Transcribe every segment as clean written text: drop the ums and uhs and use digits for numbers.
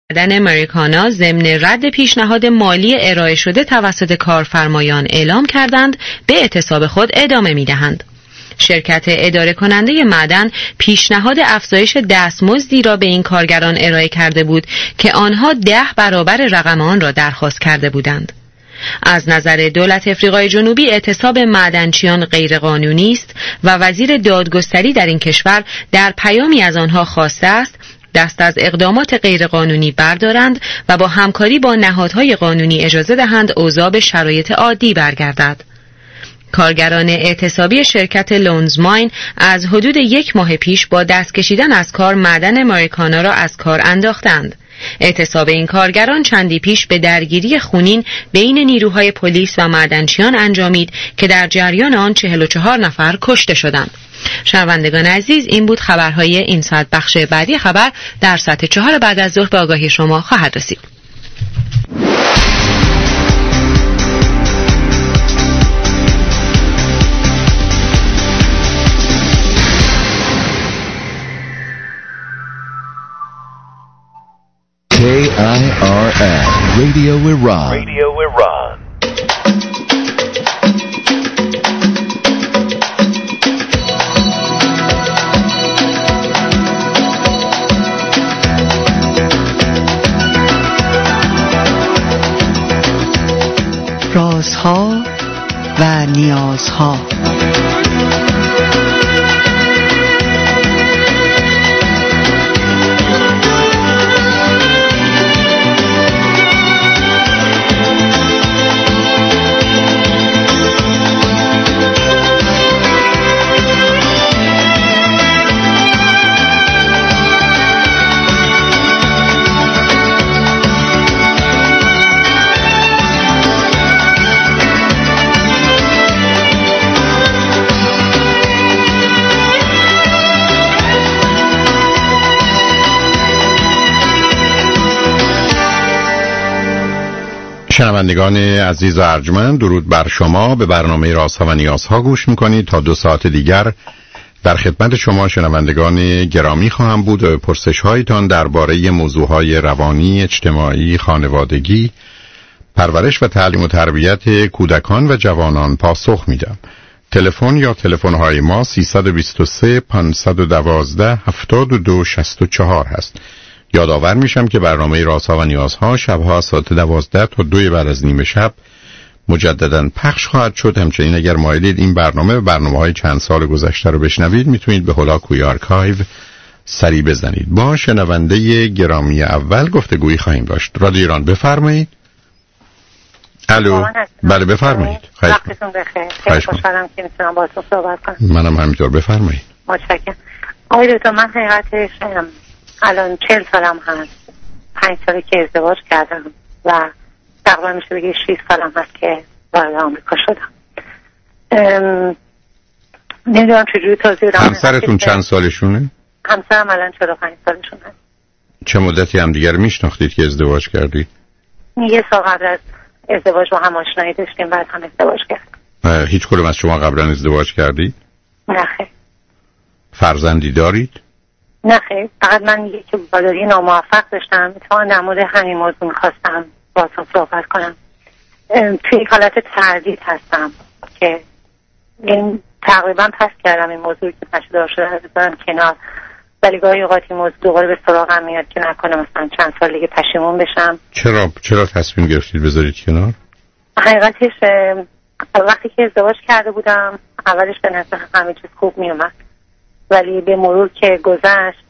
معدن امریکانا ضمن رد پیشنهاد مالی ارائه شده توسط کارفرمایان اعلام کردند به اعتصاب خود ادامه می‌دهند. شرکت اداره کننده معدن پیشنهاد افزایش دستمزدی را به این کارگران ارائه کرده بود که آنها 10 برابر رقم آن را درخواست کرده بودند. از نظر دولت افریقای جنوبی اعتصاب معدنچیان غیرقانونی است و وزیر دادگستری در این کشور در پیامی از آنها خواسته است دست از اقدامات غیرقانونی بردارند و با همکاری با نهادهای قانونی اجازه دهند اوضاع به شرایط عادی برگردد. کارگران اعتصابی شرکت لونز ماین از حدود 1 ماه پیش با دست کشیدن از کار معدن امریکانا را از کار انداختند. اعتصاب این کارگران چندی پیش به درگیری خونین بین نیروهای پلیس و معدنچیان انجامید که در جریان آن 44 نفر کشته شدند. شنوندگان عزیز، این بود خبرهای این ساعت. بخش بعدی خبر در ساعت 4 بعد از ظهر به آگاهی شما خواهد رسید. KIRN Radio Iran. Radio Iran. رازها و نیازها. شنوندگان عزیز و ارجمند، درود بر شما. به برنامه رازها و نیازها گوش میکنید. تا 2 ساعت دیگر در خدمت شما شنوندگان گرامی خواهم بود و پرسش هایتان درباره موضوعهای روانی، اجتماعی، خانوادگی، پرورش و تعلیم و تربیت کودکان و جوانان پاسخ میدم. تلفن یا تلفن‌های ما 323 512 7264 هست. یادآور میشم که برنامه رازها و نیازها شبها ساعت 12 تا 2 بعد از نیم شب مجددا پخش خواهد شد. همچنین اگر مایلید این برنامه و برنامه‌های چند سال گذشته رو بشنوید، میتونید به هولاکوی آرکایو سری بزنید. با شنونده گرامی اول گفتگویی خواهیم داشت. رادیو ایران، بفرمایید. الو. بله بفرمایید. وقتتون بخیر. خیلی خوشحالم که میتونم باهاتون صحبت کنم. منم همینطور، بفرمایید. متشکرم. آقای دکتر، من حقیقتش الان 40 سالم هست. 5 ساله که ازدواج کردم و تقریبا میشه بگید 6 سالم هست که وارد آمریکا شدم. نمیدونم چجوری توضیح بدم. همسرتون چند سالشونه؟ همسرم الان 45 سالشون هست. چه مدتی همدیگر میشناختید که ازدواج کردید؟ 1 سال قبل از ازدواج با هم آشنایی داشتیم، بعد هم ازدواج کردیم. هیچ کدوم از شما قبلا ازدواج کردید؟ نه خیر. فرزندی دارید؟ نه خیر، فقط من یک بالایی ناموفق داشتم. اتفاقا در مورد همین موضوع میخواستم باهاتون صحبت کنم. توی یک حالت تردید هستم که این تقریبا پس کردم این موضوع که پشه دار شده رو بذارم کنار، ولی گاهی اوقات این موضوع دوباره به سراغم میاد که نکنه مثلا چند سال دیگه پشیمون بشم. چرا تصمیم گرفتید بذارید کنار؟ حقیقتش وقتی که ازدواج کرده بودم اولش به نظر همه چیز خوب میومد، ولی به مرور که گذشت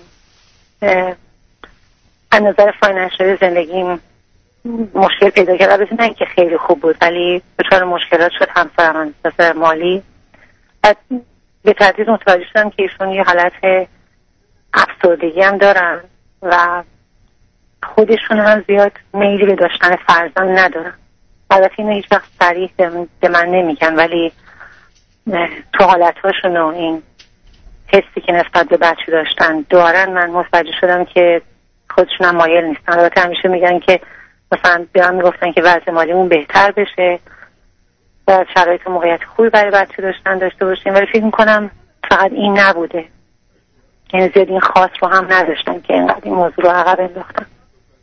از نظر فاینانشلی زندگیم مشکل پیدا کرد. البته نه که خیلی خوب بود، ولی دچار مشکلات شد همسرم از نظر مالی. بعد به تدریج متوجه شدم که ایشون یه حالت افسردگی هم دارن و خودشون هم زیاد میلی به داشتن فرزند ندارن. البته اینو هیچ وقت صریح به من نمیگن، ولی تو حالتهاشون و این حسی که نسبت به بچه داشتن دارن من متوجه شدم که خودشون هم مایل نیستن. البته همیشه میگن که مثلا بیان میگفتن که وضع مالیمون بهتر بشه و شرایط موقعیت خوبی برای بچه داشته باشیم، ولی فکر میکنم فقط این نبوده، یعنی زیاد این خاص رو هم نداشتن که اینقدر این موضوع رو عقب انداختن.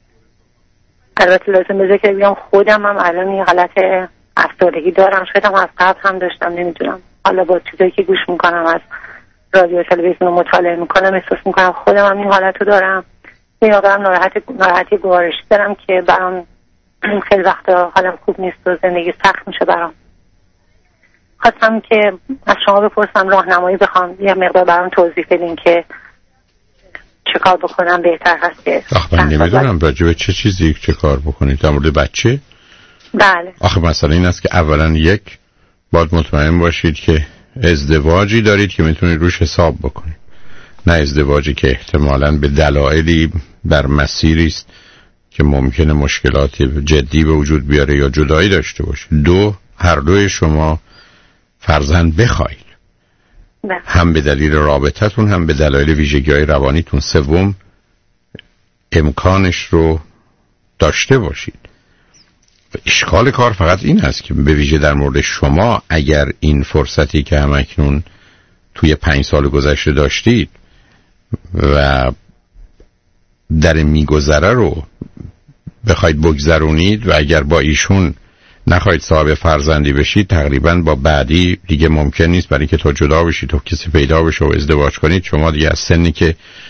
البته لازم به ذکر بیام خودم هم الان این حالت افسردگی دارم، شاید هم از قبل هم داشتم، نمیدونم. حالا با چیزایی که گوش میکنم از رادیو تلویزیون مطالعه میکنم احساس میکنم خودم هم این حالت رو دارم. این آقام ناراحتی گوارشی دارم که برام خیلی وقتا حالم خوب نیست و زندگی سخت میشه برام. خواستم که از شما بپرسم، راهنمایی بخوام، یه مقدار برام توضیح بدین که چه کار بکنم بهتر هست. که من نمیدونم راجع به چه چیزی چه کار بکنید. در مورد بچه؟ بله. آخه مسئله این است که اولا یک باید مطمئن باشید که ازدواجی دارید که میتونید روش حساب بکنید، نه ازدواجی که احتمالاً به دلایلی بر مسیری است که ممکنه مشکلات جدی به وجود بیاره یا جدایی داشته باشید. دو، هر دوی شما فرزند بخواید، هم به دلیل رابطتون هم به دلایل ویژگی‌های روانیتون. سوم، امکانش رو داشته باشید. اشکال کار فقط این است که به ویژه در مورد شما اگر این فرصتی که همکنون توی 5 سال گذشته داشتید و در میگذره رو بخواید بگذرونید و اگر با ایشون نخواهید صاحب فرزندی بشید، تقریبا با بعدی دیگه ممکن نیست، برای که تا جدا بشید تا کسی پیدا بشه و ازدواج کنید شما دیگه از سنی که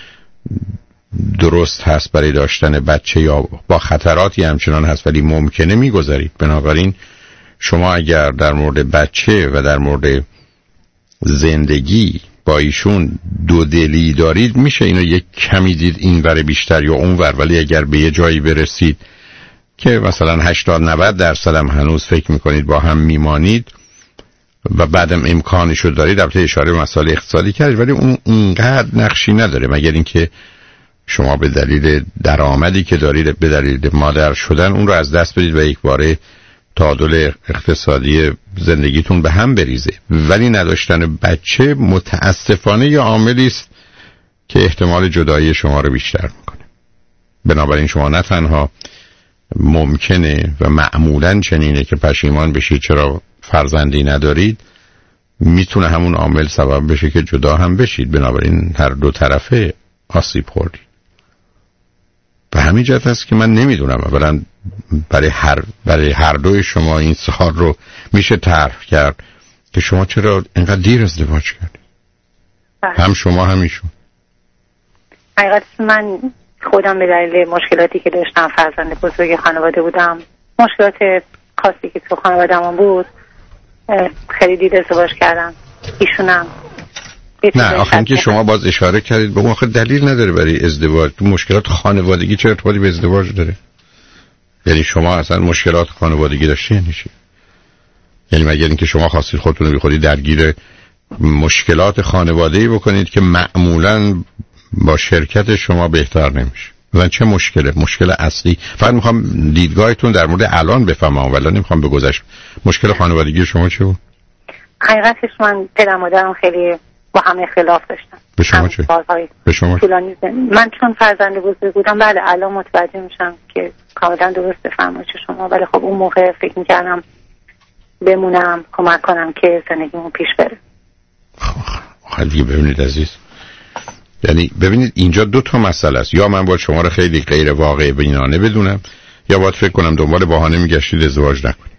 درست هست برای داشتن بچه یا با خطراتی همچنان هست ولی ممکنه میگذارید. بنابراین شما اگر در مورد بچه و در مورد زندگی با ایشون دو دلی دارید، میشه اینو یک کمی دید این ور بیشتر یا اون ور، ولی اگر به یه جایی برسید که مثلا 80-90% هم هنوز فکر میکنید با هم میمانید و بعدم امکانشو دارید، البته اشاره به مسائل اقتصادی کردید، ولی اون اینقدر نقشی نداره مگر اینکه شما به دلیل درآمدی که دارید، به دلیل مادر شدن، اون رو از دست بدید و یک باره تعادل اقتصادی زندگیتون به هم بریزه. ولی نداشتن بچه متاسفانه یه عاملی است که احتمال جدایی شما رو بیشتر میکنه. بنابراین شما نه تنها ممکنه و معمولاً چنینه که پشیمان بشید چرا فرزندی ندارید، میتونه همون عامل سبب بشه که جدا هم بشید. بنابراین هر دو طرفه آسیب خوردید. به همین جهت است که من نمیدونم اولا برای هر دوی شما این سوال رو میشه طرح کرد که شما چرا اینقدر دیر ازدواج کردید؟ هم شما هم ایشون. حقیقت من خودم به دلیل مشکلاتی که داشتم، فرزند بزرگ خانواده بودم، مشکلات خاصی که تو خانواده‌ام بود، خیلی دیر ازدواج کردم. ایشونم نه آخه اینکه شما باز اشاره کردید به اون، آخه دلیل نداره برای ازدواج. تو مشکلات خانوادگی چه ارتباطی به ازدواج داره؟ یعنی شما اصلا مشکلات خانوادگی داشتی یعنی چی؟ یعنی مگر اینکه شما خواستید خودتون رو بی خودی درگیر مشکلات خانوادگی بکنید که معمولاً با شرکت شما بهتر نمیشه. مثلا چه مشکل اصلی؟ فقط میخوام دیدگاهتون در مورد الان بفهمم، ولی نمیخوام به گذشته. مشکل خانوادگی شما چه بود؟ حقیقتش من پدر مادرم خیلی با هم اختلاف داشتن. به شما چه؟ به شما چه؟ من چون فرزند بزرگ بودم، بله الان متوجه میشم که کاملا درست بفهمم چه شما، ولی خب اون موقع فکر میکردم بمونم کمک کنم که زندگیمون پیش بره. خیلی ببینید عزیز، یعنی ببینید اینجا 2 تا مسئله است. یا من باید شما رو خیلی غیر واقع بینانه بدونم، یا باید فکر کنم دنبال بهانه میگشتید ازدواج نکنید.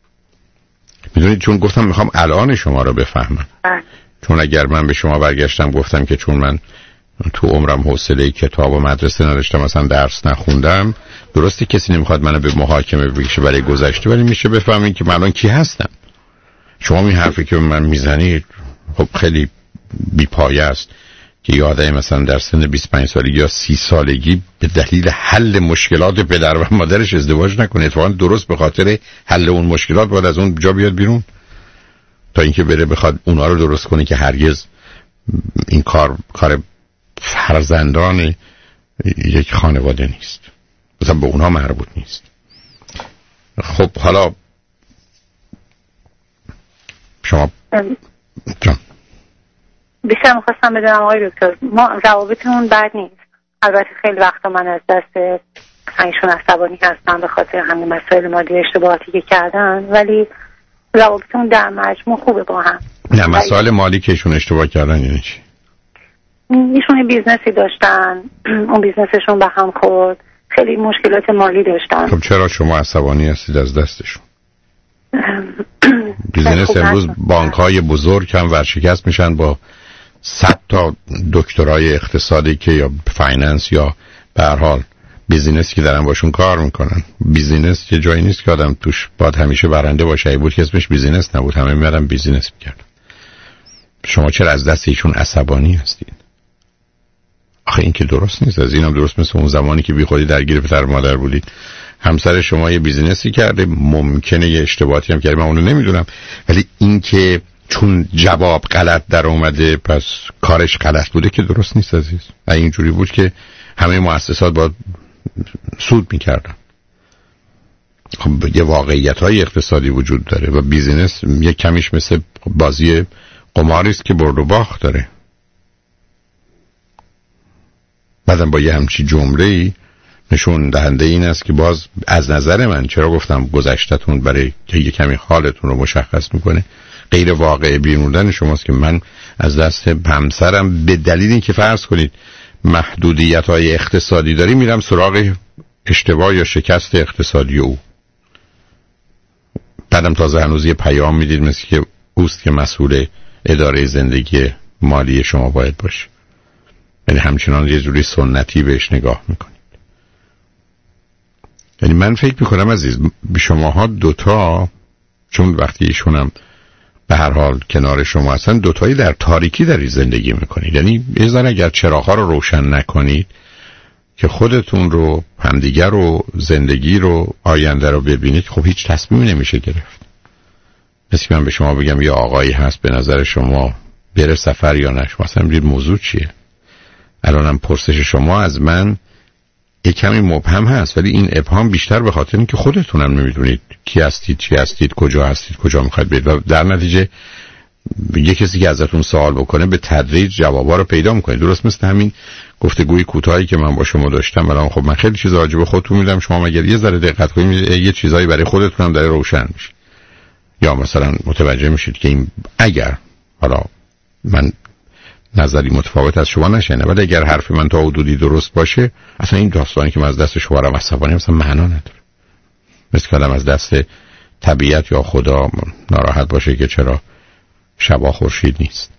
میدونید چون گفتم میخوام الان شما رو بفهمم. چون اگر من به شما برگشتم گفتم که چون من تو عمرم حوصله کتاب و مدرسه نداشتم، مثلا درس نخوندم، درسته کسی نمیخواد منو به محاکمه بکشه برای گذشته، ولی میشه بفهمین که من الان کی هستم. شما این حرفی که من میزنید خب خیلی بی‌پایه است که یه آدمی مثلا در سن 25 سالگی یا 30 سالگی به دلیل حل مشکلات پدر و مادرش ازدواج نکنه. اتفاقا درست به خاطر حل اون مشکلات باید از اون جا بیاد بیرون تا اینکه بره بخواد اونا رو درست کنه، که هرگز این کار فرزندان یک خانواده نیست، مثلا به اونها مربوط نیست. خب حالا شما جان بیشتر میخواستم بدونم آقای دکتر، ما روابطمون بد نیست. البته خیلی وقتا من از دست ایشون عصبانی هستم به خاطر همین مسائل مادی اشتباهاتی که کردن، ولی روابطمون در مجموع خوبه با هم. نه مسائل مالی که ایشون اشتباه کردن یعنی چی؟ ایشون بیزنسی داشتن، اون بیزنسشون به هم خورد، خیلی مشکلات مالی داشتم. خب چرا شما عصبانی هستید از دستشون؟ بیزینس امروز بانک‌های بزرگ هم ورشکست میشن با 100 تا دکترای اقتصادی که یا فایننس یا به هر حال بیزینسی که دارن باشون کار میکنن. بیزینس یه جایی نیست که آدم توش باید همیشه برنده باشه. ای بود که اسمش بیزینس نبود، همه میادن بیزینس میکردن. شما چرا از دست ایشون عصبانی هستید؟ آخه این که درست نیست. از اینم درست مثل اون زمانی که بی خودی درگیر پدر مادر بودید. همسر شما یه بیزینسی کرده، ممکنه یه اشتباهاتی هم کرده، من اونو نمیدونم، ولی این که چون جواب غلط در اومده پس کارش غلط بوده که درست نیست عزیز. اینجوری بود که همه مؤسسات باید سود میکردن. خب یه واقعیت‌های اقتصادی وجود داره و بیزینس یه کمیش مثل بازی قماری است که برد و باخت داره. بعدم با یه همچی جمله‌ای نشون دهنده این است که باز از نظر من، چرا گفتم گذشتتون برای که یه کمی حالتون رو مشخص میکنه، غیر واقع بیرون‌دن شماست که من از دست همسرم به دلیل اینکه فرض کنید محدودیت‌های اقتصادی داری میرم سراغ اشتباه یا شکست اقتصادی او. بعدم تازه هنوز یه پیام میدید مثل که اوست که مسئول اداره زندگی مالی شما باید باشه. یعنی همچنان یه جوری سنتی بهش نگاه میکنید. یعنی من فکر میکنم عزیز شماها دوتا، چون وقتی ایشونم به هر حال کنار شما هستن، دوتایی در تاریکی داری زندگی میکنید. یعنی یه ذره اگر چراغ‌ها رو روشن نکنید که خودتون رو، همدیگر رو، زندگی رو، آینده رو ببینید، خب هیچ تصمیمی نمیشه گرفت. مثل من به شما بگم یه آقایی هست به نظر شما بره سفر یا نه، شما اصلا میگید موضوع چیه؟ الانم پرسش شما از من یه کمی مبهم هست، ولی این ابهام بیشتر به خاطر اینکه خودتونم نمیدونید کی هستید، چی هستید، کجا هستید، کجا میخواید برید و در نتیجه یه کسی که ازتون سوال بکنه به تدریج جوابا رو پیدا میکنید. درست مثل همین گفتگوی کوتاهی که من با شما داشتم الان. خب من خیلی چیزا راجع به خودتون میدم، شما مگر یه ذره دقت کنید یه چیزایی برای خودتون هم داره روشن میشه، یا مثلا متوجه میشید که این اگر حالا من نظری متفاوت از شما نشه، ولی اگر حرف من تا حدودی درست باشه، اصلا این داستانی که من از دست شما عصبانی مثلا معنا نداره. مثل که از دست طبیعت یا خدا ناراحت باشه که چرا شبا خورشید نیست.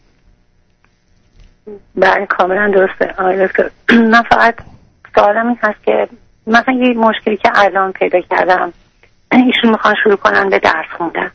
بله کاملا درسته آقای دکتر. من فقط سوالم این هست که مثلا یه مشکلی که الان پیدا کردم، ایشون میخوان شروع کنن به درس خوندن.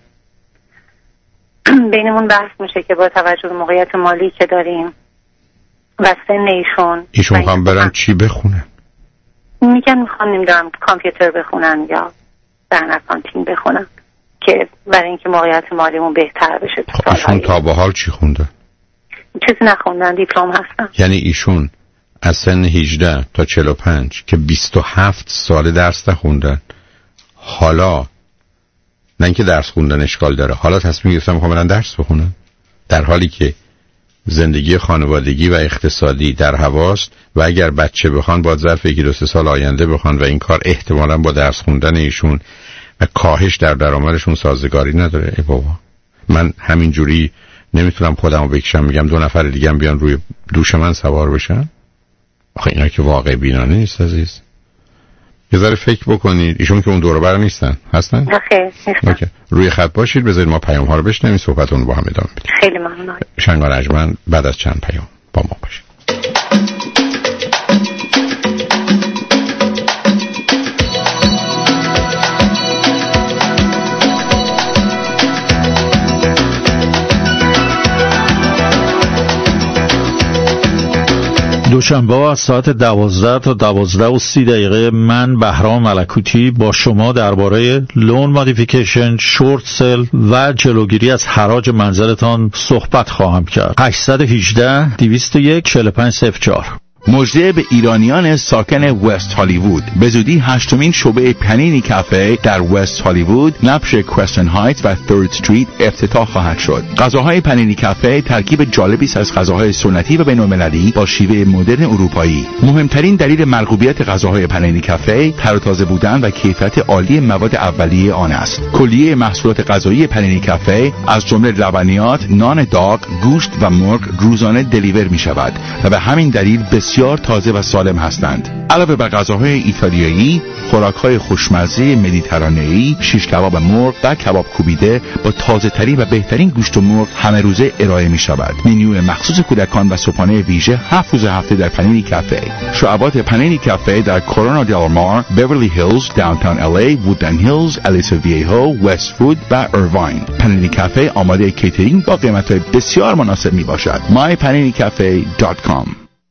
بینمون بحث میشه که با توجه به موقعیت مالی که داریم و سن ایشون میخوان برن چی بخونن؟ میگن میخوان نمیدونم کامپیوتر بخونن یا برن اکانتینگ بخونن که برای اینکه موقعیت مالیمون بهتر بشه. خب ایشون تا به حال چی خوندن؟ چیزی نخوندن، دیپلم هستن. یعنی ایشون از سن 18 تا 45 که 27 سال درس نخوندن، حالا نه اینکه درس خوندن اشکال داره، حالا تصمیم گرفتن میخوام برن درس بخونن، در حالی که زندگی خانوادگی و اقتصادی در هواست و اگر بچه بخوان باید ظرف 1-2 سال آینده بخوان و این کار احتمالاً با درس خوندن ایشون و کاهش در درآمدشون سازگاری نداره. ای بابا من همین جوری نمیتونم خودمو بکشم میگم 2 نفر دیگه هم بیان روی دوش من سوار بشن؟ آخه اینا که واقع بینانه نیست عزیز. یه ذره فکر بکنید. ایشون که اون دور و بر نیستن، هستن؟ خیر نیستن. روی خط باشید، بذارید ما پیام ها رو بشنویم، صحبتون رو با هم ادامه بدیم. خیلی ممنون. شنگار ارجمند بعد از چند پیام با ما باشید. دوشنبه از ساعت 12 تا 12:30 من بهرام ملکوتی با شما درباره لون مودیفیکیشن، شورت سل و جلوگیری از حراج منزلتان صحبت خواهم کرد. 818 201 4504. مژده به ایرانیان ساکن وست هالیوود. به زودی 8مین شعبه پنینی کافه در وست هالیوود نبش کوستن هایتس و 3rd استریت افتتاح خواهد شد. غذاهای پنینی کافه ترکیب جالبی است از غذاهای سنتی و بین‌المللی با شیوه مدرن اروپایی. مهمترین دلیل مرغوبیت غذاهای پنینی کافه تر و تازه بودن و کیفیت عالی مواد اولیه آن است. کلیه محصولات غذایی پنینی کافه از جمله لبنیات، نان داغ، گوشت و مرغ روزانه دلیور می شود و به همین دلیل بسیار تازه و سالم هستند. علاوه بر غذاهای ایتالیایی، خوراک‌های خوشمزه مدیترانه‌ای، شیش کباب مرغ و کباب کوبیده با تازه‌ترین و بهترین گوشت مرغ همه روزه ارائه می‌شود. منیو مخصوص کودکان و صبحانه ویژه 7 روز هفته در پنینی کافه. شعبات پنینی کافه در کورونا دل مار، بیورلی هیلز، داونتاون LA، وودلند هیلز، الیسا ویهو، وست‌وود و ایرواین. پنینی کافه آماده کیترینگ با قیمت‌های بسیار مناسب میباشد. mypaninicafe.com.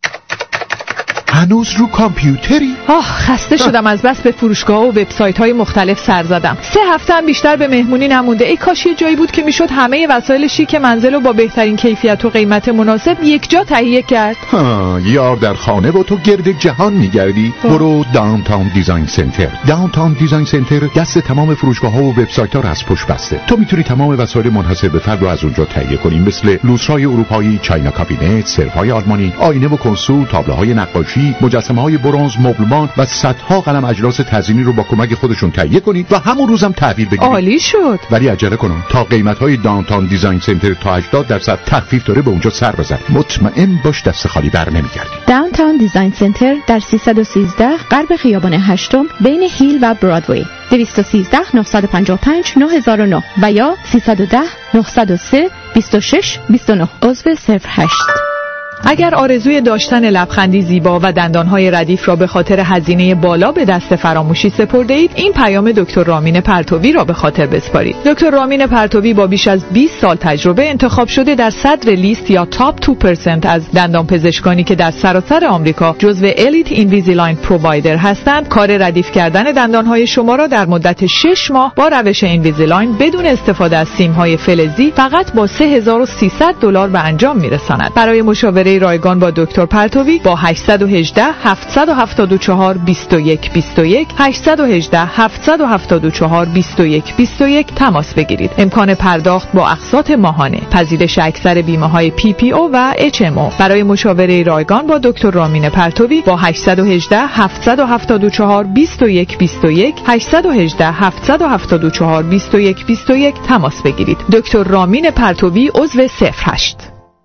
هنوز رو کامپیوتری؟ خسته شدم از بس به فروشگاه و وبسایت‌های مختلف سر زدم. 3 هفته هم بیشتر به مهمونی نمونده. ای کاش یه جایی بود که میشد همه وسایل شیک منزل رو با بهترین کیفیت و قیمت مناسب یک جا تهیه کرد. یار در خانه و تو گرد جهان میگردی؟ برو داونتاون دیزاین سنتر. داونتاون دیزاین سنتر دست تمام فروشگاه‌ها و وبسایت‌ها رو از پشت بسته. تو میتونی تمام وسایل منحصر به فرد رو از اونجا تهیه کنی، مثل لوسترهای اروپایی، چاینا کابینت، سرف‌های آلمانی، آینه و کنسول، تابلوهای نقاشی، مجسمه‌های برنز، مبلمان و صدها قلم اجلاس تزیینی رو با کمک خودشون تهیه کنید و همون روزم تحویل بگیرید. عالی شد. ولی عجله کن تا قیمت‌های داونتاون دیزاین سنتر تا 80% تخفیف داره به اونجا سر بزن. مطمئن باش دست خالی بر نمیگردی. داونتاون دیزاین سنتر در 313 غرب خیابان هشتم بین هیل و برادوی. 213 955 9009 و یا 310 903 26 29. عضو 08. اگر آرزوی داشتن لبخندی زیبا و دندانهای ردیف را به خاطر هزینه بالا به دست فراموشی سپرده اید، این پیام دکتر رامین پرتوی را به خاطر بسپارید. دکتر رامین پرتوی با بیش از 20 سال تجربه انتخاب شده در صدر لیست یا تاپ 2% از دندانپزشکانی که در سراسر آمریکا جزو الیت اینویزیلاین پرووایدر هستند. کار ردیف کردن دندانهای شما را در مدت 6 ماه با روش اینویزیلاین بدون استفاده از سیم‌های فلزی فقط با $3300 به انجام میرساند. برای مشاوره رایگان با دکتر پرتوی با 818 774 2121 818 774 2121 تماس بگیرید. امکان پرداخت با اقساط ماهانه، پذیرش اکثر بیمه‌های PPO و HMO. برای مشاوره رایگان با دکتر رامین پرتوی با 818 774 2121 818 774 2121 تماس بگیرید. دکتر رامین پرتوی عضو 08.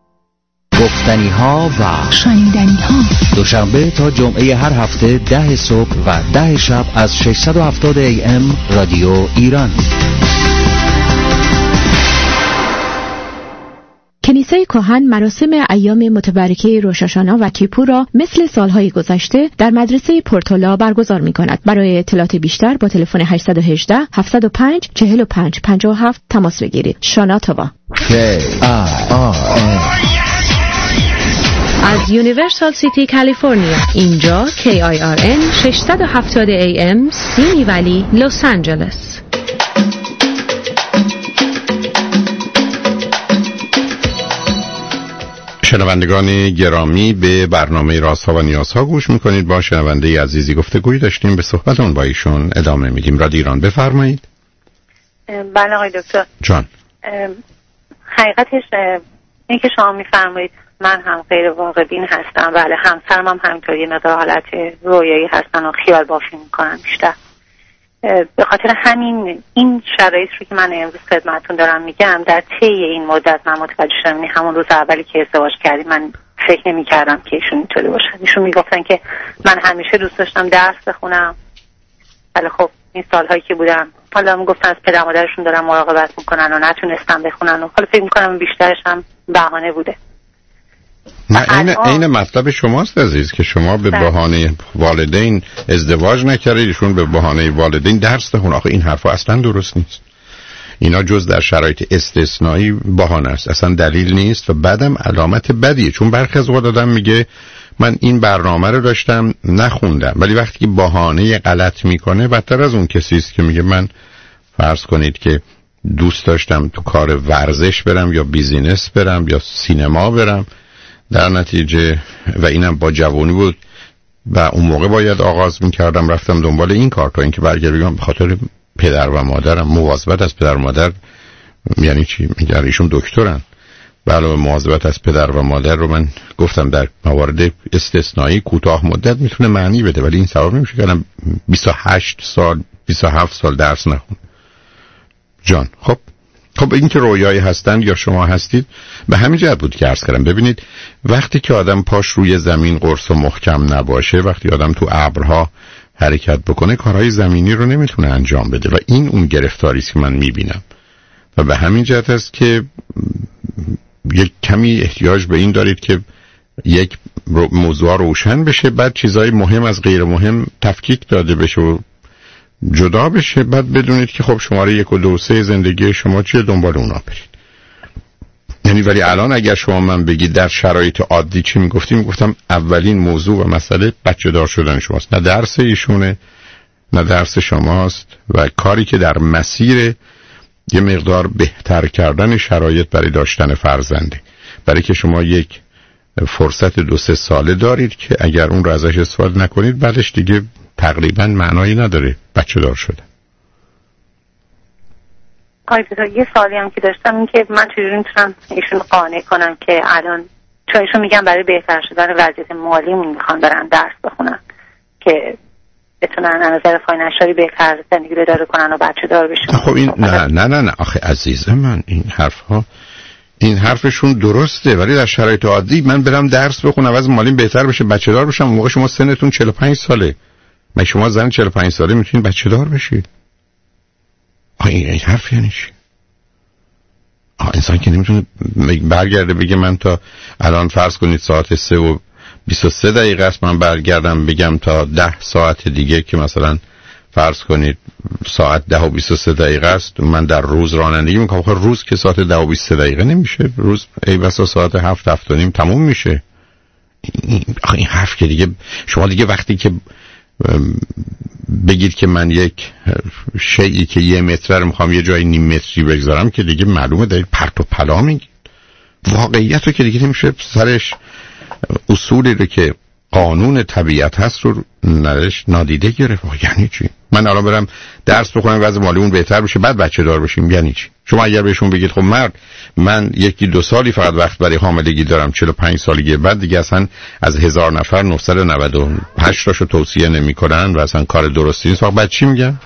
گفتنی ها و شنیدنی ها. دوشنبه تا جمعه هر هفته 10 صبح و 10 شب از 670 AM رادیو ایران. کنیسه کهن مراسم ایام متبرکه روش هاشانا و کیپور را مثل سالهای گذشته در مدرسه پورتولا برگزار می‌کند. برای اطلاعات بیشتر با تلفن 818 705 45 57 تماس بگیرید. شانا توا. از یونیورسال سیتی کالیفرنیا، اینجا KIRN 670 AM سیمی ولی لس آنجلس. شنوندگان گرامی، به برنامه رازها و نیازها گوش میکنید. با شنونده عزیزی گفتگویی داشتیم، به صحبتون با ایشون ادامه میدیم. رادیو ایران، بفرمایید. بله آقای دکتر جان. حقیقتش این که شما میفرمایید من هم غیر واقع بین هستم. بله، همسرم هم همینطوری مقدار حالت رویایی هستن و خیال بافی میکنن بیشتر. به خاطر همین این شرایط رو که من امروز خدمتتون دارم میگم، در طی این مدت من متوجه شدم. همون روز اولی که ازدواج کردیم من فکر نمی‌کردم که ایشون اینطوری باشن. ایشون میگفتن که من همیشه دوست داشتم درس بخونم، ولی خب این سالهایی که بودم حالا میگفتن از پدر مادرشون دارن مراقبت میکنن و نتونستم بخونن و حالا فکر میکنم بیشترش هم بهانه بوده. نه، این مطلب شماست عزیز که شما به بهانه والدین ازدواج نکردید، ایشون به بهانه والدین درس بخونن. آخه این حرفا اصلا درست نیست. اینا جز در شرایط استثنایی بهانه است، اصلا دلیل نیست و بعدم علامت بدیه. چون برخی از آدم میگه من این برنامه رو داشتم نخوندم، ولی وقتی که بهانه غلط میکنه بدتر از اون کسی است که میگه من فرض کنید که دوست داشتم تو کار ورزش برم یا بیزینس برم یا سینما برم، در نتیجه و اینم با جوانی بود و اون موقع باید آغاز میکردم رفتم دنبال این کار تا اینکه برگردم. به خاطر پدر و مادرم، مواظبت از پدر و مادر یعنی چی؟ میگن ایشون دکترن. علاوه مواظبت از پدر و مادر رو من گفتم در موارد استثنایی کوتاه مدت میتونه معنی بده، ولی این سبب نمیشه که الان 28 سال 27 سال درس نخون. جان، خب خب این که رویایی هستند یا شما هستید به همین جهت بود که عرض کردم. ببینید وقتی که آدم پاش روی زمین قرص و محکم نباشه، وقتی آدم تو ابرها حرکت بکنه، کارهای زمینی رو نمیتونه انجام بده و این اون گرفتاری است که من میبینم و به همین جهت است که یک کمی احتیاج به این دارید که یک موضوع روشن بشه، بعد چیزهای مهم از غیر مهم تفکیک داده بشه و جدا بشه، بعد بدونید که خب شماره 1 و 2 و 3 زندگی شما چیه، دنبال اونا برید. یعنی ولی الان اگر شما من بگید در شرایط عادی چی میگفتم اولین موضوع و مسئله بچه دار شدن شماست، نه درس ایشونه نه درس شماست و کاری که در مسیر یه مقدار بهتر کردن شرایط برای داشتن فرزنده، برای که شما یک فرصت 2-3 ساله دارید که اگر اون رو ازش استفاده نکنید بعدش دیگه تقریبا معنایی نداره بچه دار شده. یه سوالی هم که داشتم این که من چجوری میتونم ایشون قانع کنم که الان چون ایشون میگن برای بهتر شدن وضعیت مالیمون میخوان برن درس بخونن که بتونن از نظر فاینانشالی بهتر زندگی رو اداره کنن و بچه دار بشن. خب این نه آخه عزیز من این حرفشون درسته، ولی در شرایط عادی من برم درس بخونم وضع مالیم بهتر بشه بچه دار بشم، موقع شما سنتون 45 ساله، من شما زن 45 ساله میتونید بچه دار بشید. این حرف یعنی چی؟ انسان که نمیتونه برگرده بگه من تا الان فرض کنید ساعت 3:23 است، من برگردم بگم تا 10 ساعت دیگه که مثلا فرض کنید ساعت 10:23 است من در روز رانندگی میکنم. خب روز که ساعت 10:23 نمیشه، روز ای بسا ساعت 7:30 تموم میشه. این حرف که دیگه شما دیگه وقتی که بگید که من یک شیئی که 1 متر رو میخوام یه جایی نیم متری بگذارم که دیگه معلومه دارید پرت و پلا میگید. واقعیت رو که دیگه نمیشه سرش اصولی رو که قانون طبیعت هست رو نادیده گرفت. یعنی چی؟ من الان برم درس بخونم وضع مالیمون بهتر بشه بعد بچه دار بشیم، یعنی چی؟ شما اگر بهشون بگید خب مرد من 1-2 سالی فقط وقت برای حاملگی دارم، 45 سالگی بعد دیگه اصلا از 1000 نفر 998 تاشو توصیه نمی‌کنن و اصلا کار درستی نیست، بعد چی میگن؟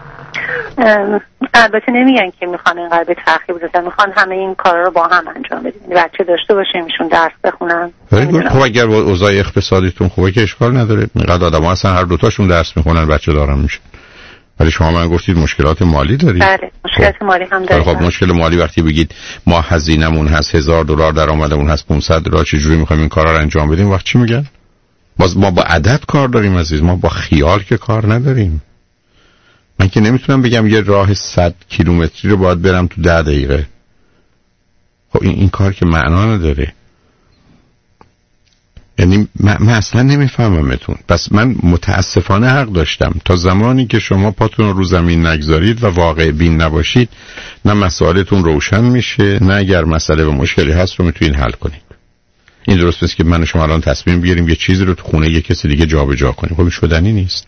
البته نمیگن که میخوان اینقدر به تأخیر بزنن، میخوان همه این کارا رو با هم انجام بدن، بچه داشته باشیم ایشون درس بخونن. خب اگر اوضاع اقتصادیتون خوبه که اشکال نداره، اینقدر آدم‌ها اصلا هر دوتاشون درس میخونن بچه دارن میشن. ولی شما من گفتید مشکلات مالی دارید. بله مشکلات مالی هم دارید. خب مشکل مالی وقتی بگید ما هزینه‌مون هست $1000 درآمدمون هست $500 چجوری میخوایم این کارا رو انجام بدیم، وقت چی میگن؟ ما با عدد کار داریم عزیز، ما با خیال که کار نداریم. من که نمیتونم بگم یه راه 100 کیلومتری رو باید برم تو 10 دقیقه. خب این کار که معنا نداره. یعنی من اصلا نمیفهممتون. پس من متاسفانه حق داشتم تا زمانی که شما پاتون رو زمین نگذارید و واقع بین نباشید، نه مسائلتون روشن میشه، نه اگر مسئله و مشکلی هست رو میتونید حل کنید. این درست است که من و شما الان تصمیم بگیریم یه چیزی رو تو خونه یه کسی دیگه جابجا کنیم. خب شدنی نیست.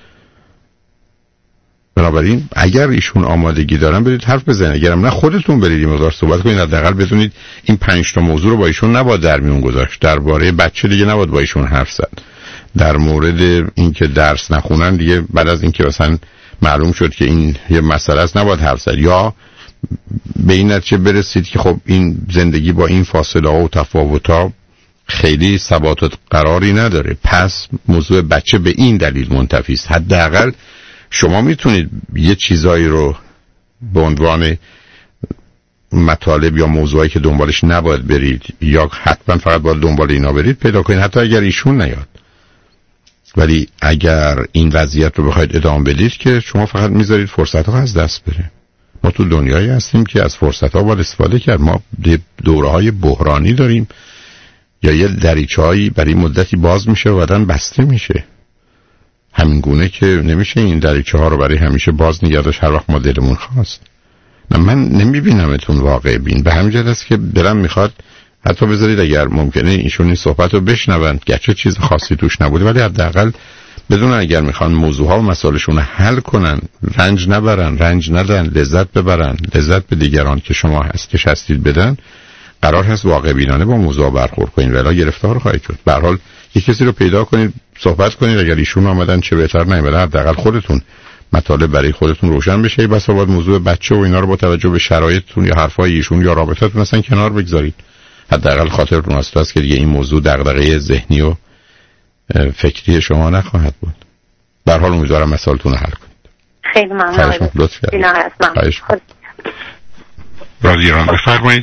بنابراین اگر ایشون آمادگی دارن برید حرف بزنید، اگرم نه خودتون برید این مقدار صحبت کنید، حداقل بدونید این 5 تا موضوع رو با ایشون نباید در میون گذاشت. درباره بچه دیگه نباید با ایشون حرف زد. در مورد اینکه درس نخونن دیگه بعد از اینکه مثلا معلوم شد که این یه مسئله است نباید حرف زد، یا به این نتیجه برسید که خب این زندگی با این فاصله ها و تفاوت‌ها خیلی ثبات و قراری نداره، پس موضوع بچه به این دلیل منتفی است. حداقل شما میتونید یه چیزایی رو به عنوان مطالب یا موضوعی که دنبالش نباید برید یا حتما فقط باید دنبال اینا برید پیدا کنید، حتی اگر ایشون نیاد. ولی اگر این وضعیت رو بخواید ادامه بدید که شما فقط میذارید فرصت ها از دست بره. ما تو دنیایی هستیم که از فرصت ها باید استفاده کرد. ما دوره های بحرانی داریم یا یه دریچه هایی برای مدتی باز میشه و بعدن بسته میشه. همین گونه که نمیشه این دریچه ها رو برای همیشه باز نگه داشت هر وقت ما دلمون خواست. نه من نمیبینمتون واقع بین. به همین جهت است که دلم میخواد حتی بذارید اگر ممکنه ایشون این صحبت رو بشنون، گرچه چیز خاصی توش نبوده، ولی حداقل بدون اگر میخوان موضوع ها و مسائلشون رو حل کنن، رنج نبرن، رنج ندن، لذت ببرن، لذت به دیگران که شما هستید بدن، قرار هست واقع بینانه با موضوع برخورد کنید، ولی گرفتار خواهید شد. به هر حال یک کسی رو پیدا کنید، صحبت کنید، اگر ایشون آمدن چه بهتر، نه حداقل خودتون مطالب برای خودتون روشن بشه. بس باید موضوع بچه و اینا رو با توجه به شرایطتون یا حرفای ایشون یا رابطتون اصلا کنار بگذارید. حداقل خاطرتون است که دیگه این موضوع دغدغه ذهنی و فکری شما نخواهد بود. به هر حال امیدوارم مسائلتون رو حل کنید. خیلی ممنون. لطف کردید. رادیو ایران بفرمایید.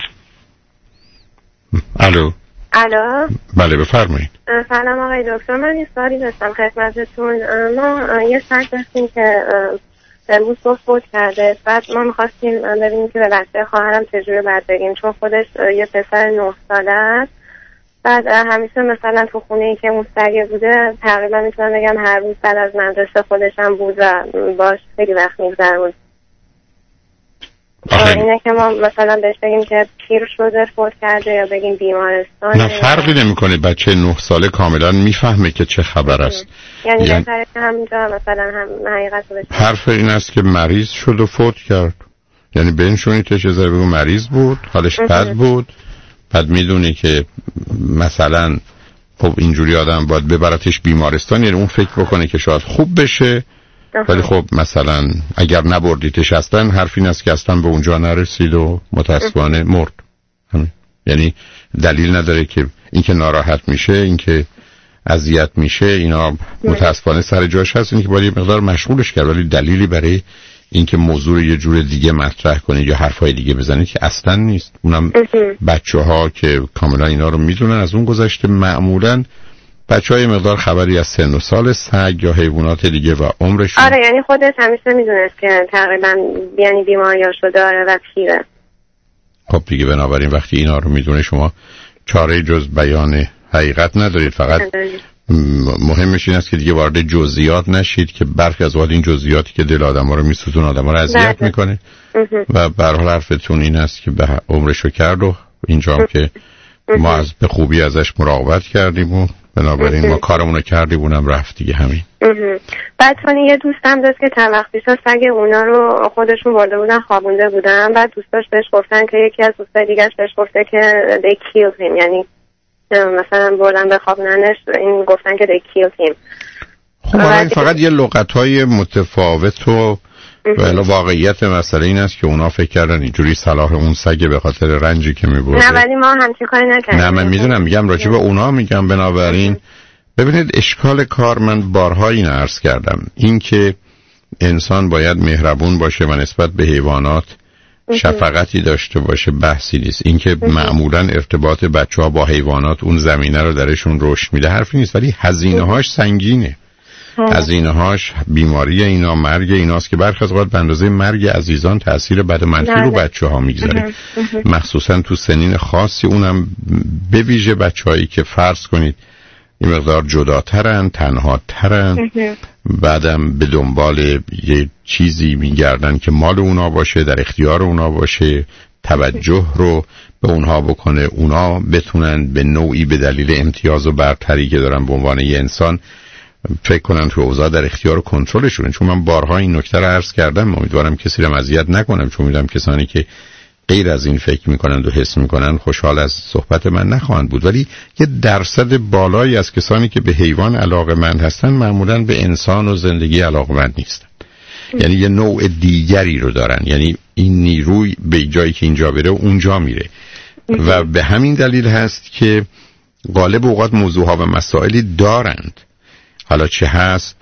الو. بله بفرمایید. سلام آقای دکتر، من یه سوالی داشتم خدمتتون. ما یه شخص داشتیم که امروز صبح فوت کرده، بعد ما می‌خواستیم ببینیم که به بچه خواهرم چجوری باید بگیم، چون خودش یه پسر 9 ساله است. بعد همیشه مثلا تو خونه‌ای که اون سگه بوده تقریبا میتونم بگم هر روز بعد از مدرسه خودش هم بود و باش خیلی وقت می‌گذرون. اینه که ما مثلا بهش بگیم که پیر شده فوت کرده یا بگیم بیمارستان. نه فرقی نمی‌کنه، بچه 9 ساله کاملا میفهمه که چه خبر است. یعنی همینجا مثلا هم حقیقت رو بشه. حرف این است که مریض شد و فوت کرد، یعنی بنشونیدش یه ذره بگو مریض بود، حالش بد بود، بعد میدونی که مثلا خب اینجوری آدم باید ببرتش بیمارستان، یعنی اون فکر بکنه که شاید خوب بشه. ولی خب مثلا اگر نبردیتش اصلا حرف این است که اصلا به اونجا نرسید و متاسفانه مرد. همین. یعنی دلیل نداره که اینکه ناراحت میشه، اینکه اذیت میشه، اینا متاسفانه سر جاش هست، اینکه باید یه مقدار مشغولش کرد، ولی دلیلی برای اینکه موضوع رو یه جور دیگه مطرح کنید یا حرفای دیگه بزنید که اصلا نیست. اونم بچه‌ها که کاملا اینا رو میدونن. از اون گذشته معمولاً بچه‌های مقدار خبری از سن و سال سگ یا حیوانات دیگه و عمرشون. آره یعنی خودش همیشه میدونست که تقریبا یعنی بیماریاشو داره و پیره. خب دیگه بنابراین وقتی اینا رو میدونه شما چاره جز بیان حقیقت ندارید. فقط مهمش این است که دیگه وارد جزئیات نشید که برخی از این جزئیاتی که دل آدم‌ها رو میسوزونه، آدم‌ها رو اذیت میکنه و به هر حال حرفتون این است که به عمرشو کرد و اینجام که ما از به خوبی ازش مراقبت کردیم و بنابراین ما کارمون رو کردیم، اونم رفت دیگه همین. بعد یه دوستم داشت که چند وقت پیش سگ اونا رو خودشون برده بودن خوابونده بودن، بعد دوستاش بهش گفتن که یکی از دوستای دیگه‌اش بهش گفته که they killed him، یعنی مثلا بردن بخوابوننش، این گفتن که they killed him. خب این فقط یه لغت‌های متفاوت و ولی واقعیت مسئله این است که اونا فکر کردن اینجوری صلاح اون سگ به خاطر رنجی که می‌برده. نه ولی ما همچین کاری نکردیم. نه من میدونم، میگم راجع به اونا میگم. بنابراین ببینید اشکال کار، من بارها این عرض کردم، این که انسان باید مهربون باشه و نسبت به حیوانات شفقتی داشته باشه بحثی نیست. این که معمولا ارتباط بچه‌ها با حیوانات اون زمینه رو درشون رشد میده حرفی نیست، ولی هزینه‌هاش سنگینه. هزینه‌هاش بیماری اینا، مرگ ایناست که برخی از اوقات به اندازه مرگ عزیزان تأثیر بد و منفی رو بچه‌ها میگذاره، مخصوصا تو سنین خاصی، اونم به ویژه بچه‌هایی که فرض کنید این مقدار جداترن، تنهاترن، بعدم به دنبال یه چیزی میگردن که مال اونا باشه، در اختیار اونا باشه، توجه رو به اونها بکنه، اونا بتونن به نوعی به دلیل امتیاز و برتری که دارن به عنوان یه انسان فکر کنن تو اوضاع در اختیار و کنترلشونه. چون من بارها این نکته رو عرض کردم، امیدوارم کسی رو اذیت نکنم، چون میدونم کسانی که غیر از این فکر میکنن و حس میکنن خوشحال از صحبت من نخواهند بود، ولی یه درصد بالایی از کسانی که به حیوان علاقه‌مند هستن معمولاً به انسان و زندگی علاقه‌مند نیستن. یعنی یه نوع دیگری رو دارن، یعنی این نیروی به جایی که اینجا بره اونجا میره و به همین دلیل هست که غالب اوقات موضوعها و مسائلی دارند، حالا چه هست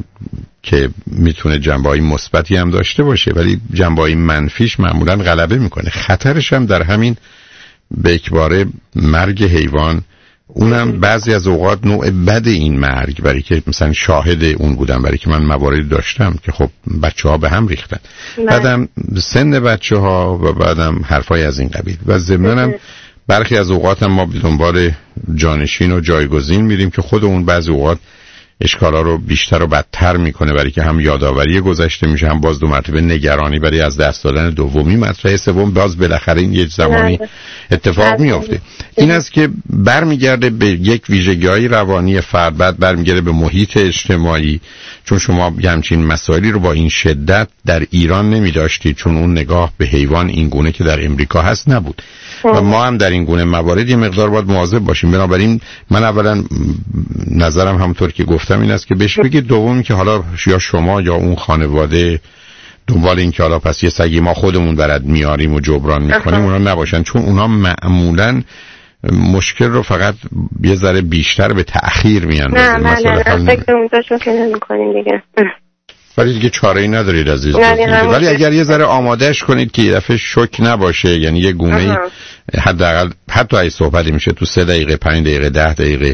که میتونه جنبه‌های مثبتی هم داشته باشه ولی جنبه‌های منفیش معمولاً غلبه میکنه. خطرش هم در همین به اکباره مرگ حیوان، اونم بعضی از اوقات نوع بد این مرگ، برای که مثلا شاهد اون بودم، برای که من مواردی داشتم که خب بچه‌ها به هم ریختن، بعدم سن بچه‌ها و بعدم حرفای از این قبیل و ضمناً برخی از اوقات هم ما به دنبال جانشین و جایگزین میریم که خود اون بعضی اوقات اشکالا رو بیشتر و بدتر میکنه، برای که هم یادآوری گذشته میشه، هم باز دو مرتبه نگرانی برای از دست دادن دومی مطرحه، سوم باز بالاخره این یه زمانی اتفاق میفته. این است که برمیگرده به یک ویژگی‌های روانی فرد، بعد برمیگرده به محیط اجتماعی، چون شما همچین مسائلی رو با این شدت در ایران نمیداشتید، چون اون نگاه به حیوان این گونه که در امریکا هست نبود. و ما هم در این گونه موارد یه مقدار باید مواظب باشیم. بنابراین من اولا نظرم همونطور که گفتم این است که بهش بگید، دوم که حالا یا شما یا اون خانواده دنبال این که حالا پس یه سگی ما خودمون برد میاریم و جبران میکنیم اونا نباشن، چون اونا معمولاً مشکل رو فقط یه ذره بیشتر به تأخیر میاندازه. نه فکر اونجا شوخی نمی‌کنیم دیگه. ولی دیگه چاره‌ای ندارید عزیز. ولی اگر یه ذره آمادهش کنید که یه دفعه شوک نباشه، یعنی یه گونه‌ای حداقل حتی اگه صحبتی میشه تو 3 دقیقه 5 دقیقه 10 دقیقه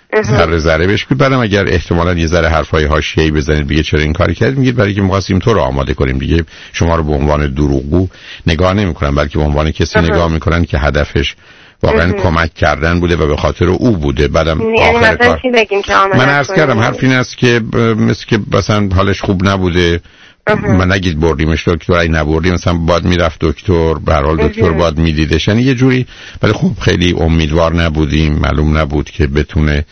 ذره بهش بگید. بعدم اگر احتمالاً یه ذره حرفای حاشیه‌ای بزنید بگید چرا این کاری کردید، میگید برای اینکه می‌خواستیم تو رو آماده کنیم دیگه. شما رو به عنوان دروغگو نگاه نمی‌کنن، بلکه به عنوان کسی نگاه می‌کنن که هدفش واقعا کمک کردن بوده و به خاطر او بوده. بعدم آخر کار من عرض کردم حرف این است که مثل که مثلا حالش خوب نبوده، من نگید بردیمش دکتر، ای نبردیم مثلا باید میرفت دکتر، به هر حال دکتر باید میدیدش، یعنی یه جوری. ولی خب خیلی امیدوار نبودیم، معلوم نبود که بتونه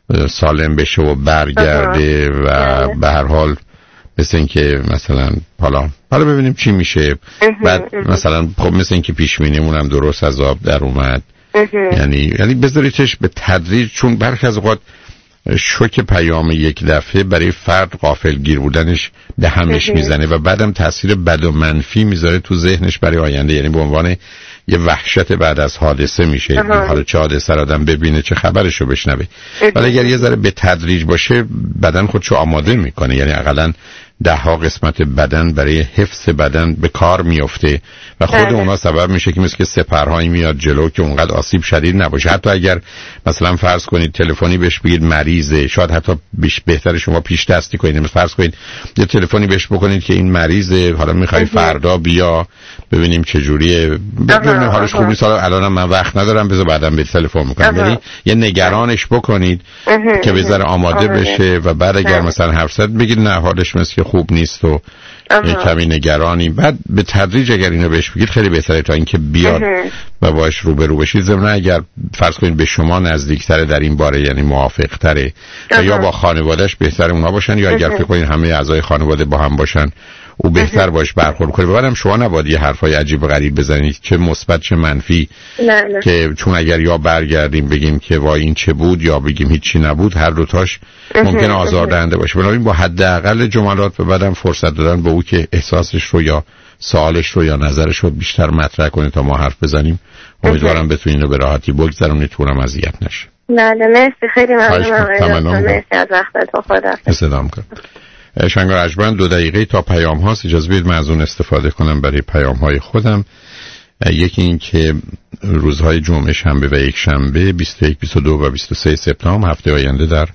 سالم بشه و برگرده و به هر حال مثل این که مثلا حالا ببینیم چی میشه. بعد مثلا خب مثل این که پیش بینیمون هم درست از آب در اومد. یعنی بذاریدش به تدریج، چون برخی از اوقات شوک پیام یک دفعه برای فرد غافلگیر بودنش به همش میزنه و بعدم تاثیر بد و منفی میذاره تو ذهنش برای آینده، یعنی به عنوان یه وحشت بعد از حادثه میشه. حالا چه حادثه رو آدم ببینه چه خبرشو بشنوه. ولی اگر یه ذره به تدریج باشه بدن خودشو آماده میکنه، یعنی حداقل 10 قسمت بدن برای حفظ بدن به کار میفته و خود اونا سبب میشه که مثل که سپرهایی میاد جلو که اونقدر آسیب شدید نباشه. حتی اگر مثلا فرض کنید تلفنی بهش بگید مریضه، شاید حتی بهتر شما پیش دستی کنید. فرض کنید یه تلفنی بهش بکنید که این مریضه، حالا میخوای فردا بیا ببینیم چه جوریه، ببینیم حالش خوب نیست، حالا الانم من وقت ندارم بذار بعدم به تلفن میکنم. یعنی یه نگرانش بکنید که بذاره آماده بشه و بعد اگر مثلا حرف زد بگید نه حالش مثل خوب نیست و کمی نگرانی. بعد به تدریج اگر اینو بهش بگید خیلی بهتره تا اینکه بیاد و باش روبرو بشید. ضمن اگر فرض کنید به شما نزدیکتره در این باره، یعنی موافقتره، یا با خانوادهش بهتره اونا باشن، یا اگر فکر کنید همه اعضای خانواده با هم باشن او بهتر باش برخورد کنه. بعدم شما نباید یه حرفای عجیب و غریب بزنید چه مثبت چه منفی، نه. که چون اگر یا برگردیم بگیم که وای این چه بود یا بگیم هیچی نبود، هر دوتاش ممکنه آزاردهنده باشه. بنابراین با حداقل جملات و بعدم فرصت دادن به او که احساسش رو یا سوالش رو یا نظرش رو بیشتر مطرح کنه تا ما حرف بزنیم. امیدوارم بتونین رو به راحتی بگذرونید، طورم اذیت نشه. نه مرسی، خیلی ممنونم. مرسی از وقتتون. خدا استدام کنم. شنگار اجبن 2 دقیقه تا پیام هاست، اجازه بدید من از اون استفاده کنم برای پیام های خودم. یکی این که روزهای جمعه، شنبه و یک شنبه 21 22 و 23 سپتامبر هفته آینده در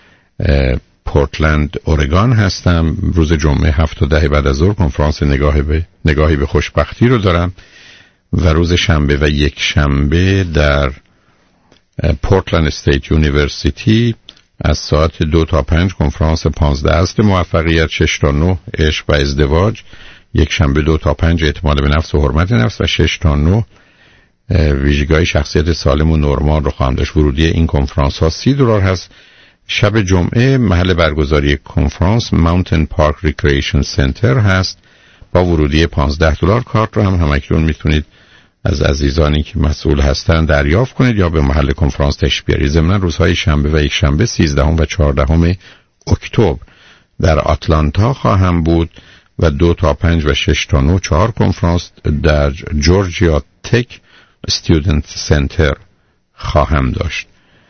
پورتلند اورگان هستم. روز جمعه 7 تا 10 بعد از ظهر کنفرانس نگاهی به خوشبختی رو دارم و روز شنبه و یک شنبه در پورتلند استیت یونیورسیتی از ساعت 2 تا 5 کنفرانس 15 اصل موفقیت، 6 تا 9 عشق و ازدواج، یک شنبه 2 تا 5 اعتماد به نفس و حرمت نفس و 6 تا 9 ویژگی‌های شخصیت سالم و نرمال رو خواهم داشت. ورودی این کنفرانس ها $30 هست. شب جمعه محل برگزاری کنفرانس ماونتن پارک ریکریشن سنتر هست با ورودی $15. کارت رو هم همکنون میتونید از عزیزانی که مسئول هستند دریافت کنید یا به محل کنفرانس تشریف بیارید. ضمن روزهای شنبه و یک شنبه 13 و 14 اکتبر در آتلانتا خواهم بود و 2 تا 5 و 6 تا 9 4 کنفرانس در جورجیا تک استودنت سنتر خواهم داشت.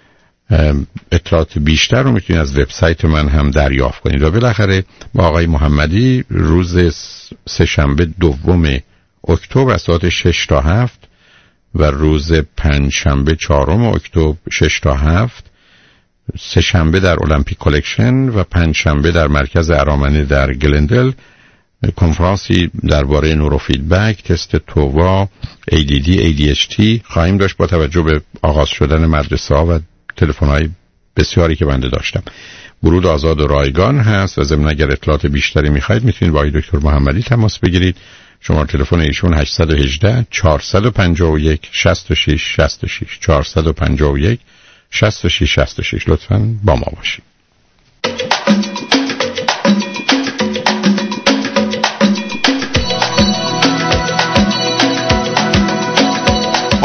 اطلاعات بیشتر رو میتونید از وبسایت من هم دریافت کنید. و بالاخره با آقای محمدی روز سه‌شنبه 2 اکتبر از ساعت 6 تا 7 و روز پنجشنبه 4 اکتبر 6 تا 7، سه‌شنبه در المپیک کلکشن و پنجشنبه در مرکز ارامنه در گلندل کنفرانسی درباره نوروفیدبک، تست تووا، ADD، ADHD خواهیم داشت با توجه به آغاز شدن مدرسه ها و تلفن‌های بسیاری که بنده داشتم. ورود آزاد و رایگان هست و ضمن اگر اطلاعات بیشتری می‌خواید میتونید با دکتر محمدی تماس بگیرید. شماره تلفن ایشون 818 451 66 66 451 66 66. لطفاً با ما باشید.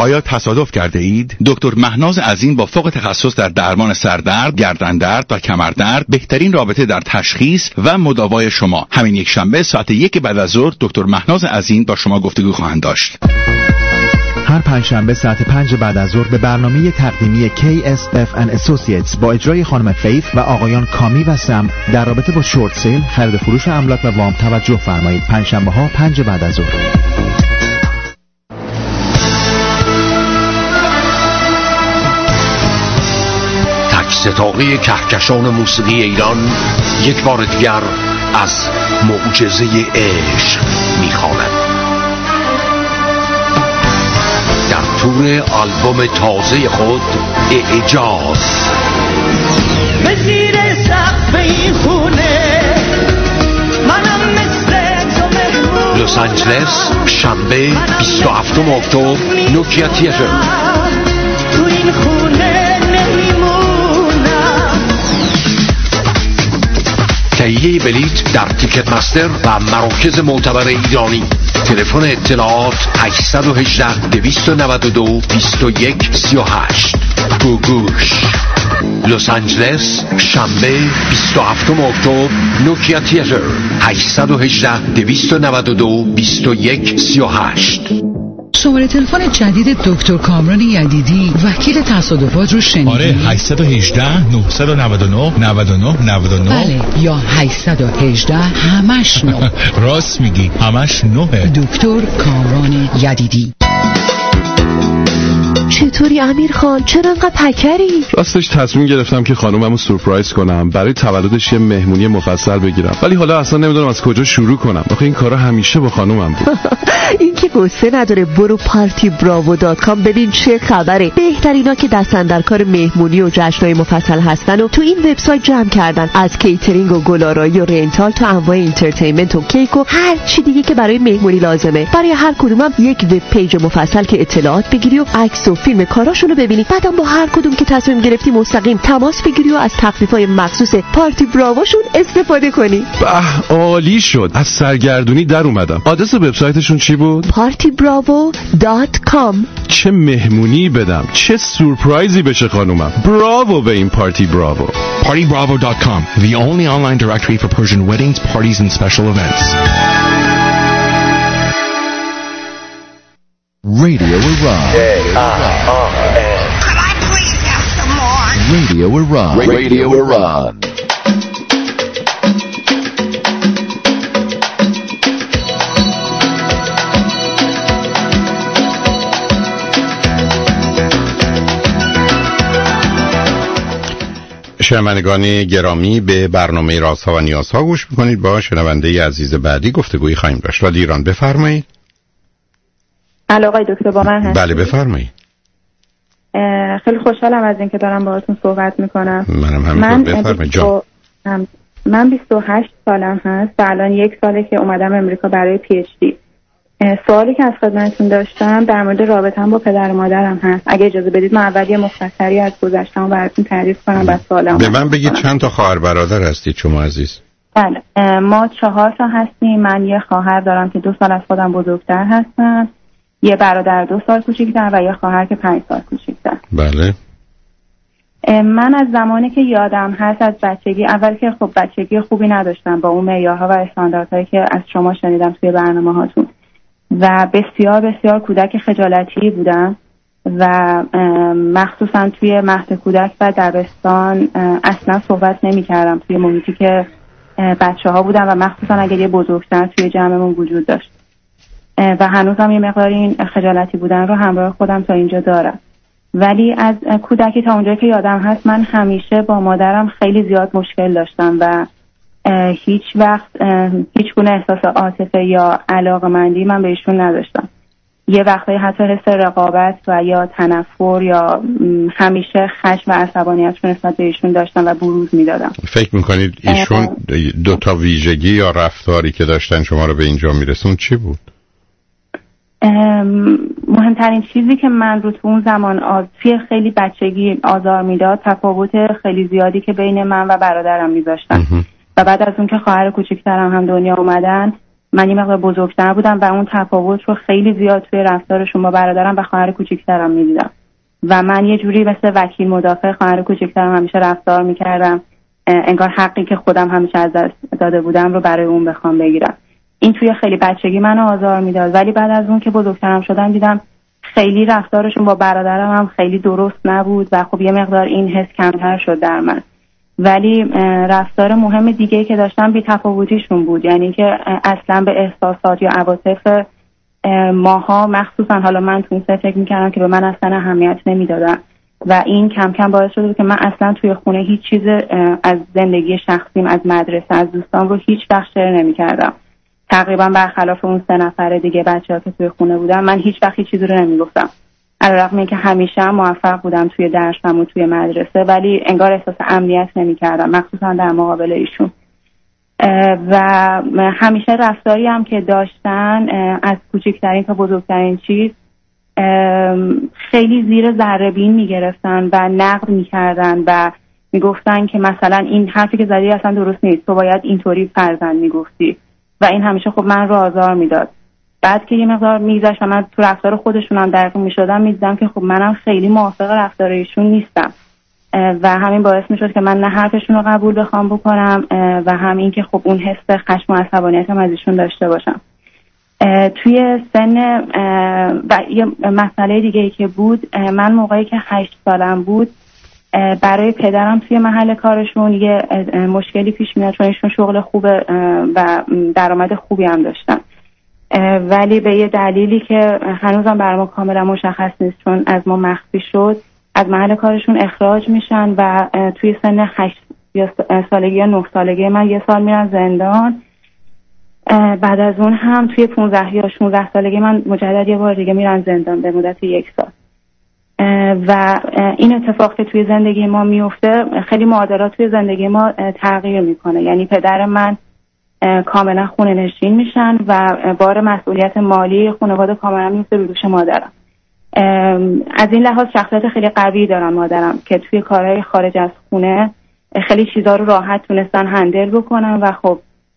آیا تصادف کرده اید؟ دکتر مهناز عظیم با فوق تخصص در درمان سردرد، گردندرد و کمردرد بهترین رابطه در تشخیص و مداوای شما. همین یک شنبه ساعت 1 بعد از ظهر دکتر مهناز عظیم با شما گفتگو خواهند داشت. هر پنجشنبه ساعت 5 بعد از ظهر به برنامه تقدیمی KSF and Associates با اجرای خانم فیث و آقایان کامی و سم در رابطه با شورت سیل، خرید فروش املاک و وام توجه فرمایید. پنجشنبه ها 5 بعد از ظهر. ستاره کهکشان موسیقی ایران یک بار دیگر از معجزه عشق می‌خواند. در تور آلبوم تازه خود اعجاز به زیر سقف این خونه منم مثل تو مهمون. لس آنجلس شنبه 27 اکتبر نوکیا تیاتر. تو این خونه تهیه بلیت در تیکت مستر و مراکز معتبر ایرانی. تلفن اطلاعات 818 292 21 38. گوگوش. لس آنجلس شنبه 27 اکتبر نوکیا تیاتر. 818 292 21 38. شماره تلفن جدید دکتر کامران یدیدی وکیل تصادفات رو شنیدی؟ آره 818 999 99 99. بله یا 818 همش 9. راست میگی همش 9. دکتر کامران یدیدی. چطوری امیر خان؟ چرا انقدر پکری؟ راستش تصمیم گرفتم که خانوممو سورپرایز کنم، برای تولدش یه مهمونی مفصل بگیرم، ولی حالا اصلا نمیدونم از کجا شروع کنم. آخه این کارا همیشه با خانومم بود. این که قصه نداره، برو partybravo.com ببین چه خبره. بهترینا که دستن در کار مهمونی و جشن‌های مفصل هستن و تو این وبسایت جمع کردن، از کیترینگ و گلارایی و رنتال تا انواع اینترتینمنت و کیک و هر چی دیگه که برای مهمونی لازمه. برای هر کدومم یک وب پیج مفصل که اطلاعات بگیری و عکس و فیلم کاراشونو ببینی. بعدم با هر کدوم که تصمیم گرفتی مستقیم تماس بگیری و از تخفیف‌های مخصوص پارتی براوشون استفاده کنی. به عالی شد، از سرگردونی در اومدم. آدرس وبسایتشون چی بود؟ partybravo.com. چه مهمونی بدم، چه سورپرایزی بشه خانومم. براوو به این پارتی براوو. partybravo.com, the only online directory for Persian weddings, parties and special events. Radio Iran. Could I please have some more? Radio Iran. Radio Iran. شنوندگان گرامی، به برنامه رازها و نیازها گوش میکنید. با شنونده عزیز بعدی گفتگویی خواهیم داشت. رادیو ایران، بفرمایید. الو آقای دکتر، با من هست؟ بله بفرمایید. خیلی خوشحالم از اینکه دارم باهاتون صحبت میکنم. منم همینطور، بفرمایید جان. من 28 سالم هست و الان 1 ساله که اومدم امریکا برای PhD. سوالی که از خدمتتون داشتم در مورد رابطه‌ام با پدر و مادرم هست. اگه اجازه بدید من اول یه مختصری از گذشته‌ام براتون تعریف کنم بعد سوالام. به من بگید چند تا خواهر برادر هستید شما عزیز؟ بله، ما 4 تا هستیم. من یه خواهر دارم که 2 سال از خودم بزرگتر هستن، یه برادر 2 سال کوچیک‌تر و یه خواهر که 5 سال کوچیک‌تر. بله. من از زمانی که یادم هست از بچگی، اول که خب بچگی خوبی نداشتم با اون معیارها و استانداردهایی که از شما شنیدم توی برنامه‌هاتون و بسیار بسیار کودک خجالتی بودم و مخصوصا توی مهد کودک و دبستان اصلا صحبت نمی‌کردم توی محیطی که بچه‌ها بودن و مخصوصا اگه یه بزرگتر توی جمعمون وجود داشت و هنوزم یه مقدار این خجالتی بودن رو همراه خودم تا اینجا دارم. ولی از کودکی تا اونجایی که یادم هست من همیشه با مادرم خیلی زیاد مشکل داشتم و هیچ وقت هیچ گونه احساس عاطفه یا علاقه‌مندی من بهشون نداشتم. یه وقتایی حتی حس رقابت و یا تنفر یا همیشه خشم و عصبانیت رو نسبت بهشون داشتم و بروز میدادم. فکر میکنید ایشون 2 تا ویژگی یا رفتاری که داشتن شما رو به اینجا میرسون چی بود؟ مهمترین چیزی که من رو تو اون زمان توی خیلی بچگی آزار میداد تفاوت خیلی زیادی که بین من و برادرم میذاشتن و بعد از اون که خواهر کوچیکترم هم دنیا اومدن من یه مقدار بزرگتر بودم و اون تفاوت رو خیلی زیاد توی رفتارشون با برادرم و خواهر کوچیکترم می‌دیدم و من یه جوری مثل وکیل مدافع خواهر کوچیکترم همیشه رفتار می‌کردم، انگار حقی که خودم همیشه از دست داده بودم رو برای اون بخوام بگیرم. این توی خیلی بچگی منو آزار میداد، ولی بعد از اون که بزرگترم شدم دیدم خیلی رفتارشون با برادرم هم خیلی درست نبود و خب یه مقدار این حس کمتر شد در من. ولی رفتار مهم دیگه که داشتم بی‌تفاوتیشون بود، یعنی که اصلا به احساسات یا عواطف ماها، مخصوصا حالا من تو این فکر میکردم که به من اصلا اهمیت نمیدادن و این کم کم باعث شده که من اصلا توی خونه هیچ چیز از زندگی شخصیم، از مدرسه، از دوستان رو هیچ وقت شیر نمیکردم. تقریبا برخلاف اون 3 نفر دیگه بچه‌ها که توی خونه بودن، من هیچ وقت هیچ چیزی رو نمیگفتم، علیرغم اینکه همیشه موفق بودم توی درسم و توی مدرسه، ولی انگار احساس امنیت نمی‌کردم، مخصوصا در مقابل ایشون. و همیشه رفتاری هم که داشتن از کوچکترین تا بزرگترین چیز خیلی زیر ذره بین می‌گرفتن و نقد می‌کردن و میگفتن که مثلا این حرفی که زدی اصلا درست نیست، تو باید اینطوری فرزند میگفتی و این همیشه خب من رو آزار میداد. بعد که یه مقدار میگذشت و من تو رفتار خودشونم دقیق میشدم، میدیدم که خب منم خیلی موافق رفتار ایشون نیستم و همین باعث میشد که من نه حرفشون رو قبول بخوام بکنم و همین که خب اون حس خشم و عصبانیتم از ایشون داشته باشم. توی سن و یه مسئله دیگه ای که بود، من موقعی که 8 سالم بود برای پدرم توی محل کارشون یه مشکلی پیش میاد، چون ایشون شغل خوبه و درآمد خوبی هم داشتن، ولی به یه دلیلی که هنوزم برای ما کاملا مشخص نیست چون از ما مخفی شد، از محل کارشون اخراج میشن و توی سن 8 سالگی یا 9 سالگی من 1 سال میرن زندان. بعد از اون هم توی 15 یا 16 سالگی من مجدد یه بار دیگه میرن زندان به مدت 1 سال. و این اتفاق که توی زندگی ما میفته خیلی معادلات توی زندگی ما تغییر میکنه. یعنی پدر من کاملا خونه نشین میشن و بار مسئولیت مالی خانواده کاملا میفته رو دوش مادرم. از این لحاظ شخصیت خیلی قوی دارم مادرم که توی کارهای خارج از خونه خیلی چیزا رو راحت تونستن هندل بکنن و خب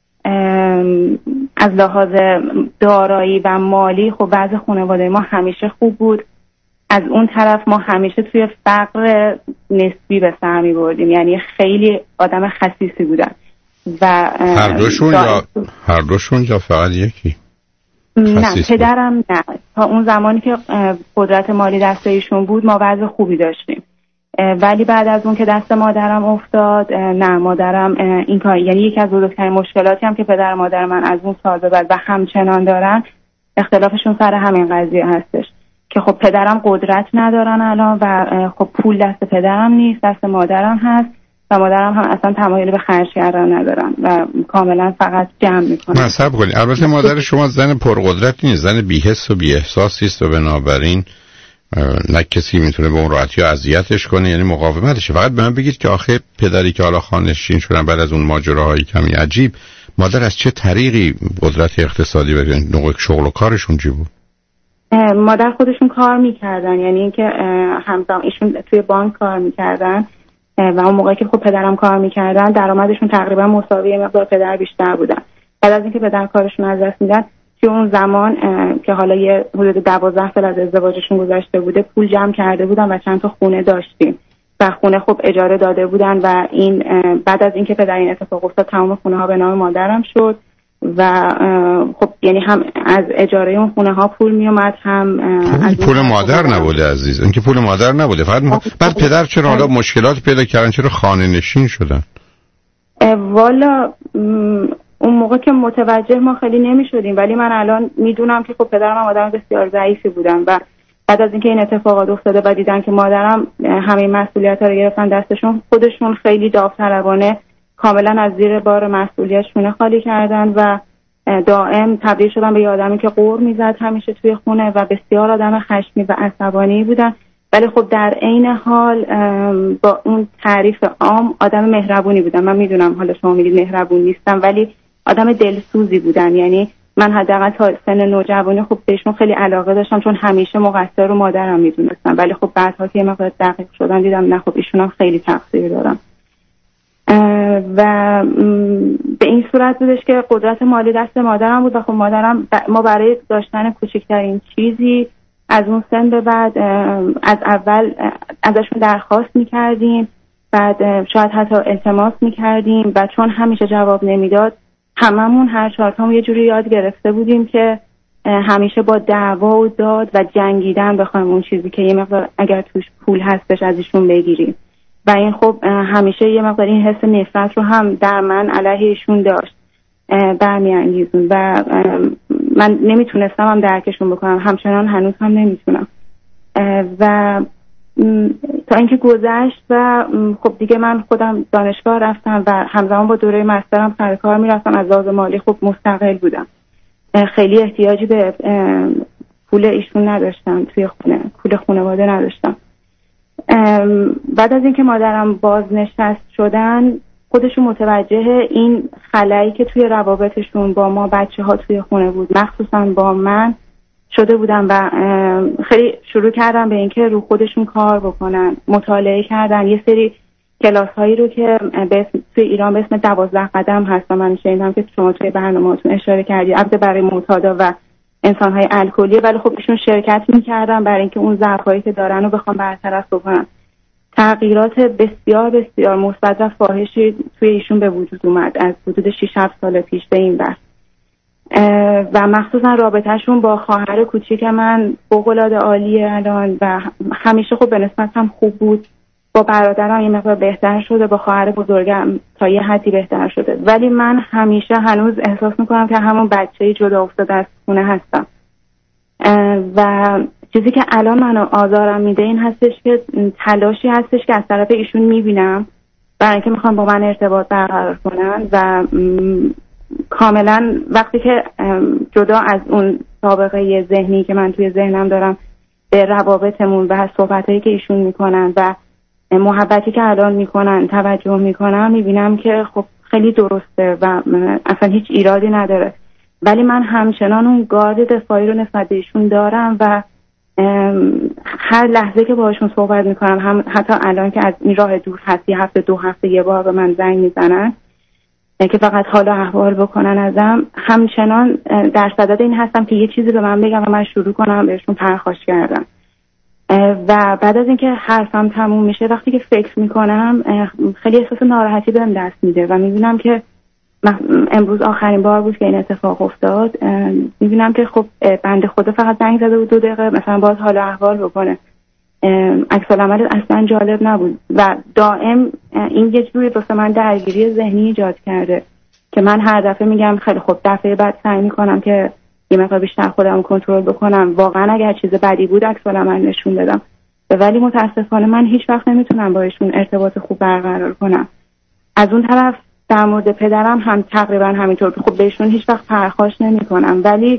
از لحاظ دارایی و مالی خب وضع خانواده ما همیشه خوب بود. از اون طرف ما همیشه توی فقر نسبی به سر می بردیم، یعنی خیلی آدم خسیسی بودن. و هر دوشون یا فقط یکی؟ نه پدرم نه، تا اون زمانی که قدرت مالی دست ایشون بود ما وضع خوبی داشتیم، ولی بعد از اون که دست مادرم افتاد نه، مادرم این کار، یعنی یکی از بزرگترین مشکلاتی هم که پدر مادر من از اون سال به بعد و همچنان دارن اختلافشون سر همین قضیه هستش که خب پدرم قدرت ندارن الان و خب پول دست پدرم نیست، دست مادرم هست و مادرم هم اصلا تمایلی به خرج کردن ندارن و کاملا فقط جمع میکنن. مصرف کنید. البته مادر شما زن پرقدرت نیست، زن بی‌حس و بی‌احساسی است و بنابراین نه کسی میتونه به اون راحتی اذیتش کنه، یعنی مقاومتشه. فقط به من بگید که آخه پدری که حالا خانه‌نشین شدن بعد از اون ماجراهای کمی عجیب، مادر از چه طریقی قدرت اقتصادی و نوع شغل و کارشون چی بود؟ مادر خودشون کار میکردن، یعنی اینکه همزمان ایشون توی بانک کار میکردن و اون موقعی که خب پدرم کار میکردن درآمدشون تقریبا مساوی مقدار پدر بیشتر بودن. بعد از اینکه پدر کارشون از دست میدن توی اون زمان که حالا یه حدود 12 سال از ازدواجشون گذشته بوده پول جمع کرده بودن و چند تا خونه داشتیم و خونه خب اجاره داده بودن و این بعد از اینکه پدر این اتفاق افتاد تمام خونه ها به نام مادرم شد و خب یعنی هم از اجاره اون خونه ها پول می اومد هم از پول مادر نبوده عزیز، اینکه پول مادر نبوده فقط بعد پدر چرا حالا مشکلات پیدا کردن، چرا خانه نشین شدن؟ والا اون موقع که متوجه ما خیلی نمی شدیم، ولی من الان میدونم که خب پدرم هم آدم بسیار ضعیفی بودن و بعد از اینکه این اتفاقات افتاده و دیدن که مادرم همه مسئولیت‌ها رو گرفتن دستشون، خودشون خیلی داوطلبانه کاملا از زیر بار مسئولیتشون خالی کردن و دائم تبدیل شدن به یه آدمی که قور میزد همیشه توی خونه و بسیار آدم خشمی و عصبانی بودن، ولی خب در عین حال با اون تعریف عام آدم مهربونی بودن. من میدونم حالا شما میگید مهربون نیستم، ولی آدم دلسوزی بودن. یعنی من حداقل تا سن نوجوانی خب بهشون خیلی علاقه داشتم چون همیشه مقصر رو مادرم میدونستم، ولی خب بعدها که یه مقدار دقیق شدم دیدم نه خب ایشون هم خیلی تقصیر دارن. و به این صورت بودش که قدرت مالی دست مادرم بود و خب مادرم ما برای داشتن کوچکترین چیزی از اون سن به بعد از اول ازشون درخواست میکردیم، بعد شاید حتی التماس میکردیم و چون همیشه جواب نمیداد هممون هر چهارتامون یه جوری یاد گرفته بودیم که همیشه با دعوا و داد و جنگیدن بخوایم اون چیزی که یه مقدار اگر توش پول هستش ازشون بگیریم و این خب همیشه یه مقدار این حس نفرت رو هم در من علیه ایشون داشت برمیانگیزون و من نمیتونستم هم درکشون بکنم، همچنان هنوز هم نمیتونم و تا اینکه گذشت و خب دیگه من خودم دانشگاه رفتم و همزمان با دوره مسترم سر کار میرفتم، از لحاظ مالی خب مستقل بودم، خیلی احتیاجی به پول ایشون نداشتم، توی خونه پول خانواده نداشتم. بعد از اینکه مادرم بازنشست شدن خودشون متوجه این خلایی که توی روابطشون با ما بچه ها توی خونه بود، مخصوصا با من شده بودن و خیلی شروع کردن به اینکه رو خودشون کار بکنن، مطالعه کردن. یه سری کلاس هایی رو که توی ایران به اسم 12 قدم هست، من شنیدم که شما توی برنامه‌تون اشاره کردید، البته برای معتادا و انسان‌های الکلیه، ولی خب ایشون شرکت می‌کردن برای اینکه اون ضعفایی که دارن رو بخوام برطرف بکنن. تغییرات بسیار بسیار مثبت و فاحشی توی ایشون به وجود اومد از حدود 6-7 سال پیش به این ور و مخصوصا رابطهشون با خواهر کوچیک من فوق‌العاده عالیه الان و همیشه خب به نسبت هم خوب بود. با برادرم یه مقدار بهتر شده، با خواهر بزرگم تا یه حدی بهتر شده، ولی من همیشه هنوز احساس میکنم که همون بچه‌ای جدا افتاده از خونه هستم و چیزی که الان منو آزارم میده این هستش که تلاشی هستش که از طرف ایشون میبینم برای اینکه میخوام با من ارتباط برقرار کنن و کاملا وقتی که جدا از اون سابقه ذهنی که من توی ذهنم دارم به روابطمون و صحبتایی که ایشون میکنن و محبتی که الان میکنن توجه میکنم، میبینم که خب خیلی درسته و اصلا هیچ ایرادی نداره، ولی من همچنان اون گارد دفاعی رو نسبت به ایشون دارم و هر لحظه که باهاشون صحبت میکنم، هم حتی الان که از این راه دور هست، یه هفته 2 هفته یه بار به من زنگ میزنن که فقط حال و احوال بکنن ازم، همچنان در صدد این هستم که یه چیزی به من بگم و من شروع کنم بهشون پرخاش کردن. و بعد از اینکه حرفم تموم میشه، وقتی که فکر میکنم خیلی احساس ناراحتی بهم دست میده و میبینم که امروز آخرین بار بود که این اتفاق افتاد. میبینم که خب بنده خدا فقط زنگ زده بود 2 دقیقه مثلا باز حال و احوال بکنه، عکس العمل اصلا جالب نبود و دائم این یه جوری واسه من درگیری ذهنی ایجاد کرده که من هر دفعه میگم خیلی خب دفعه بعد سعی میکنم که یه مقدار بیشتر خودم کنترل بکنم، واقعا اگر چیز بدی بود عکس العمل نشون بدم، ولی متاسفانه من هیچ وقت نمیتونم با ایشون ارتباط خوب برقرار کنم. از اون طرف در مورد پدرم هم تقریبا همینطور، خب بهشون هیچ وقت پرخاش نمیکنم، ولی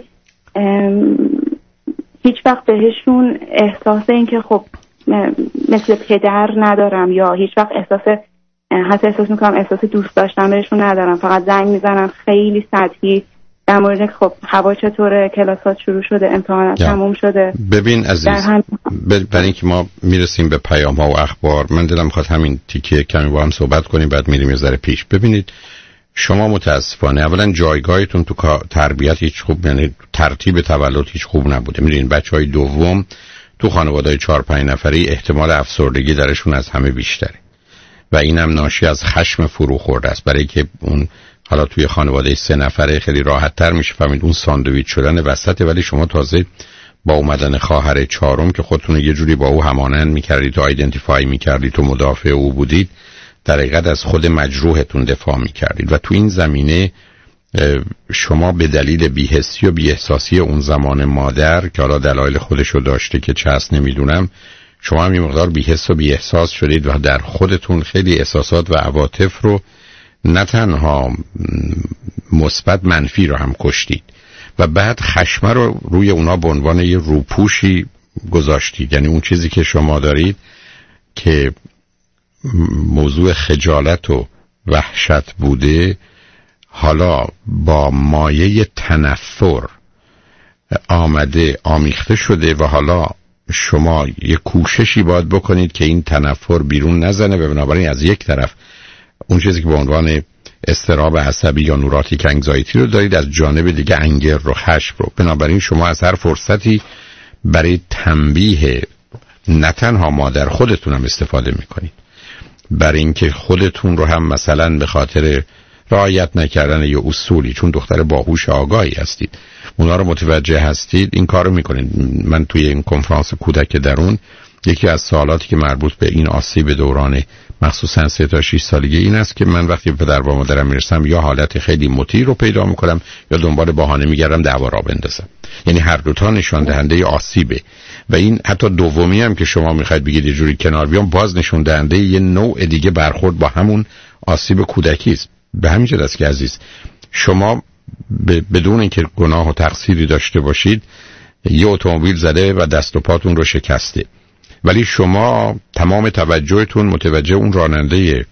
هیچ وقت بهشون احساس این که خب مثل پدر ندارم یا هیچ وقت حتی احساس میکنم احساس دوست داشتن بهشون ندارم. فقط زنگ میزنم خیلی سطحی در مورد خب هوا چطوره، کلاسات شروع شده، امتحانات تموم شده. ببین عزیز، برای اینکه ما میرسیم به پیام ها و اخبار، من دلم میخواد همین تیکه کمی با هم صحبت کنیم بعد میریم یه ذره پیش. ببینید شما متاسفانه اولا جایگاهتون تو تربیت هیچ خوب، یعنی ترتیب تولد هیچ خوب نبوده. میدونین بچهای دوم تو خانواده‌های 4-5 نفری احتمال افسردگی درشون از همه بیشتره و اینم ناشی از خشم فرو خورده است، برای که اون حالا توی خانواده 3 نفره خیلی راحت تر میشه فهمید اون ساندویچ شدن وسطه، ولی شما تازه با اومدن خواهر 4م که خودتون یه جوری با او همانند میکردید تو آیدنتیفای میکردید تو مدافع او بودید، در حقیقت از خود مجروحتون دفاع میکردید و تو این زمینه شما به دلیل بی‌حسی و بی‌احساسی اون زمان مادر که حالا دلایل خودشو داشته که چه هست نمیدونم، شما هم یه مقدار بی‌حس و بی‌احساس شدید و در خودتون خیلی احساسات و عواطف رو نه تنها مثبت منفی رو هم کشتید و بعد خشمه رو روی اونا به عنوان یه روپوشی گذاشتید. یعنی اون چیزی که شما دارید که موضوع خجالت و وحشت بوده، حالا با مایه تنفر آمده آمیخته شده و حالا شما یه کوششی باید بکنید که این تنفر بیرون نزنه و بنابراین از یک طرف اون چیزی که به عنوان اضطراب عصبی یا نوراتیک انگزایتی رو دارید، از جانب دیگه انگر رو، خشم رو. بنابراین شما از هر فرصتی برای تنبیه نه تنها مادر خودتون هم استفاده میکنید، برای اینکه خودتون رو هم مثلا به خاطر رعایت نکردن یا اصولی، چون دختر باهوش آگاهی هستید، اونا رو متوجه هستید، این کار رو میکنید. من توی این کنفرانس کودک درون یکی از سوالاتی که مربوط به این آسیب دوران مخصوصا 3 تا 6 سالگی این است که من وقتی پدر و مادرم میرسم یا حالت خیلی مطیع رو پیدا میکنم یا دنبال بهانه میگردم دعوا را بندازم. یعنی هر دوتا نشان دهنده آسیبه و این حتی دومی هم که شما میخواید بگید یه جوری کنار بیام، باز نشون دهنده یه نوع دیگه برخورد با همون آسیب کودکی است. به همین جهت است که عزیز شما بدون اینکه گناه و تقصیری داشته باشید یه اتومبیل زده و دست و پاتون رو شکسته، ولی شما تمام توجهتون متوجه اون راننده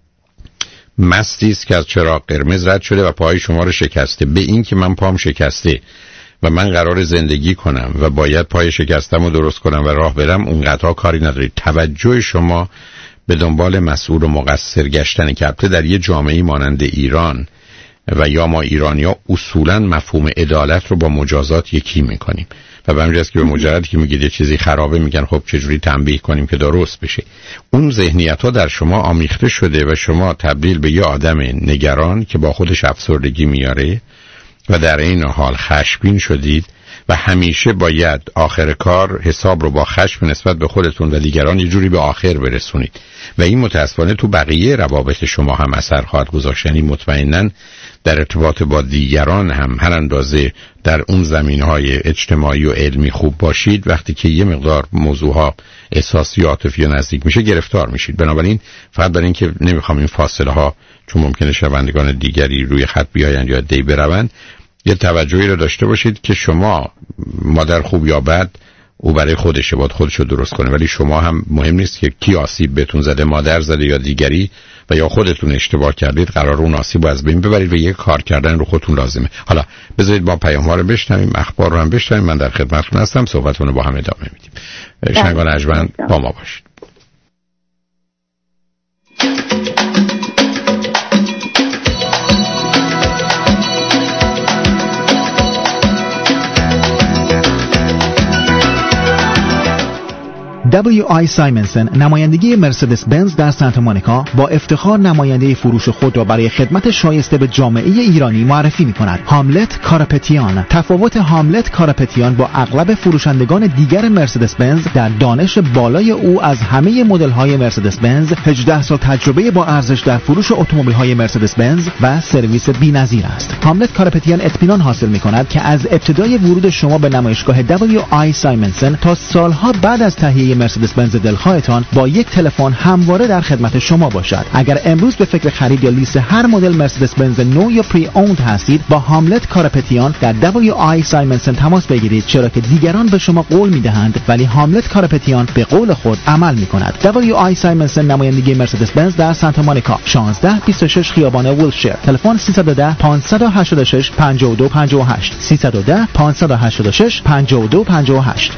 مستی است که از چراغ قرمز رد شده و پای شما رو شکسته. به این که من پام شکسته و من قرار زندگی کنم و باید پای شکستم رو درست کنم و راه برم، اونقدر کاری ندارید. توجه شما به دنبال مسئول و مقصر گشتن که البته در یه جامعه مانند ایران و یا ما ایرانی‌ها اصولاً مفهوم عدالت رو با مجازات یکی می‌کنیم و به همین جاست که به مجردی که میگید یه چیزی خرابه میگن خب چجوری تنبیه کنیم که درست بشه. اون ذهنیت‌ها در شما آمیخته شده و شما تبدیل به یه آدم نگران که با خودش افسردگی میاره و در این حال خشمگین شدید و همیشه باید آخر کار حساب رو با خشم نسبت به خودتون و دیگران یه جوری به آخر برسونید و این متاسفانه تو بقیه روابط شما هم اثر خواهد گذاشت. یعنی مطمئناً در ارتباط با دیگران هم هر اندازه در اون زمینهای اجتماعی و علمی خوب باشید، وقتی که یه مقدار موضوعها احساسی و عاطفی نزدیک میشه گرفتار میشید. بنابراین فقط برای اینکه نمیخوام این فاصله ها چون ممکنه شنوندگان دیگری روی خط بیاین یا دی بروند، یه توجهی رو داشته باشید که شما مادر خوب یا بد او برای خودشه، باید خودشو درست کنه، ولی شما هم مهم نیست که کی آسیب بهتون زده، مادر زده یا دیگری و یا خودتون اشتباه کردید، قرار اون آسیب رو از بین ببرید و یک کار کردن رو خودتون لازمه. حالا بذارید ما پیام‌ها رو بشنویم، اخبار رو هم بشنویم، من در خدمتتون هستم، صحبتون رو با هم ادامه میدیم. شنگان ارجمند با ما باشید. W.I. سایمنسن نمایندگی مرسدس بنز در سانتا مونیکا با افتخار نماینده فروش خود را برای خدمت شایسته به جامعه ایرانی معرفی می‌کند. هاملت کاراپتیان. تفاوت هاملت کاراپتیان با اغلب فروشندگان دیگر مرسدس بنز در دانش بالای او از همه مدل‌های مرسدس بنز، 18 سال تجربه با ارزش در فروش اتومبیل‌های مرسدس بنز و سرویس بی‌نظیر است. هاملت کاراپتیان اطمینان حاصل می‌کند که از ابتدای ورود شما به نمایشگاه W.I. سایمنسن تا سالها بعد از تهیه مرسدس بنز دلخواهتان با یک تلفن همواره در خدمت شما باشد. اگر امروز به فکر خرید یا لیز هر مدل مرسدس بنز نو یا پری اوند هستید، با هاملت کاراپتیان در W.I. سایمنسن تماس بگیرید، چرا که دیگران به شما قول میدهند ولی هاملت کاراپتیان به قول خود عمل میکند. W.I. سایمنسن نمایندگی مرسدس بنز در سانتا مونیکا 1626 خیابان ویلشیر. تلفن 310 586 5258 310 586 5258.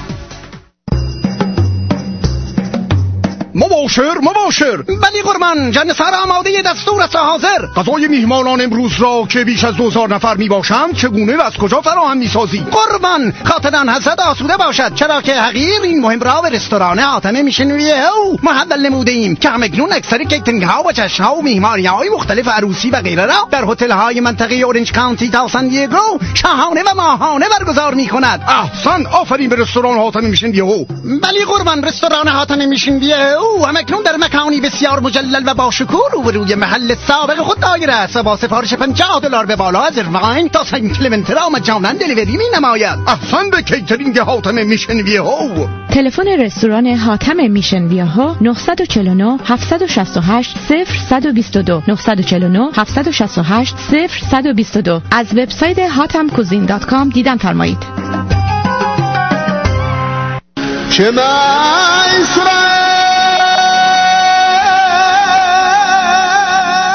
مباشر بلی قربان، جنسر آماده دستور است حاضر. غذای میهمانان امروز را که بیش از 2000 نفر میباشند چگونه و از کجا فراهم میسازی؟ قربان خاطران حضرت آسوده باشد، چرا که حقیر این مهم را به رستوران حاتم میشنویه او محول نموده ایم که همکنون اکثر کیترینگ ها و جشن ها و میهمانی های مختلف عروسی و غیره را در هتل های منطقه اورنج کانتی تا سان دیگو شاهانه و ماهانه برگزار میکند. احسن، آفرین به رستوران حاتم میشنویه او. بلی قربان، رستوران حاتم میشنویه او همکنون در مکانی بسیار مجلل و با شکوه روبروی محل سابق خود دایر است و با سفارش $50 به بالا از ایرواین تا سنت کلمنت را مجانا دلیوری می‌نماید. احسن به کیترینگ حاتم میشن ویهو. تلفن رستوران حاتم میشن ویهو 949 768 0122 949 768 0122. از وبسایت hatamcuisine.com دیدن فرمایید. چه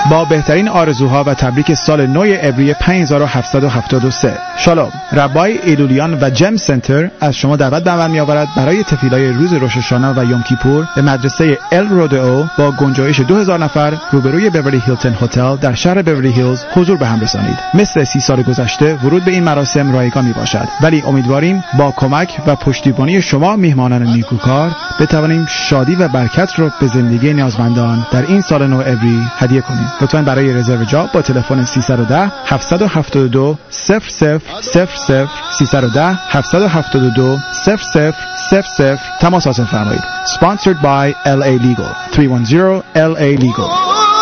با بهترین آرزوها و تبریک سال نو عبری 5773. شالوم. ربای ایلولیان و جم سنتر از شما دعوت به عمل می‌آورد برای تفیل‌های روز روش الشانه و یوم کیپور به مدرسه ال رودئو با گنجایش 2000 نفر روبروی بیورلی هیلتون هتل در شهر بیورلی هیلز حضور به هم رسانید. مثل 30 سال گذشته ورود به این مراسم رایگان میباشد، ولی امیدواریم با کمک و پشتیبانی شما میهمانان نیکوکار بتوانیم شادی و برکت رو به زندگی نیازمندان در این سال نو عبری هدیه کنیم. لطفاً برای رزرو جا با تلفن 310 772 0000 310 772 0000 تماس حاصل فرمایید. Sponsored by LA Legal. 310 LA Legal.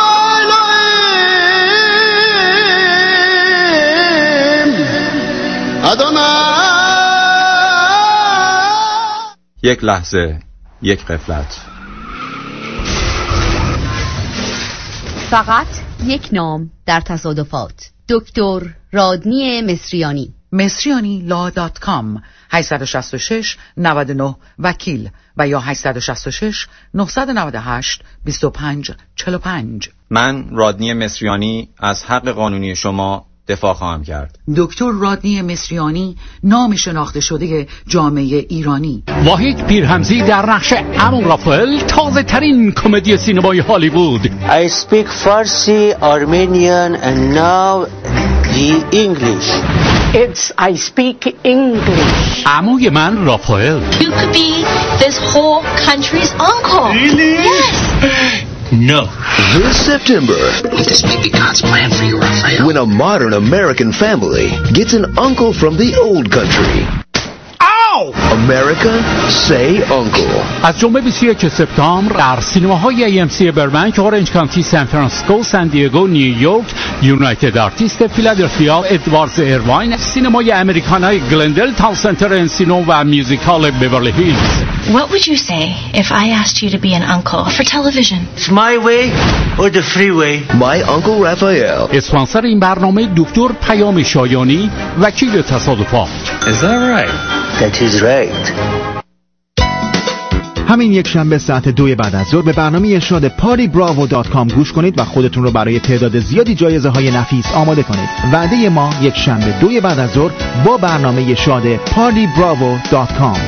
یک لحظه، یک غفلت. فقط یک نام در تصادفات. دکتر رادنی مصریانی. مصریانی.com 866 99 وکیل و یا 866 998 25 45. من رادنی مصریانی از حق قانونی شما دفاع خواهم کرد. دکتر رادنی مصریانی، نام شناخته شده جامعه ایرانی. واحد پیرهمزی در نقش عمو رافائل، تازه ترین کمدی سینمای هالیوود. I speak Farsi, Armenian and now the English. It's I speak English. عموی من رافائل. You could be this whole country's uncle. Really? Yes. No. This September, This may be God's plan for you, Raphael. when a modern American family gets an uncle from the old country. Ow! America, say uncle. از جمعه 21 سپتامبر در سینماهای AMC بربنک، اورنج کانتی، سان فرانسیسکو، سان دیگو، نیویورک، یونایتد آرتیست، فیلادلفیا، ادواردز ایرواین، سینمای امریکانای گلندل، تاون سنتر انسینو و میوزیکال بیورلی هیلز. What would you say if I asked you to be an uncle for television? It's my way or the freeway. My Uncle Raphael. اسپانسر این برنامه دکتر پیام شایانی، وکیل تصادفات. Is that right? That is right. همین یک شنبه ساعت 2 بعد از ظهر به برنامه شاد partybravo.com گوش کنید و خودتون رو برای تعداد زیادی جایزه های نفیس آماده کنید. وعده ما یک شنبه 2 بعد از ظهر با برنامه شاد partybravo.com.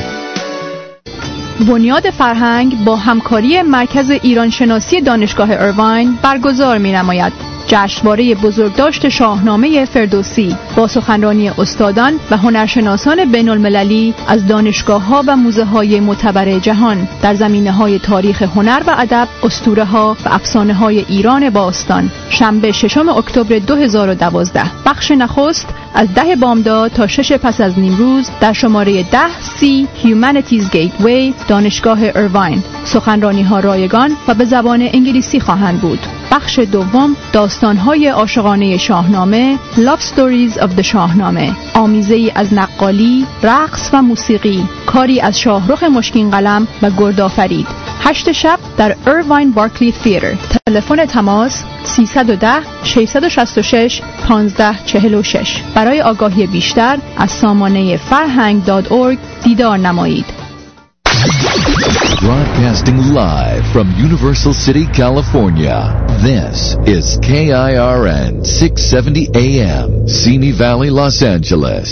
بنیاد فرهنگ با همکاری مرکز ایرانشناسی دانشگاه ایرواین برگزار می‌نماید جشنواره بزرگداشت شاهنامه فردوسی با سخنرانی استادان و هنرشناسان بین‌المللی از دانشگاه‌ها و موزه‌های معتبر جهان در زمینه‌های تاریخ هنر و ادب، اسطوره‌ها و افسانه‌های ایران باستان. شنبه 6 اکتبر 2012. بخش نخست از 10 بامداد تا 6 پس از نیمروز در شماره 10C Humanities Gateway دانشگاه ایرواین. سخنرانی‌ها رایگان و به زبان انگلیسی خواهند بود. بخش دوم داستان‌های عاشقانه شاهنامه Love Stories of the شاهنامه، آمیزه‌ای از نقالی، رقص و موسیقی، کاری از شاهرخ مشکین قلم و گردآفرید. 8 شب در ایرواین بارکلی تئاتر. تلفن تماس 310 666 1546. برای آگاهی بیشتر از سامانه farhang.org دیدار نمایید. Broadcasting live from Universal City, California. This is KIRN 670 AM, Simi Valley, Los Angeles.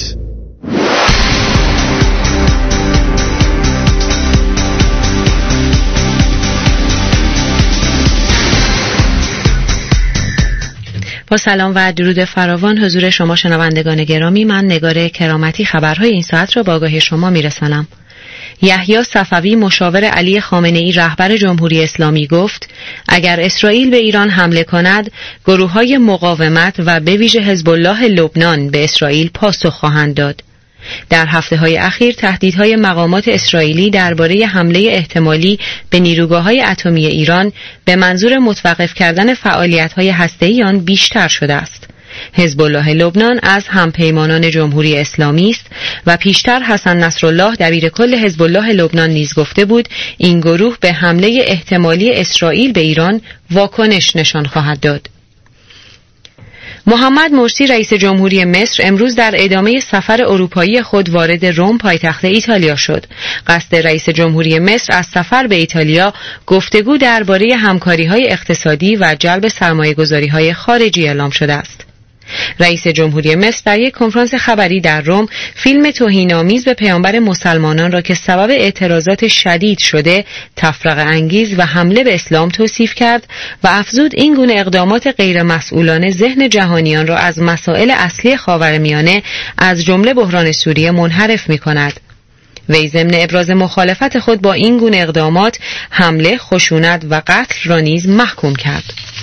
با سلام و درود فراوان حضور شما شنوندگان گرامی، من نگار کرامتی خبرهای این ساعت را با آگاهی شما میرسانم. یحیی صفوی مشاور علی خامنه‌ای رهبر جمهوری اسلامی گفت اگر اسرائیل به ایران حمله کند گروه‌های مقاومت و به ویژه حزب الله لبنان به اسرائیل پاسخ خواهند داد. در هفته‌های اخیر تهدیدهای مقامات اسرائیلی درباره حمله احتمالی به نیروگاه‌های اتمی ایران به منظور متوقف کردن فعالیت‌های هسته‌ای آن بیشتر شده است. حزب الله لبنان از همپیمانان جمهوری اسلامی است و پیشتر حسن نصرالله دبیرکل حزب الله لبنان نیز گفته بود این گروه به حمله احتمالی اسرائیل به ایران واکنش نشان خواهد داد. محمد مرسی رئیس جمهوری مصر امروز در ادامه سفر اروپایی خود وارد روم پایتخت ایتالیا شد. قصد رئیس جمهوری مصر از سفر به ایتالیا گفتگو درباره همکاری‌های اقتصادی و جلب سرمایه‌گذاری‌های خارجی اعلام شده است. رئیس جمهوری مصر در یک کنفرانس خبری در روم فیلم توهین‌آمیز به پیامبر مسلمانان را که سبب اعتراضات شدید شده تفرقه انگیز و حمله به اسلام توصیف کرد و افزود این گونه اقدامات غیرمسئولانه ذهن جهانیان را از مسائل اصلی خاورمیانه از جمله بحران سوریه منحرف می‌کند. وی ضمن ابراز مخالفت خود با این گونه اقدامات حمله، خشونت و قتل را نیز محکوم کرد.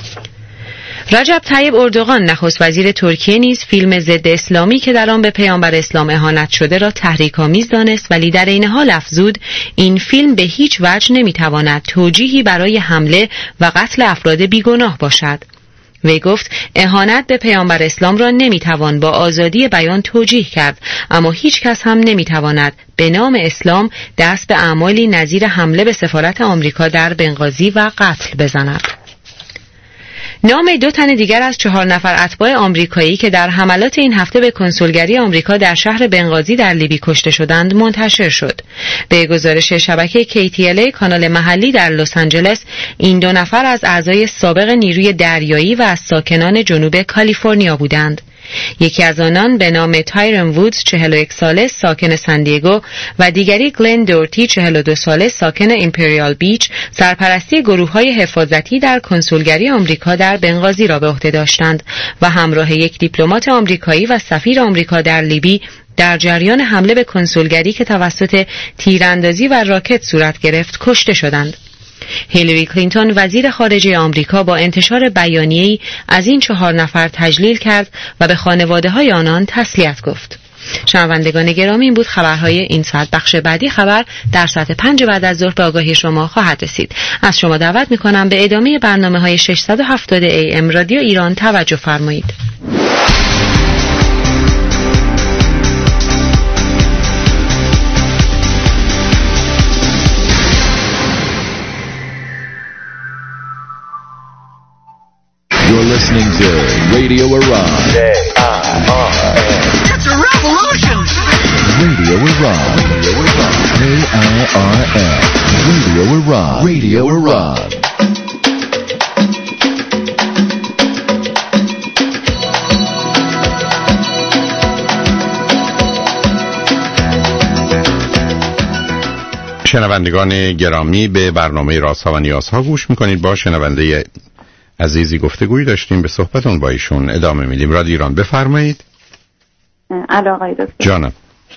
رجب طیب اردوغان نخست وزیر ترکیه نیز فیلم ضد اسلامی که در آن به پیامبر اسلام اهانت شده را تحریک‌آمیز دانست، ولی در این حال افزود این فیلم به هیچ وجه نمی‌تواند توجیهی برای حمله و قتل افراد بیگناه باشد. وی گفت اهانت به پیامبر اسلام را نمی‌توان با آزادی بیان توجیه کرد، اما هیچ کس هم نمی‌تواند به نام اسلام دست به اعمالی نظیر حمله به سفارت آمریکا در بنغازی و قتل بزند. نام 2 تن دیگر از 4 نفر اتباع آمریکایی که در حملات این هفته به کنسولگری آمریکا در شهر بنغازی در لیبی کشته شدند منتشر شد. به گزارش شبکه KTLA کانال محلی در لس آنجلس، این 2 نفر از اعضای سابق نیروی دریایی و از ساکنان جنوب کالیفرنیا بودند. یکی از آنان به نام تایرن وودز 41 ساله ساکن سندیگو و دیگری گلن دورتی 42 ساله ساکن ایمپریال بیچ سرپرستی گروه‌های حفاظتی در کنسولگری آمریکا در بنغازی را به عهده داشتند و همراه یک دیپلمات آمریکایی و سفیر آمریکا در لیبی در جریان حمله به کنسولگری که توسط تیراندازی و راکت صورت گرفت کشته شدند. هیلاری کلینتون وزیر خارجه آمریکا با انتشار بیانیه‌ای از این 4 نفر تجلیل کرد و به خانواده‌های آنان تسلیت گفت. شنوندگان گرامی، این بود خبرهای این ساعت. بخش بعدی خبر در ساعت 5 بعد از ظهر به آگاهی شما خواهد رسید. از شما دعوت می‌کنم به ادامه برنامه‌های 670 AM رادیو ایران توجه فرمایید. You're listening to Radio Iran. It's a revolution! Radio Iran. KIRN. Radio Iran. Radio Iran. شنوندگان گرامی، به برنامه رازها و نیازها گوش میکنید. با شنونده عزیزی گفتگویی داشتیم، به صحبتون با ایشون ادامه میدیم. رادیو ایران، بفرمایید. آقای دکتر. جانم.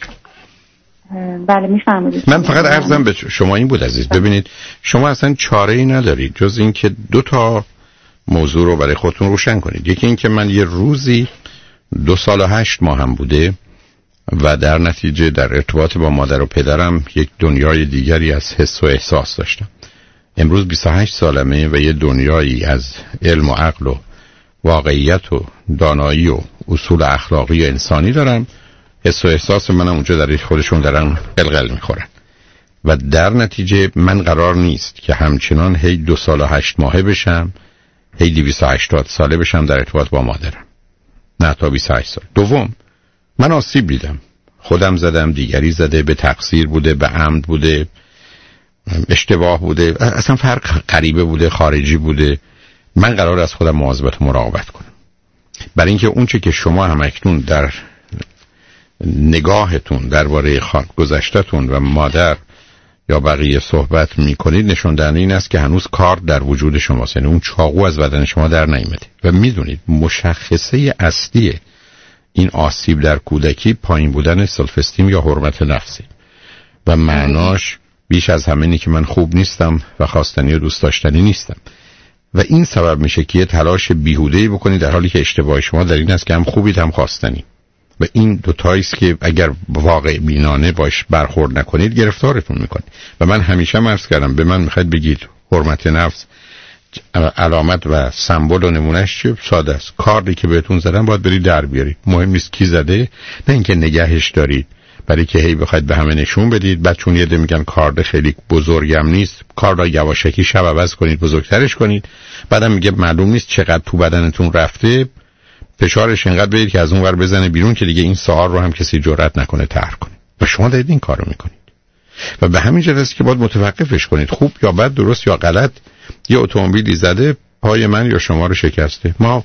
بله میفرمایید. من فقط عرضم به شما این بود عزیز، ببینید شما اصلا چاره‌ای ندارید جز این که 2 تا موضوع رو برای خودتون روشن کنید. یکی این که من یه روزی 2 سال و 8 ماهم بوده و در نتیجه در ارتباط با مادر و پدرم یک دنیای دیگری از حس و احساس داشتم. امروز 28 سالمه و یه دنیایی از علم و عقل و واقعیت و دانایی و اصول اخلاقی و انسانی دارم. حس و احساس منم اونجا در خودشون دارن قلقل میخورن و در نتیجه من قرار نیست که همچنان هی 2 سال و 8 ماهه بشم، هی 280 ساله بشم در ارتباط با مادرم. نه تا 28 سال. دوم، من آسیب دیدم، خودم زدم، دیگری زده، به تقصیر بوده، به عمد بوده، اشتباه بوده، اصلا فرق غریبه بوده، خارجی بوده. من قرار از خودم مواظبت و مراقبت کنم، برای اینکه اونچه که شما همکنون در نگاهتون درباره گذشته‌تون و مادر یا بقیه صحبت میکنید نشون دهنده این است که هنوز کار در وجود شماست، یعنی اون چاقو از بدن شما در نیامده. و میدونید مشخصه اصلی این آسیب در کودکی پایین بودن سلف استیم یا حرمت نفسی و معناش بیش از همه اینه که من خوب نیستم و خواستنی و دوست داشتنی نیستم و این سبب میشه که یه تلاش بیهوده‌ای بکنید در حالی که اشتباه شما در این است که هم خوبید هم خواستنی. و این دوتاییست که اگر واقع بینانه باش برخورد نکنید گرفتارتون میکنه. و من همیشه عرض کردم به من میخواید بگید حرمت نفس علامت و سمبل و نمونهش چیه؟ ساده است. کاردی که بهتون زدن باید برید در بیارید. مهم نیست کی زده، نه اینکه نگهش دارید برای که هی بخواید به همه نشون بدید. بعد چون یه ده میگن کارد خیلی بزرگم نیست، کارد یواشکی شب عوض کنید، بزرگترش کنید. بعدم میگه معلوم نیست چقدر تو بدنتون رفته، فشارش اینقدر بدید که از اون ور بزنه بیرون که دیگه این سوار رو هم کسی جرئت نکنه طرح کنه و شما دارید این کارو میکنید و به همین جهت است که باید متوقفش کنید. خوب یا بد، درست یا غلط، یه اتومبیلی زده پای من یا شما رو شکسته. ما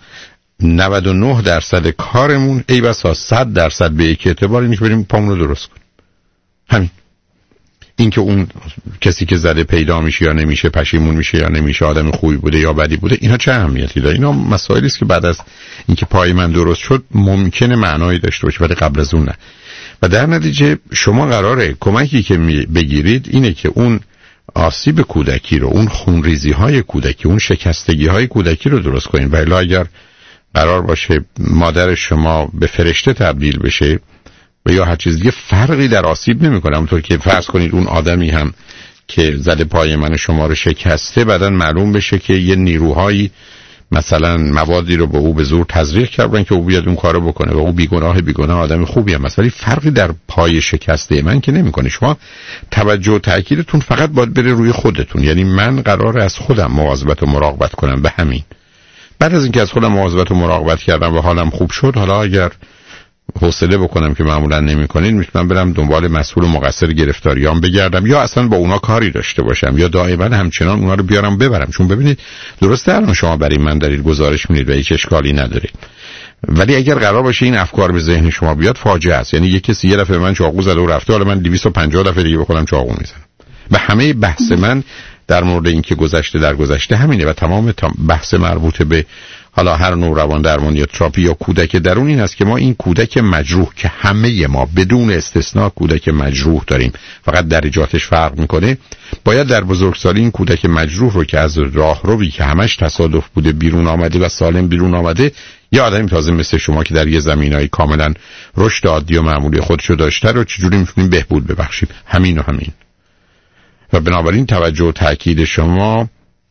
99% کارمون ای بسا 100% به یک اعتبار اینه که بریم پامون رو درست کنیم. همین. اینکه اون کسی که زده پیدا میشه یا نمیشه، پشیمون میشه یا نمیشه، آدم خوبی بوده یا بدی بوده، اینا چه اهمیتی داره؟ اینا مسائلی است که بعد از اینکه پای من درست شد ممکنه معنایی داشته باشه ولی قبل از اون نه. و در نتیجه شما قراره کمکی که بگیرید اینه که اون آسیب کودکی رو، اون خونریزی های کودکی، اون شکستگی های کودکی رو درست کنید. ولی اگر قرار باشه مادر شما به فرشته تبدیل بشه و یا هر چیز دیگه، فرقی در آسیب نمیکنه. همونطور که فرض کنید اون آدمی هم که زده پای من شما رو شکسته بعداً معلوم بشه که یه نیروهایی مثلا موادی رو به او به زور تزریق کردن که او بیاد اون کارو بکنه و او بیگناه آدم خوبی هم است، ولی فرقی در پای شکسته من که نمیکنه. شما توجه و تأکیدتون فقط باید بره روی خودتون. یعنی من قراره از خودم مواظبت و مراقبت کنم. به همین بعد از اینکه از خودم مواظبت و مراقبت کردم و حالم خوب شد، حالا اگر حوصله بکنم که معمولا نمی‌کنید، میتونم برم دنبال مسئول و مقصر گرفتاریام بگردم یا اصلا با اونا کاری داشته باشم یا دائما همچنان اونا رو بیارم ببرم. چون ببینید درسته الان شما برای من دارید گزارش میدید و هیچ اشکالی نداره، ولی اگر قرار باشه این افکار به ذهن شما بیاد فاجعه است. یعنی یک کسی یه دفعه من چاقو زده و رفته، حالا من 250 دفعه دیگه بخونم چاقو میزنم. و همه بحث من در مورد اینکه گذشته در گذشته همینه و تمام بحث مربوط به حالا هر نوع روان درمانی یا تراپی یا کودک درون این است که ما این کودک مجروح که همه ما بدون استثناء کودک مجروح داریم، فقط درجاتش فرق میکنه، باید در بزرگسالی این کودک مجروح رو که از راهروی که همش تصادف بوده بیرون آمده و سالم بیرون آمده، یه آدمی تازه مثل شما که در یه زمینه‌ای کاملا رشد عادی و معمولی خودشو داشته رو چجوری میتونیم بهبود ببخشیم. همین و همین. و بنابراین توجه و تأکید شما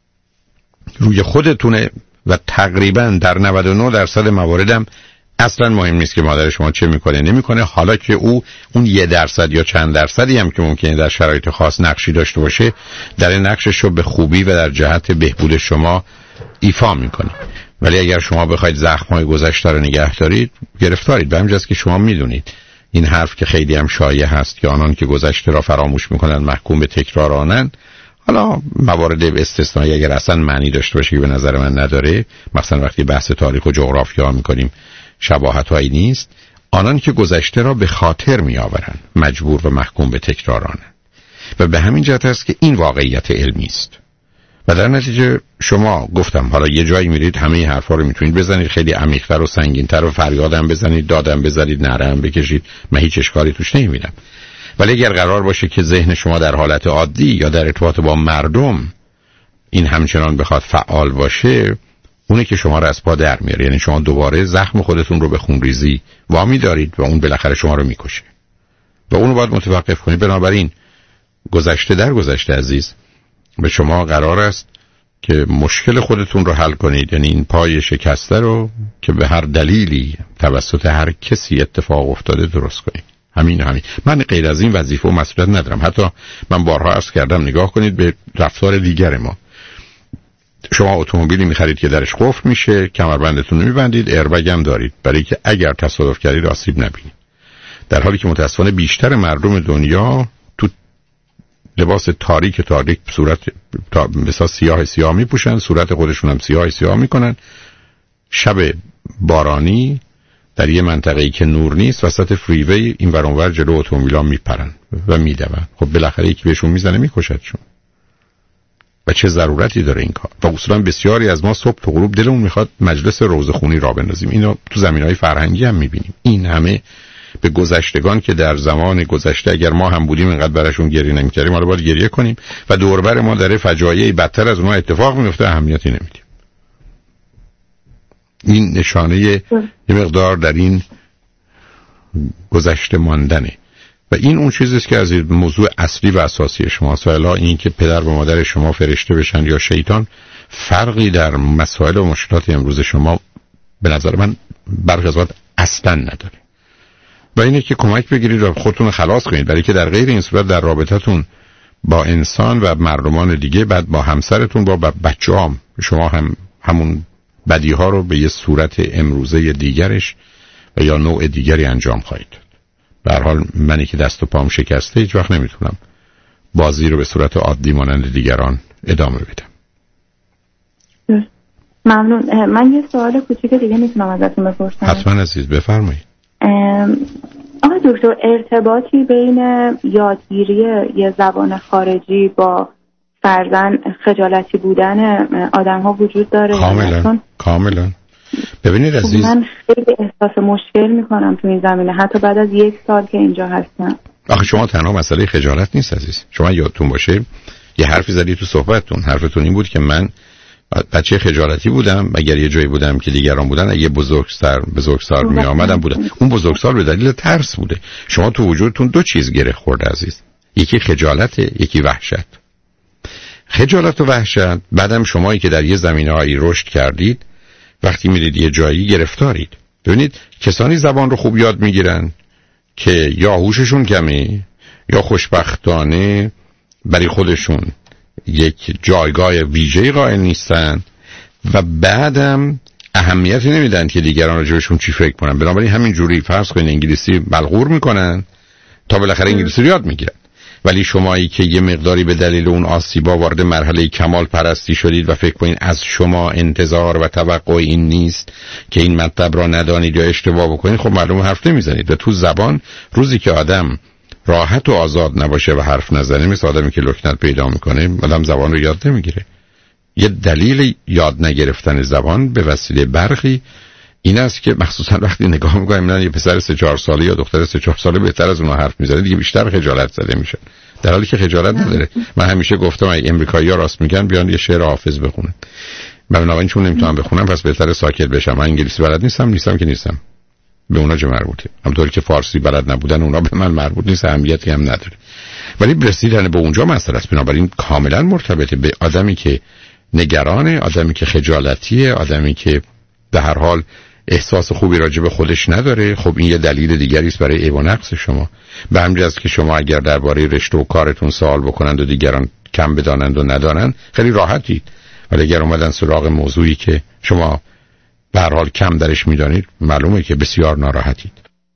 روی خودتونه و تقریبا در 99% مواردم اصلا مهم نیست که مادر شما چه میکنه نمیکنه. حالا که او اون 1% یا چند درصدی هم که ممکنه در شرایط خاص نقشی داشته باشه، در نقشش رو به خوبی و در جهت بهبود شما ایفا میکنه. ولی اگر شما بخواید زخم‌های گذشته رو نگه دارید، گرفتارید. به همین جاست که شما میدونید این حرف که خیلی هم شایع هست که آنان که گذشته را فراموش میکنن محکوم به تکرار آنند. حالا موارد استثنایی اگر اصلا معنی داشته باشه که به نظر من نداره، مثلا وقتی بحث تاریخ و جغرافیا میکنیم شباهت‌هایی نیست، آنان که گذشته را به خاطر میآورن مجبور و محکوم به تکرار آنند. و به همین جهت است که این واقعیت علمی است. و در نتیجه شما گفتم حالا یه جایی میرید همه این حرفا رو میتونید بزنید، خیلی عمیق‌تر و سنگین‌تر و فریادم بزنید، دادم بزنید، نرم بکشید، من هیچ اشکالی توش نمیبینم. ولی اگر قرار باشه که ذهن شما در حالت عادی یا در ارتباط با مردم این همچنان بخواد فعال باشه، اونه که شما رو از پا در میاره. یعنی شما دوباره زخم خودتون رو به خونریزی وامی دارید و اون بالاخره شما رو میکشه و اونو باید متوقف کنید. بنابراین گذشته در گذشته عزیز، به شما قرار است که مشکل خودتون رو حل کنید. یعنی این پای شکسته رو که به هر دلیلی توسط هر کسی اتفاق افتاده درست کنید. همین. من غیر از این وظیفه و مسئولیت ندارم. حتی من بارها عرض کردم نگاه کنید به رفتار دیگر ما. شما اتومبیلی می‌خرید که درش قفل میشه، کمربندتون رو می‌بندید، ایربگ هم دارید برای که اگر تصادف کردید آسیب نبینید. در حالی که متأسفانه بیشتر مردم دنیا تو لباس تاریک صورت مثلا سیاه میپوشن، صورت خودشون هم سیاه میکنن، شب بارانی در یه منطقه‌ای که نور نیست وسط فریوی این ور اون ور جلو اتومبیلا میپرن و میدون. خب بالاخره یکی بهشون میزنه میکشدشون. و چه ضرورتی داره این کار؟ و اصولا بسیاری از ما صبح تا غروب دلمون میخواد مجلس روزخونی را بندازیم. اینو تو زمینه‌های فرهنگی هم میبینیم. این همه به گذشتگان که در زمان گذشته اگر ما هم بودیم اینقدر براشون گریه نمی‌کردیم، حالا باید گریه کنیم و دور بر ما در فجایعی بدتر از اونها اتفاق میفته، اهمیتی نمیدیم. این نشانه یه مقدار در این گذشته ماندنه و این اون چیزی است که از موضوع اصلی و اساسی شماست. و الا این که پدر و مادر شما فرشته بشن یا شیطان فرقی در مسائل و مشکلات امروز شما به نظر من برخی از وقت اصلا نداره. و اینه که کمک بگیرید و خودتون خلاص کنید، برای که در غیر این صورت در رابطتون با انسان و مردمان دیگه، بعد با همسرتون، با بچه‌هام، شما هم همون بدیها رو به یه صورت امروزه دیگرش و یا نوع دیگری انجام خواهید داد. به هر حال منی که دست و پام شکسته هیچ وقت نمیتونم بازی رو به صورت عادی مانند دیگران ادامه بدم. ممنون. من یه سوال کوچیک دیگه میتونم ازتون بپرسم؟ حتما عزیز بفرمایید. آقای دکتر، ارتباطی بین یادگیری یه زبان خارجی با فرضاً خجالتی بودن آدم ها وجود داره؟ کاملا. ببینید عزیز، من خیلی احساس مشکل میکنم تو این زمینه حتی بعد از 1 سال که اینجا هستم. آخه شما تنها مسئله خجالت نیست عزیز. شما یادتون باشه یه حرفی زدی تو صحبتتون. حرفتون این بود که من بچه خجالتی بودم، اگر یه جایی بودم که دیگران بودن اگه بزرگسال می آمدم بودم. اون بزرگسال به دلیل ترس بوده. شما تو وجودتون 2 چیز گره خورده عزیز. یکی خجالت، یکی وحشت. خجالت و وحشت بعدم شمایی که در یه زمینه‌ای رشد کردید وقتی میرید یه جایی گرفتارید. ببینید کسانی زبان رو خوب یاد میگیرن که یا هوششون کمی یا خوشبختانه برای خودشون یک جایگاه ویژه‌ای قائل نیستن و بعدم اهمیتی نمیدن که دیگران راجبشون چی فکر کنن. بنابراین همین جوری فرض کنید انگلیسی بلغور میکنن تا بالاخره انگلیسی رو یاد میگیرن. ولی شمایی که یه مقداری به دلیل اون آسیبا وارد مرحله کمال پرستی شدید و فکر کنید از شما انتظار و توقع این نیست که این مطلب را ندانید یا اشتباه بکنید، خب معلومه حرف نمیزنید. و تو زبان روزی که آدم راحت و آزاد نباشه و حرف نزنه، مثل آدمی که لکنت پیدا میکنه، آدم زبان رو یاد نمیگیره. یه دلیل یاد نگرفتن زبان به وسیله برخی این است که مخصوصا وقتی نگاه میکنیم میبینن یه پسر 3-4 ساله یا دختر 3-4 ساله بهتر از اونها حرف میزنه، دیگه بیشتر خجالت زده میشه، در حالی که خجالت نداره. من همیشه گفتم اگه امریکایی‌ها راست میگن بیان یه شعر حافظ بخونن. من بنابراین چون نمیتونم بخونم پس بهتره ساکت بشم. من انگلیسی بلد نیستم که نیستم. به اونا چه مربوطه؟ همونطوری که فارسی بلد نبودن اونا به من مربوط نیست، اهمیتی هم نداره. ولی رسیدن به اونجا مسئله است. بنابراین کاملا مرتبطه به آدمی که نگرانه، آدمی که خجالتیه، آدمی که به هر حال احساس خوبی راجع به خودش نداره. خب این یه دلیل دیگری است برای عیب و نقص شما. به همین جهت که شما اگر درباره رشته و کارتون سوال بکنند و دیگران کم بدانند و ندانند خیلی راحتید. ولی اگر اومدن سراغ موضوعی که شما به هر حال کم درش میدانید، معلومه که بسیار ناراحتید.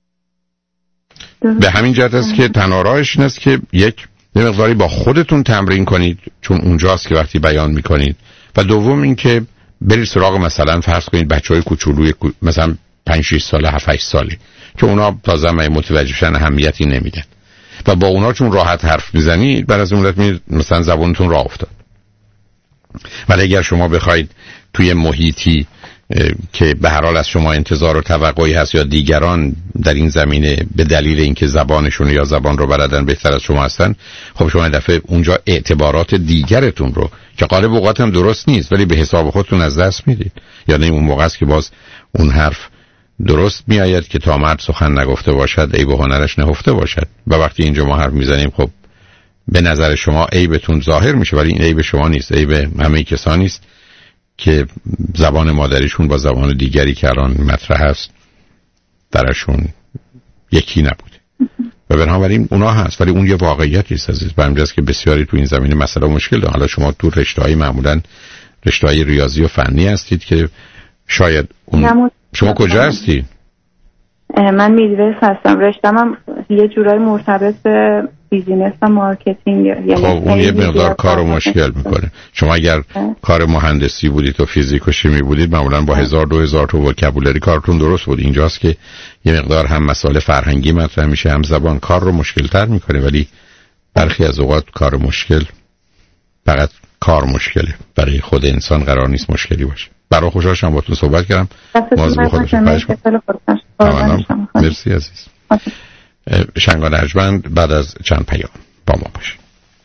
به همین جهت است که تنها راهش این است که یک مقداری با خودتون تمرین کنید، چون اونجاست که وقتی بیان میکنید. و دوم این که برید سراغ مثلا فرض کنید بچهای کوچولوی مثلا 5-6 ساله 7-8 ساله که اونا تازه متوجه شدن اهمیتی نمیدن و با اونا چون راحت حرف میزنید بعد از اون مدت مثلا زبانتون راه افتاد. ولی اگر شما بخواید توی محیطی که به هر حال از شما انتظار و توقعی هست یا دیگران در این زمینه به دلیل اینکه زبانشون یا زبان رو بلدن بهتر از شما هستن، خب شما این دفعه اونجا اعتبارات دیگرتون رو که غالب اوقات هم درست نیست ولی به حساب خودتون از دست میدید. یعنی اون موقع است که باز اون حرف درست میآید که تا مرد سخن نگفته باشد عیب و هنرش نهفته باشد. و وقتی اینجا ما حرف میزنیم خب به نظر شما عیبتون ظاهر میشه ولی این عیب شما نیست، عیب همه کسانی است که زبان مادریشون با زبان دیگری که الان مطرح است درشون یکی نبوده و بنابراین اونا هست. ولی اون یه واقعیتی است عزیز. برمی‌دارد که بسیاری تو این زمینه مسئله مشکل دارن. حالا شما تو رشته‌های معمولاً رشته‌های ریاضی و فنی هستید که شاید اون شما کجا هستی؟ من میدوست هستم. رشته‌م هم یه جورایی مرتبط به بیزینس و مارکتینگ. یعنی خب اون یه مقدار کارو مشکل میکنه. شما اگر کار مهندسی بودید و فیزیک و شیمی بودید معمولا با 1000-2000 تا وکابولری کارتون درست بود. اینجاست که یه مقدار هم مسائل فرهنگی مطرح میشه هم زبان کار رو مشکل تر میکنه. ولی برخی از اوقات کار مشکل فقط کار مشکله، برای خود انسان قرار نیست مشکلی باشه. برای خوشحال شدم باهاتون صحبت کردم. مواظب خودتون باشید. مرسی عزیز. شنگان ارجمند بعد از چند پیام با ما باشید.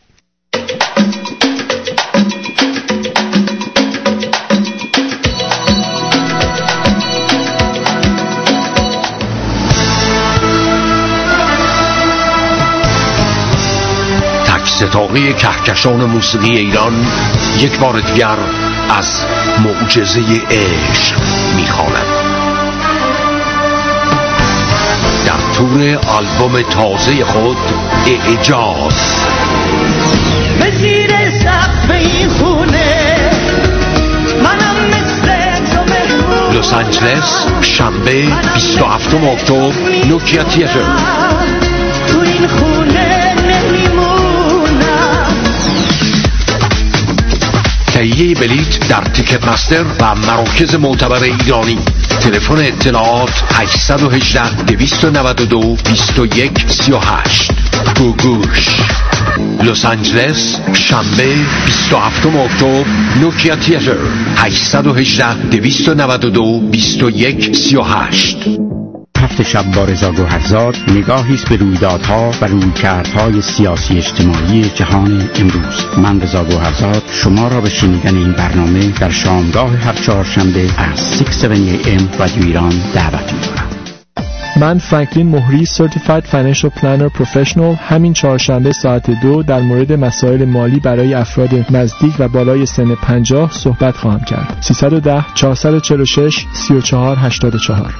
تک ستاره کهکشان موسیقی ایران یک بار دیگر از معجزه عشق می‌خواند. در تور آلبوم تازه خود اعجاز به زیر سقف این خونه منم مثل تو لس آنجلس شنبه 27 اکتبر نوکیا تیاتر. تو این خونه نمیمونم. تهیه بلیت در تیکت مستر و مراکز معتبر ایرانی. تلفن اطلاعات 818 292 2138. گوگوش. لس آنجلس شنبه 27 اکتبر نوکیا تیاتر 818 292 2138. هفت شب با رضا گوهرزاد نگاهی است به رویدادها و رویکردهای سیاسی اجتماعی جهان امروز. من رضا گوهرزاد شما را به شنیدن این برنامه در شامگاه هر چهارشنبه از 6:70 AM رادیو ایران دعوت می‌کنم. من فرانکلین مهری Certified Financial Planner Professional همین چهارشنبه ساعت 2 در مورد مسائل مالی برای افراد نزدیک و بالای سن 50 صحبت خواهم کرد. 310 446 3484.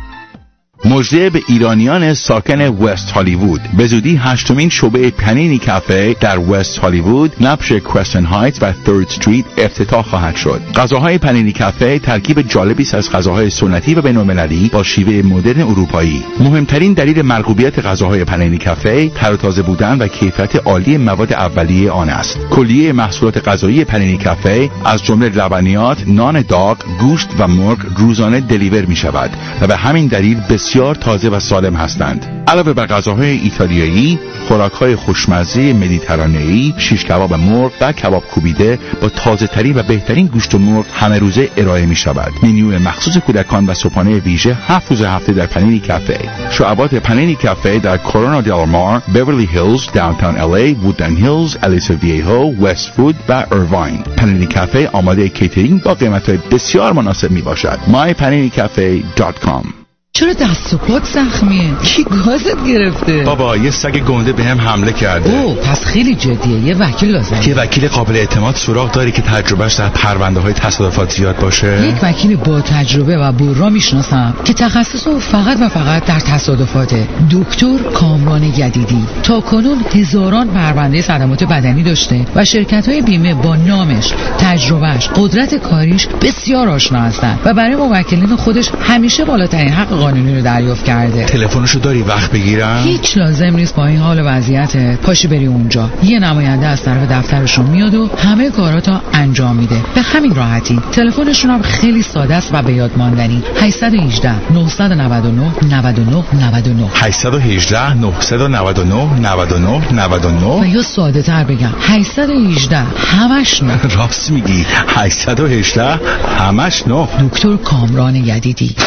مژده به ایرانیان ساکن وست هالیوود. به زودی 8مین شعبه پنینی کافه در وست هالیوود نبش کرستن هایتس و 3rd استریت افتتاح خواهد شد. غذاهای پنینی کافه ترکیب جالبی است از غذاهای سنتی و بین‌المللی با شیوه مدرن اروپایی. مهمترین دلیل مرغوبیت غذاهای پنینی کافه تر و تازه بودن و کیفیت عالی مواد اولیه آن است. کلیه محصولات غذایی پنینی کافه از جمله لبنیات، نان داغ، گوشت و مرغ روزانه دلیور می شود و به همین دلیل بسیار تازه و سالم هستند. علاوه بر غذاهای ایتالیایی، خوراک‌های خوشمزه مدیترانه‌ای، شیش کباب مرغ و کباب کوبیده با تازه‌ترین و بهترین گوشت مرغ همه روزه ارائه می‌شود. منیو مخصوص کودکان و صبحانه ویژه 7 روز هفته در پنینی کافه. شعبات پنینی کافه در کورونا دل مار، بیورلی هیلز، داونتاون LA، وودلند هیلز، الیسا ویهو، وست‌وود و ایرواین. پنینی کافه آماده کیترینگ با قیمت‌های بسیار مناسب میباشد. mypaninicafe.com. چرا دست و پات زخمیه؟ کی گازت گرفته؟ بابا یه سگ گنده بهم حمله کرده. اوه پس خیلی جدیه. یه وکیل لازمه. یه وکیل قابل اعتماد سراغ داری که تجربهش در پرونده‌های تصادفات زیاد باشه؟ یک وکیل با تجربه و برا میشناسم که تخصصش فقط و فقط در تصادفاته. دکتر کامران یدیدی. تا کنون هزاران پرونده صدمات بدنی داشته و شرکت‌های بیمه با نامش، تجربهش، قدرت کاریش بسیار آشنا هستند و برای موکلین خودش همیشه بالاترین حق قانونی رو دریافت کرده. تلفنشو داری وقت بگیرم؟ هیچ لازم نیست. با این حال و وضعیت پاشی بری اونجا. یه نماینده از طرف دفترشون میاد و همه کاراتو انجام میده. به همین راحتی. تلفنشون هم خیلی ساده است و به یاد ماندنی. 818 999 99 99 818 999 99 99 و یا ساده تر بگم 818 همش نه. راست میگی. 818 همش نه. دکتر کامران یدیدی.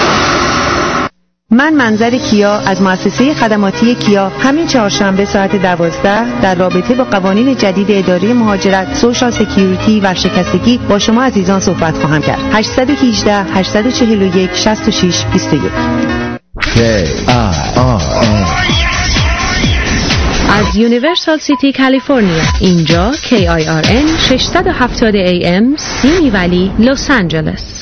من منظر کیا از مؤسسه خدماتی کیا همین چهارشنبه ساعت 12 در رابطه با قوانین جدید اداره مهاجرت، سوشال سکیوریتی و ورشکستگی با شما عزیزان صحبت خواهم کرد. 818 841 66 21. از یونیورسال سیتی کالیفرنیا. اینجا KIRN 670 AM سیمی ولی لس آنجلس.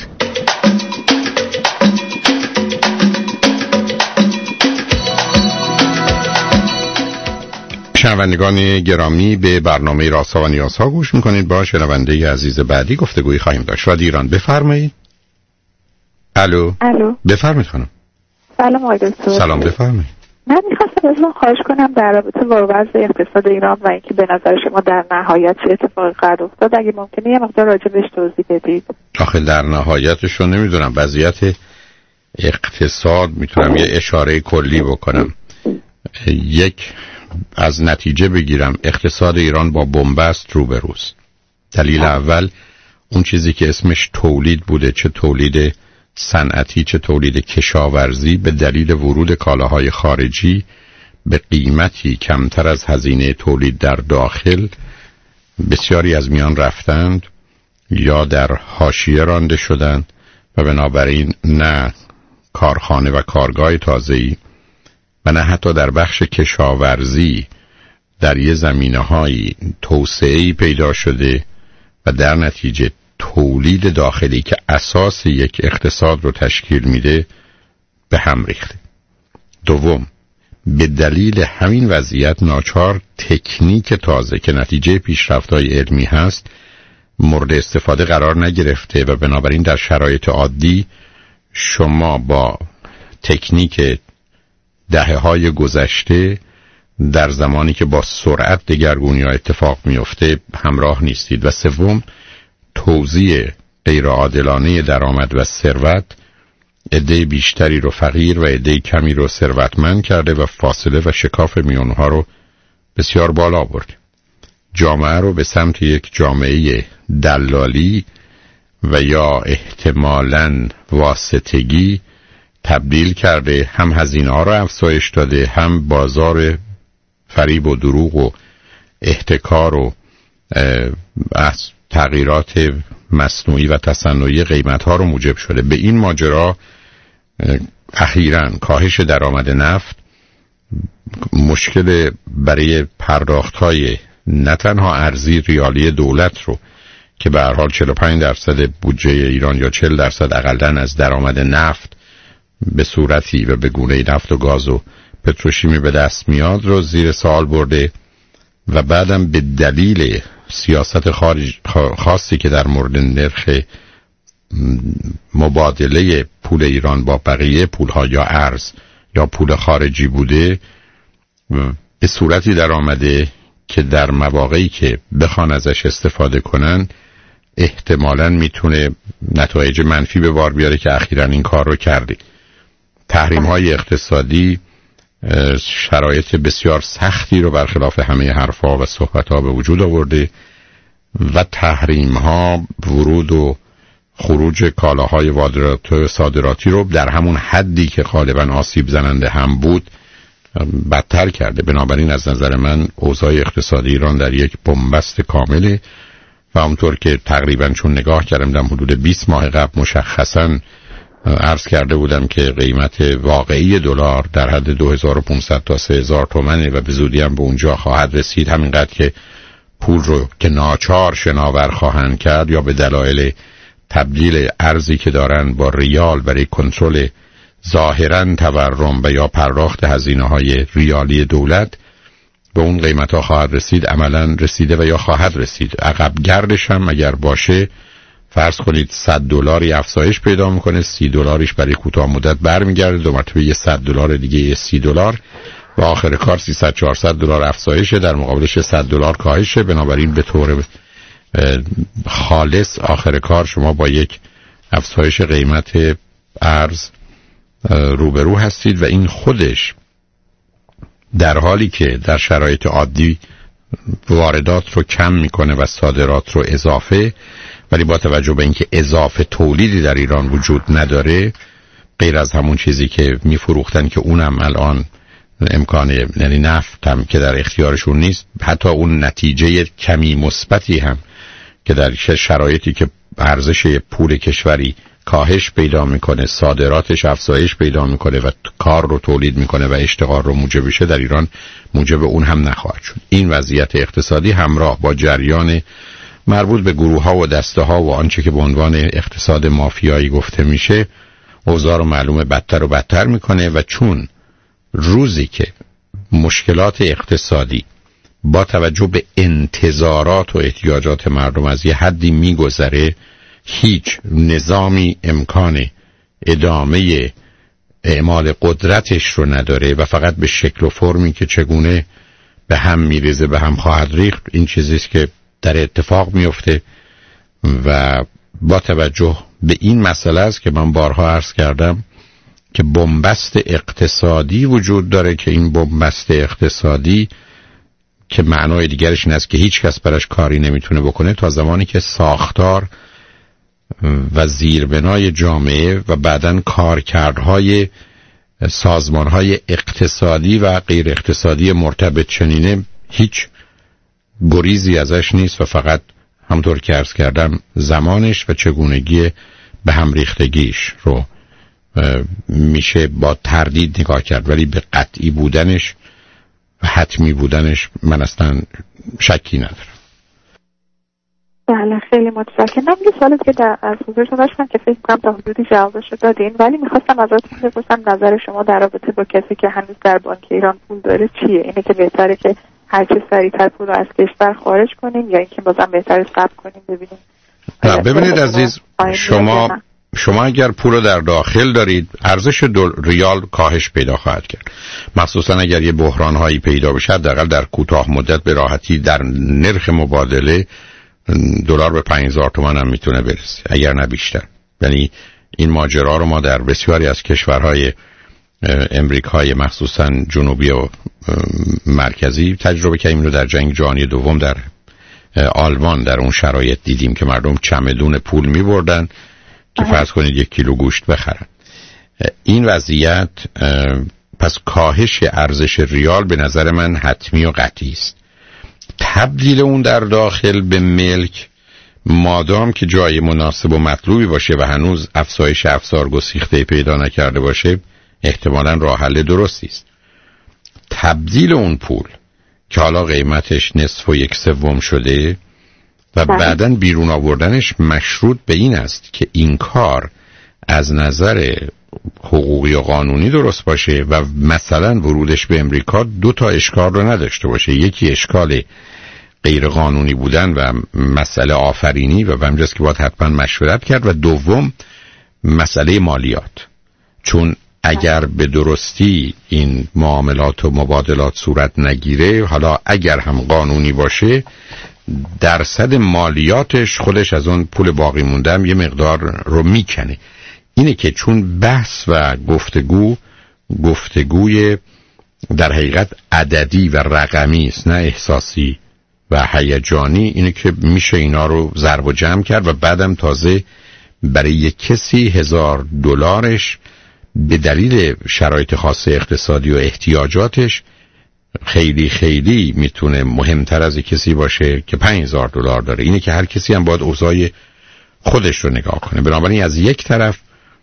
شنوندگان گرامی به برنامه رازها و نیازها گوش میکنید. با شنونده عزیز بعدی گفتگویی خواهیم داشت. رادیو ایران بفرمایید. الو بفرمایید خانم. سلام آقای دکتر. سلام بفرمایید. من میخواستم ازتون خواهش کنم در رابطه با وضع اقتصاد ایران و اینکه به نظر شما در نهایت چه اتفاقی خواهد افتاد اگه ممکنه یه مقدار راجع بهش توضیح بدید. آخه در نهایتش رو نمیدونم. وضعیت اقتصاد میتونم یه اشاره کلی بکنم. یک از نتیجه بگیرم اقتصاد ایران با بنبست روبروست. دلیل اول اون چیزی که اسمش تولید بوده، چه تولید صنعتی چه تولید کشاورزی، به دلیل ورود کالاهای خارجی به قیمتی کمتر از هزینه تولید در داخل بسیاری از میان رفتند یا در حاشیه رانده شدند و بنابراین نه کارخانه و کارگاه تازه‌ای و نه حتی در بخش کشاورزی در یه زمینه‌های توسعه‌ای پیدا شده و در نتیجه تولید داخلی که اساس یک اقتصاد رو تشکیل میده به هم ریخته. دوم، به دلیل همین وضعیت ناچار تکنیک تازه که نتیجه پیشرفت‌های علمی هست مورد استفاده قرار نگرفته و بنابراین در شرایط عادی شما با تکنیک دهه‌های گذشته در زمانی که با سرعت دگرگونی‌ها اتفاق میفته همراه نیستید. و سوم، توزیع غیرعادلانه درآمد و ثروت عده بیشتری رو فقیر و عده کمی رو ثروتمند کرده و فاصله و شکاف میانها رو بسیار بالا برده. جامعه رو به سمت یک جامعه دلالی و یا احتمالاً واسطگی تبدیل کرده، هم هزینه ها رو افزایش داده، هم بازار فریب و دروغ و احتکار و از تغییرات مصنوعی و تصنعی قیمت ها رو موجب شده. به این ماجرا اخیراً کاهش درآمد نفت مشکل برای پرداخت های نه تنها ارزی ریالی دولت رو که به هر حال 45% بودجه ایران یا 40% اقلن از درآمد نفت به صورتی و به گونه نفت و گاز و پتروشیمی به دست میاد رو زیر سوال برده و بعدم به دلیل سیاست خاصی که در مورد نرخ مبادله پول ایران با بقیه پولها یا ارز یا پول خارجی بوده به صورتی در آمده که در مواقعی که بخوان ازش استفاده کنن احتمالاً میتونه نتایج منفی به بار بیاره که اخیراً این کار رو کرده. تحریم های اقتصادی شرایط بسیار سختی رو برخلاف همه حرفا و صحبتها به وجود آورده و تحریم ها ورود و خروج کالاهای صادراتی رو در همون حدی که غالباً آسیب زننده هم بود بدتر کرده. بنابراین از نظر من اوضاع اقتصادی ایران در یک بنبست کامله و همونطور که تقریباً چون نگاه کردم حدود 20 ماه قبل مشخصاً عرض کرده بودم که قیمت واقعی دلار در حد 2500 تا 3000 تومنه و به زودی هم به اونجا خواهد رسید. همینقدر که پول رو که ناچار شناور خواهند کرد یا به دلایل تبدیل ارزی که دارن با ریال برای کنترل ظاهراً تورم و یا پرداخت هزینه‌های ریالی دولت به اون قیمت‌ها خواهد رسید. عملاً رسیده و یا خواهد رسید. عقب گردش هم اگر باشه فرض کنید $100 افزایش پیدا میکنه، $30 برای کوتاه مدت برمیگرده، دو مرتبه یه $100 دیگه یه $30 و آخر کار $300-400 افزایشه در مقابلش $100 کاهشه. بنابراین به طور خالص آخر کار شما با یک افزایش قیمت ارز روبرو هستید و این خودش در حالی که در شرایط عادی واردات رو کم میکنه و صادرات رو اضافه، ولی با توجه به اینکه اضافه تولیدی در ایران وجود نداره غیر از همون چیزی که میفروختن که اونم الان امکانه یعنی نفت هم که در اختیارشون نیست، حتی اون نتیجه کمی مثبتی هم که در شرایطی که ارزش پول کشوری کاهش پیدا میکنه، صادراتش افزایش پیدا میکنه و کار رو تولید میکنه و اشتغال رو موجب بشه، در ایران موجب اون هم نخواهد شد. این وضعیت اقتصادی همراه با جریان مربوط به گروه ها و دسته ها و آنچه که به عنوان اقتصاد مافیایی گفته میشه اوضاع رو معلومه بدتر و بدتر میکنه و چون روزی که مشکلات اقتصادی با توجه به انتظارات و احتیاجات مردم از یه حدی میگذره هیچ نظامی امکان ادامه اعمال قدرتش رو نداره و فقط به شکل و فرمی که چگونه به هم میریزه به هم خواهد ریخت. این چیزیست که در اتفاق میفته و با توجه به این مسئله است که من بارها عرض کردم که بنبست اقتصادی وجود داره که این بنبست اقتصادی که معنای دیگرش این است که هیچ کس براش کاری نمیتونه بکنه تا زمانی که ساختار و زیربنای جامعه و بعداً کارکردهای سازمانهای اقتصادی و غیر اقتصادی مرتبط چنینه هیچ گریزی ازش نیست و فقط همطور که عرض کردم زمانش و چگونگی به هم ریختگیش رو میشه با تردید نگاه کرد، ولی به قطعی بودنش و حتمی بودنش من اصلا شکی ندارم. بله خیلی متشکرم. یه سوالی که از حضورتون داشتم که فکر کنم تا حدودی جوابش دادین، ولی میخواستم ازتون بپرسم نظر شما در رابطه با کسی که هنوز در بانک ایران پول داره چیه؟ اینه که بهتره که هر چه سریعتر پول رو از کشور خارج کنیم یا اینکه بازم بهتره صبر کنیم ببینیم؟ ببینید عزیز، شما اگر پول رو در داخل دارید ارزش ریال کاهش پیدا خواهد کرد، مخصوصا اگر یه بحران هایی پیدا بشه حداقل در کوتاه مدت به راحتی در نرخ مبادله دلار به 5000 تومان هم میتونه برسه اگر نه بیشتر. یعنی این ماجرا رو ما در بسیاری از کشورهای امریکای مخصوصا جنوبی و مرکزی تجربه کردیم. رو در جنگ جهانی دوم در آلمان در اون شرایط دیدیم که مردم چمدون پول می‌بردن که فرض کنید 1 کیلو گوشت بخرن. این وضعیت پس کاهش ارزش ریال به نظر من حتمی و قطعی است. تبدیل اون در داخل به ملک مادام که جای مناسب و مطلوبی باشه و هنوز افزایش افزار گسیخته پیدا نکرده باشه احتمالاً راه حل درستی است. تبدیل اون پول که حالا قیمتش نصف و 1/3 شده و بعداً بیرون آوردنش مشروط به این است که این کار از نظر حقوقی و قانونی درست باشه و مثلا ورودش به امریکا 2 تا اشکال رو نداشته باشه. یکی اشکال غیر قانونی بودن و مسئله آفرینی و همینجاست که باید حتما مشورت کرد، و دوم مسئله مالیات، چون اگر به درستی این معاملات و مبادلات صورت نگیره، حالا اگر هم قانونی باشه درصد مالیاتش خودش از اون پول باقی مونده هم یه مقدار رو میکنه. اینه که چون بحث و گفتگوی در حقیقت عددی و رقمی است نه احساسی و هیجانی، اینه که میشه اینا رو ضرب و جمع کرد و بعدم تازه برای یک کسی $1000 به دلیل شرایط خاص اقتصادی و احتیاجاتش خیلی خیلی میتونه مهمتر از کسی باشه که $5000 داره. اینه که هر کسی هم باید اوضاع خودش رو نگاه کنه. بنابراین از یک طرف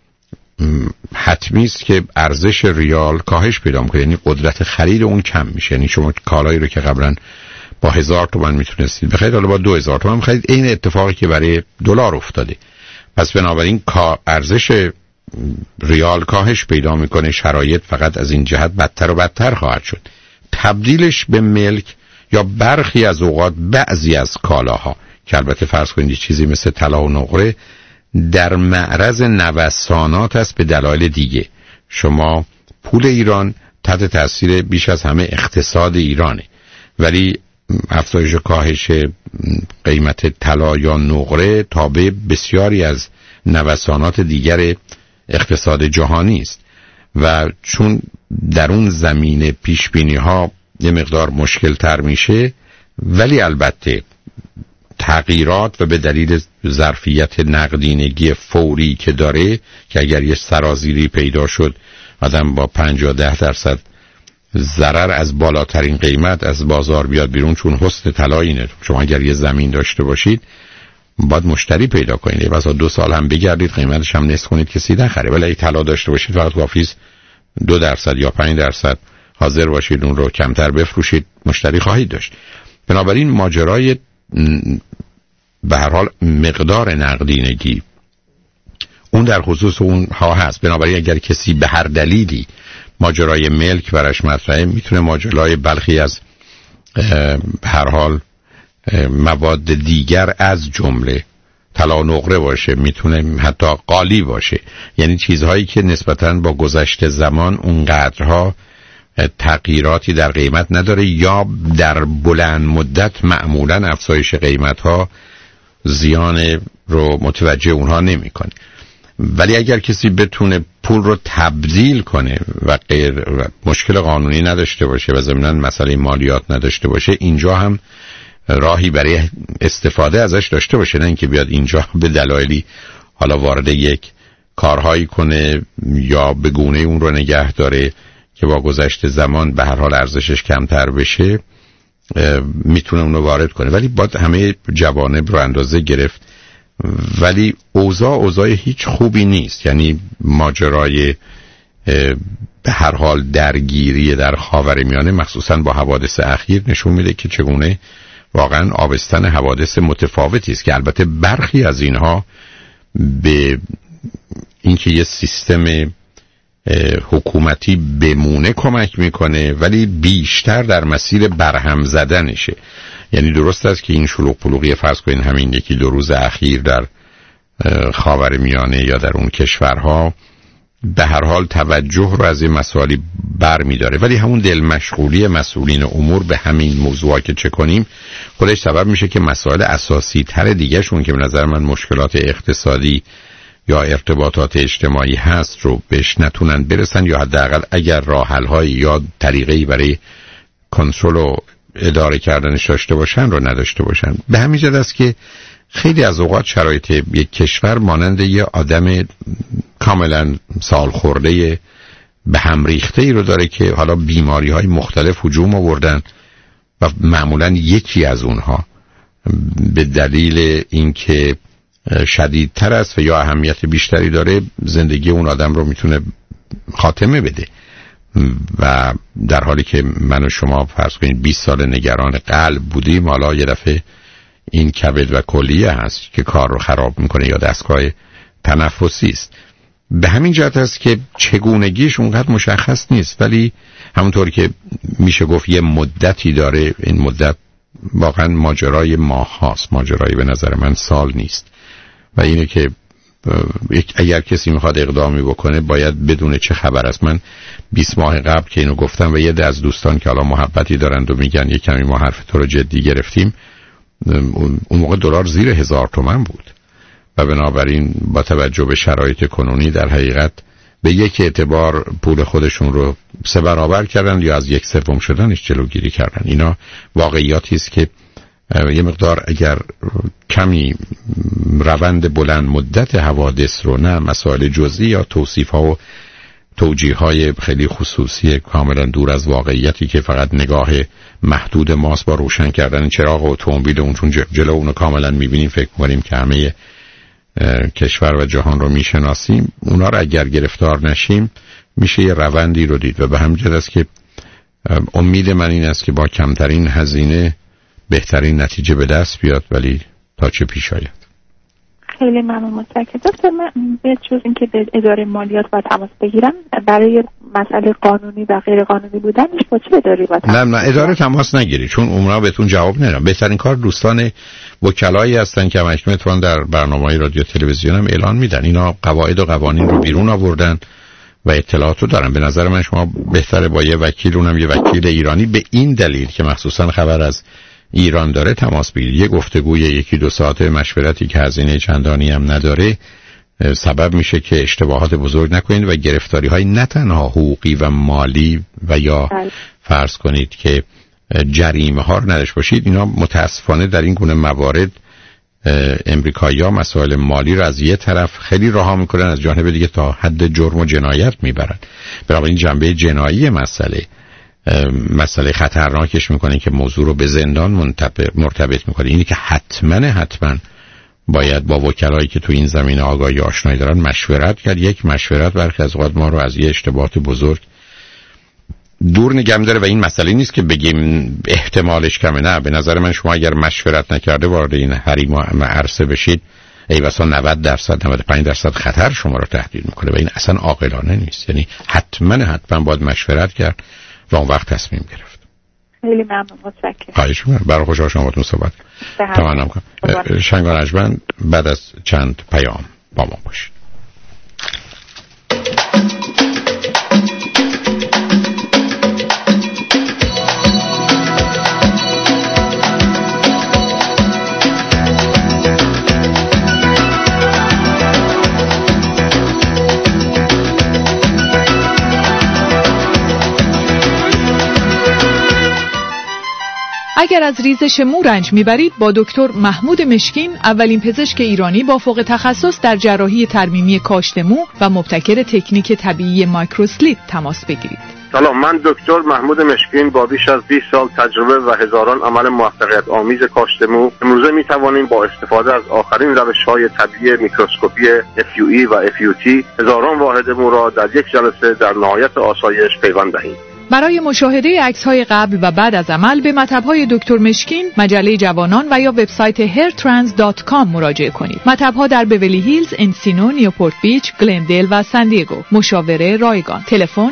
حتمی است که ارزش ریال کاهش پیدا میکنه، یعنی قدرت خرید اون کم میشه. یعنی شما کالایی رو که قبلا با 1000 تومان میتونستید بخرید حالا با 2000 تومان میخرید. این اتفاقی که برای دلار افتاده. پس بنابراین ارزش ریال کاهش پیدا میکنه. شرایط فقط از این جهت بدتر و بدتر خواهد شد. تبدیلش به ملک یا برخی از اوقات بعضی از کالاها که البته فرض کنید چیزی مثل طلا و نقره در معرض نوسانات است به دلایل دیگه. شما پول ایران تحت تاثیر بیش از همه اقتصاد ایرانه، ولی افزایش و کاهش قیمت طلا یا نقره تابع بسیاری از نوسانات دیگر اقتصاد جهانی است و چون در اون زمینه پیش بینی ها یه مقدار مشکل تر میشه، ولی البته تغییرات و به دلیل ظرفیت نقدینگی فوری که داره که اگر یه سرازیری پیدا شد آدم با 5-10% ضرر از بالاترین قیمت از بازار بیاد بیرون، چون حسن طلا اینه شما اگر یه زمین داشته باشید باید مشتری پیدا کنید، واسه 2 سال هم بگردید قیمتش هم نصف کنید کسی نخره، ولی اگه طلا داشته باشید فقط کافیه 2% یا 5% حاضر باشید اون رو کمتر بفروشید مشتری خواهید داشت. بنابراین ماجرای به هر حال مقدار نقدینگی اون در خصوص اون ها هست. بنابراین اگر کسی به هر دلیلی ماجرای ملک برش مطرحه، میتونه ماجرای بلخی از به هر حال مواد دیگر از جمله طلا و نقره باشه، میتونه حتی قالی باشه، یعنی چیزهایی که نسبتاً با گذشت زمان اونقدرها تغییراتی در قیمت نداره یا در بلند مدت معمولاً افزایش قیمتها زیان رو متوجه اونها نمی‌کنه. ولی اگر کسی بتونه پول رو تبدیل کنه و مشکل قانونی نداشته باشه و ضمناً مسئله مالیات نداشته باشه، اینجا هم راهی برای استفاده ازش داشته باشه، نه اینکه بیاد اینجا به دلایلی حالا وارد یک کارهایی کنه یا به گونه اون رو نگه داره که با گذشت زمان به هر حال ارزشش کمتر بشه، میتونه اونو وارد کنه. ولی باید همه جوانب رو اندازه گرفت. ولی اوضاع هیچ خوبی نیست. یعنی ماجرای به هر حال درگیری در خاورمیانه مخصوصا با حوادث اخیر نشون میده که چگونه واقعا آبستن حوادث متفاوتی است که البته برخی از اینها به اینکه یه سیستم حکومتی بمونه کمک میکنه، ولی بیشتر در مسیر برهم زدنشه. یعنی درست است که این شلوغ پلوغی فرض کنین همین 1-2 روز اخیر در خاورمیانه یا در اون کشورها به هر حال توجه رو از این مسائلی بر می داره، ولی همون دل مشغولی مسئولین امور به همین موضوعا که چه کنیم خودش سبب میشه که مسائل اساسی تر دیگه شون که به نظر من مشکلات اقتصادی یا ارتباطات اجتماعی هست رو بهش نتونن برسن، یا حداقل اگر راه حل هایی یا طریقه‌ای برای کنترل و اداره کردنش داشته باشن رو نداشته باشن. به همین جهت است که خیلی از اوقات شرایط یک کشور مانند یه آدم کاملا سال خورده به هم ریخته ای رو داره که حالا بیماری های مختلف هجوم آوردن و معمولا یکی از اونها به دلیل اینکه شدیدتر است و یا اهمیت بیشتری داره زندگی اون آدم رو میتونه خاتمه بده، و در حالی که من و شما فرض کنید 20 سال نگران قلب بودیم، حالا یه دفعه این کبد و کلیه هست که کار رو خراب میکنه یا دستگاه تنفسی است. به همین جهت است که چگونگیش اونقدر مشخص نیست، ولی همونطور که میشه گفت یه مدتی داره، این مدت واقعا ماجرای ماه هاست، ماجرای به نظر من سال نیست، و اینه که اگر کسی میخواد اقدامی بکنه باید بدونه چه خبر است. من 20 ماه قبل که اینو گفتم و یه ده از دوستان که حالا محبتی دارند و میگن یه کمی ما حرف تو رو جدی گرفتیم، اون موقع دلار زیر 1000 تومان بود و بنابراین با توجه به شرایط کنونی در حقیقت به یک اعتبار پول خودشون رو 3 برابر کردن یا از 1/3 شدنش جلوگیری کردن. اینا واقعیاتی است که یه مقدار اگر کمی روند بلند مدت حوادث رو، نه مسائل جزئی یا توصیف ها و توجیه های خیلی خصوصی کاملا دور از واقعیتی که فقط نگاه محدود ماست با روشن کردن چراغ اتومبیل اون، چون جلو اونو کاملا میبینیم فکر میکنیم که همه کشور و جهان رو میشناسیم، اونا رو اگر گرفتار نشیم میشه یه روندی رو دید. و به همین جهت است که امید من این است که با کمترین هزینه بهترین نتیجه به دست بیاد، ولی تا چه پیش آید. خیلی ممنون، متشکرم دکتر. من به جز اینکه به اداره مالیات باید تماس بگیرم، برای مسئله قانونی و غیر قانونی بودنش با چه اداره باید تماس؟ نه اداره تماس نگیری، چون عمرا بهتون جواب نمیدن. بهترین کار دوستان وکلایی هستن که همش میتونن در برنامه‌های رادیو تلویزیون هم اعلان میدن. اینا قواعد و قوانین رو بیرون آوردن و اطلاعات رو دارن. به نظر من شما بهتره با یه وکیل، اونم یه وکیل ایرانی، به این دلیل که مخصوصا خبر از ایران داره تماس بگیرید. یه گفتگوی 1-2 ساعته مشورتی که هزینه چندانی هم نداره سبب میشه که اشتباهات بزرگ نکنید و گرفتاری های نه تنها حقوقی و مالی و یا فرض کنید که جریمه ها رو نداشته باشید. اینا متاسفانه در این گونه موارد امریکایی‌ها مسائل مالی رو از یه طرف خیلی رها میکنن، از جانب دیگه تا حد جرم و جنایت میبرن. بنابراین جنبه جنایی مسئله خطرناکش میکنه که موضوع رو به زندان مرتبط میکنه. اینی که حتما باید با وکلایی که تو این زمینه آگاهی آشنایی دارن مشورت کرد. یک مشورت برخی از اوقات ما رو از یه اشتباهات بزرگ دور نگه می‌داره و این مسئله نیست که بگیم احتمالش کمه. نه، به نظر من شما اگر مشورت نکرده وارد این حریم و عرصه بشید، ای بسا 90% 95% خطر شما رو تهدید میکنه و این اصلا عاقلانه نیست. یعنی حتما باید مشورت کرد و اون وقت تصمیم گرفت. خیلی ممنون، متشکرم. خواهش می‌کنم. برای خوشحال شما باهاتون صحبت تمام کنم. شنگان اجمن بعد از چند پیام با ما باشید. اگر از ریزش مو رنج میبرید با دکتر محمود مشکین، اولین پزشک ایرانی با فوق تخصص در جراحی ترمیمی کاشت مو و مبتکر تکنیک طبیعی مایکروسلیپ تماس بگیرید. سلام، من دکتر محمود مشکین با بیش از 20 سال تجربه و هزاران عمل موفقیت آمیز کاشت مو امروزه می توانیم با استفاده از آخرین روش‌های طبیعی میکروسکوپی FUE و FUT هزاران واحد مو را در یک جلسه در نهایت آسایش پیوند دهیم. برای مشاهده عکس‌های قبل و بعد از عمل به مطب‌های دکتر مشکین، مجله جوانان و یا وبسایت hairtrans.com مراجعه کنید. مطب‌ها در بیولی هیلز، انسینو، نیوپورت بیچ، گلندل و سان دیگو. مشاوره رایگان. تلفن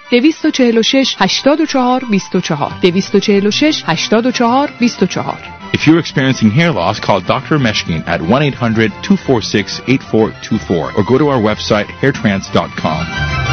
1-800-246-84-24 246-84-24. If you're experiencing hair loss, call Dr. Meshkin at 1-800-246-8424 or go to our website hairtrance.com.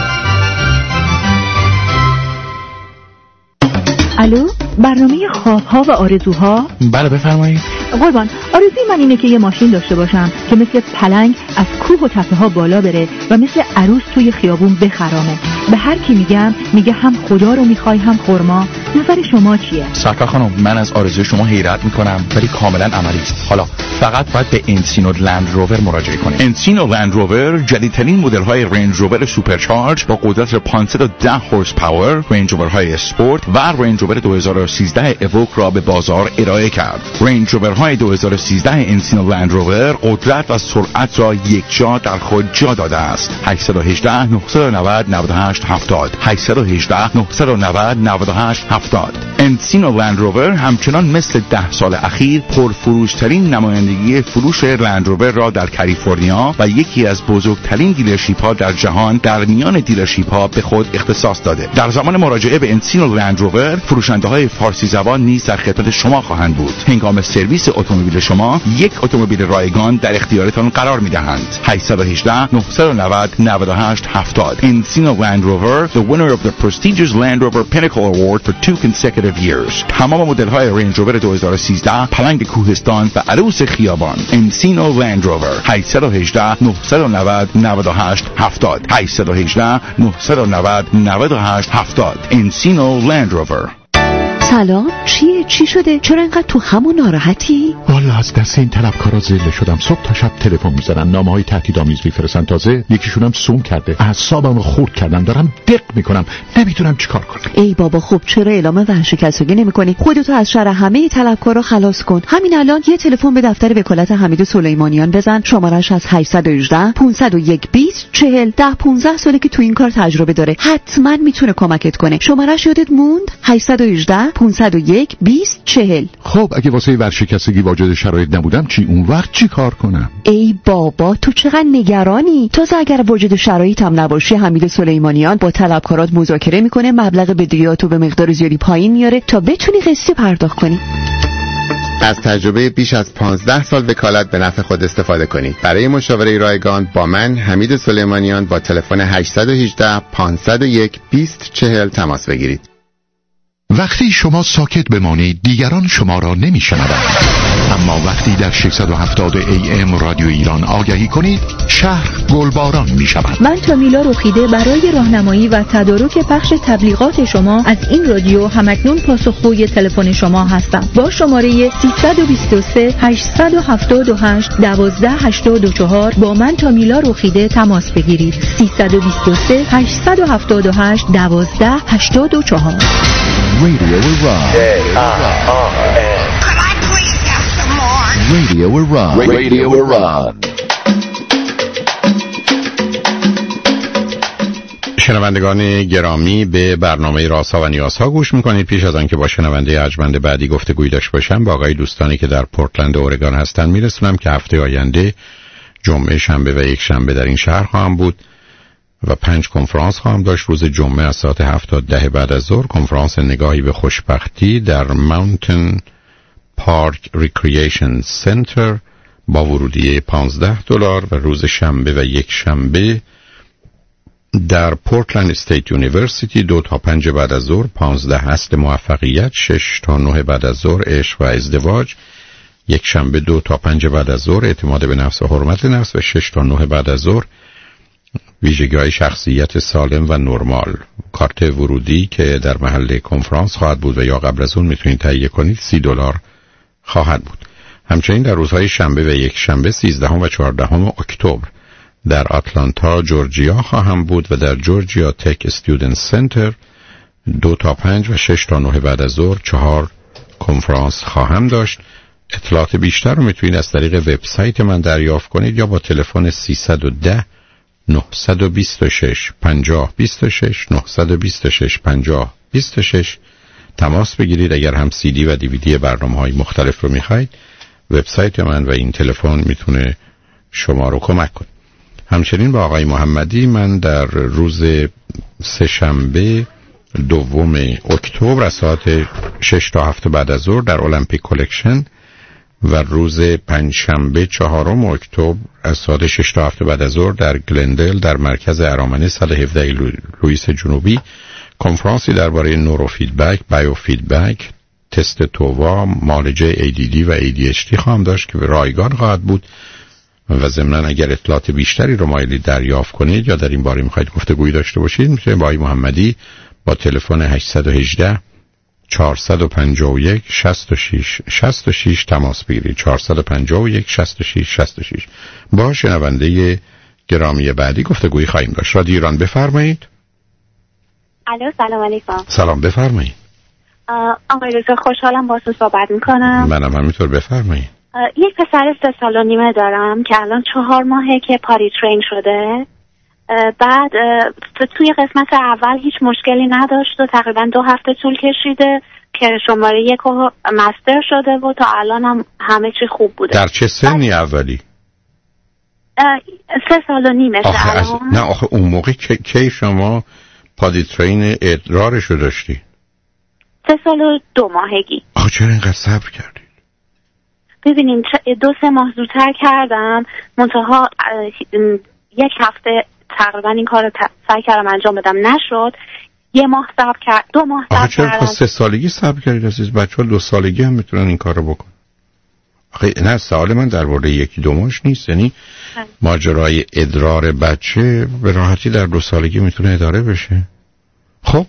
الو، برنامه خوابها و آرزوها؟ بله بفرمایید. قربان، آرزوی من اینه که یه ماشین داشته باشم که مثل پلنگ از کوه و تپه ها بالا بره و مثل عروس توی خیابون بخرامه. به هر کی میگم میگه هم خدا رو میخوای هم خرما. نظر شما چیه؟ سرکار خانم، من از آرزوی شما حیرت میکنم ولی کاملا عملی است. حالا فقط باید به انسینو لند روور مراجعه کنید. انسینو لند روور جدیدترین مدل های رنج روور سوپرچارج با قدرت 510 هورس پاور، رنج روورهای اسپورت و رنج روور 2013 اووک را به بازار ارائه کرد. رنج روورهای 2013 انسینو لند روور قدرت و سرعت را یک جا در خود جا داده است. 818 990 98 70 818 990 98 70. انسینو لند روور همچنان مثل 10 سال اخیر پرفروشترین نمایندگی فروش لند روور را در کالیفرنیا و یکی از بزرگترین دیلرشیپ ها در جهان در میان دیلرشیپ ها به خود اختصاص داده. در زمان مراجعه به انسینو لند روور فروشنده های فارسی زبان نیز در خدمت شما خواهند بود. هنگام سرویس اتومبیل شما یک اتومبیل رایگان در اختیارتان قرار می‌دهند. 818 990 98 70. Encino Land Rover, the winner of the prestigious Land Rover Pinnacle Award for 2 consecutive years. تمام مدل‌های رنج روور 2013 پلنگ کوهستان و عروس خیابان. Encino Land Rover 818 990 98 70. 818 990 98 70. Encino Land Rover. سلام، چی شده؟ چرا اینقدر تو همون ناراحتی؟ والا از دست این طلبکارا ذله شدم. صبح تا شب تلفن میزنن، نامه‌های تهدیدآمیز میفرستن، تازه یکیشون هم سوم کرده. اعصابم رو خورد کردن، دارم دق میکنم، نمیتونم چیکار کنم. ای بابا، خب چرا اعلام ورشکستگی نمیکنی؟ خودتو از شر همه طلبکارا خلاص کن. همین الان یه تلفن به دفتر وکالت حمید سلیمانیان بزن. شماره‌اش از 818 501 20 40. 10-15 ساله که تو این کار تجربه داره، حتما میتونه کمکت کنه. شماره‌اش یادت موند؟ 818 501 20 40. خب اگه واسه ورشکستگی واجد شرایط نبودم چی؟ اون وقت چی کار کنم؟ ای بابا، تو چقدر نگرانی؟ تازه اگر واجد شرایط هم نباشی، حمید سلیمانیان با طلبکارات مذاکره میکنه، مبلغ بدهیاتو به مقدار زیادی پایین میاره تا بتونی قسطی پرداخت کنی. از تجربه بیش از 15 سال وکالت به نفع خود استفاده کنید. برای مشاوره رایگان با من حمید سلیمانیان با تلفن 818 501 20 40 تماس بگیرید. وقتی شما ساکت بمانید دیگران شما را نمیشنوند، اما وقتی در 670 AM رادیو ایران آگهی کنید شهر گلباران میشود. من تامیلا رخیده برای راهنمایی و تدارک پخش تبلیغات شما از این رادیو همکنون پاسخگوی تلفن شما هستم. با شماره 323 878 1284 با من تامیلا رخیده تماس بگیرید. 323 878 1284. Radio Iran. Could I please have some more? Radio Iran. Radio Iran. شنوندگان گرامی، به برنامه رازها و نیازها گوش میکنید. پیش از آنکه با شنونده ارجمند بعدی گفتگوی داشته باشم، با آقای دوستانی که در پورتلند اورگان هستن میرسونم که هفته آینده جمعه، شنبه و یک شنبه در این شهر خواهم بود و 5 کنفرانس خواهم داشت. روز جمعه از ساعت 7 تا 10 بعد از ظهر کنفرانس نگاهی به خوشبختی در ماونتن پارک ریکرییشن سنتر با ورودی $15 و روز شنبه و یک شنبه در پورتلند استیت یونیورسیتی 2 تا 5 بعد از ظهر 15 اصل موفقیت، 6 تا 9 بعد از ظهر عشق و ازدواج، یک شنبه 2 تا 5 بعد از ظهر اعتماد به نفس و حرمت نفس و 6 تا 9 بعد از ظهر ویژگی‌های شخصیت سالم و نرمال. کارت ورودی که در محل کنفرانس خواهد بود و یا قبل از اون میتونید تهیه کنید $30 خواهد بود. همچنین در روزهای شنبه و یک شنبه 13 و 14 اکتبر در آتلانتا جورجیا خواهم بود و در جورجیا تک استودنت سنتر 2 تا 5 و 6 تا 9 بعد از ظهر 4 کنفرانس خواهم داشت. اطلاعات بیشتر رو میتونید از طریق وبسایت من دریافت کنید یا با تلفن 310 926 50 26 926 50 26 تماس بگیرید. اگر هم CD و DVD برنامه‌های مختلف رو میخواید، وبسایت من و این تلفن میتونه شما رو کمک کنه. همچنین با آقای محمدی من در روز سه‌شنبه 2 اکتبر از ساعت 6 تا 7 بعد از ظهر در المپیک کلکشن و روز پنجشنبه 4 اکتبر از ساعت 6 تا 7 بعد از ظهر در گلندل در مرکز ارامنه 117 لوئیس جنوبی کنفرانسی درباره نوروفیدبک، بایوفیدبک، تست تووا، معالجه ADD و ADHD خواهم داشت که رایگان خواهد بود و ضمناً اگر اطلاعات بیشتری رو مایلید دریافت کنید یا در این باره می‌خواید گفتگویی داشته باشید میتونید با آقای محمدی با تلفن 818 451 66 تماس بگیرید. 451 66 با شنونده گرامی بعدی گفتگویی خواهیم داشت. رادیو ایران بفرمایید. الو سلام علیکم. سلام بفرمایید. آقای دکتر خوشحالم باهاتون صحبت میکنم. منم همینطور بفرمایید. یک پسر 3 سال و نیمه دارم که الان 4 ماهه که پاری ترین شده. بعد توی قسمت اول هیچ مشکلی نداشت و تقریبا 2 هفته طول کشیده که شماره 1 مستر شده و تا الان هم همه چی خوب بوده. در چه سنی اولی؟ 3 سال و نیمه الان. نه آخه اون موقع کی شما پادی ترین ادرارشو داشتی؟ 3 سال و 2 ماهگی. آخه چرا اینقدر صبر کردی؟ ببینین 2-3 ماه زودتر کردم، منتها 1 هفته تقریبا این کار رو سعی کردم انجام بدم نشد. 1 ماه صبر کرد، 2 ماه صبر کردم. چرا تا 3 سالگی صبر کردید عزیز؟ بچه‌ها 2 سالگی هم میتونن این کار رو بکنن. آخه نه سوال من درباره 1-2 ماهش نیست، یعنی ماجرای ادرار بچه به راحتی در 2 سالگی میتونه اداره بشه. خب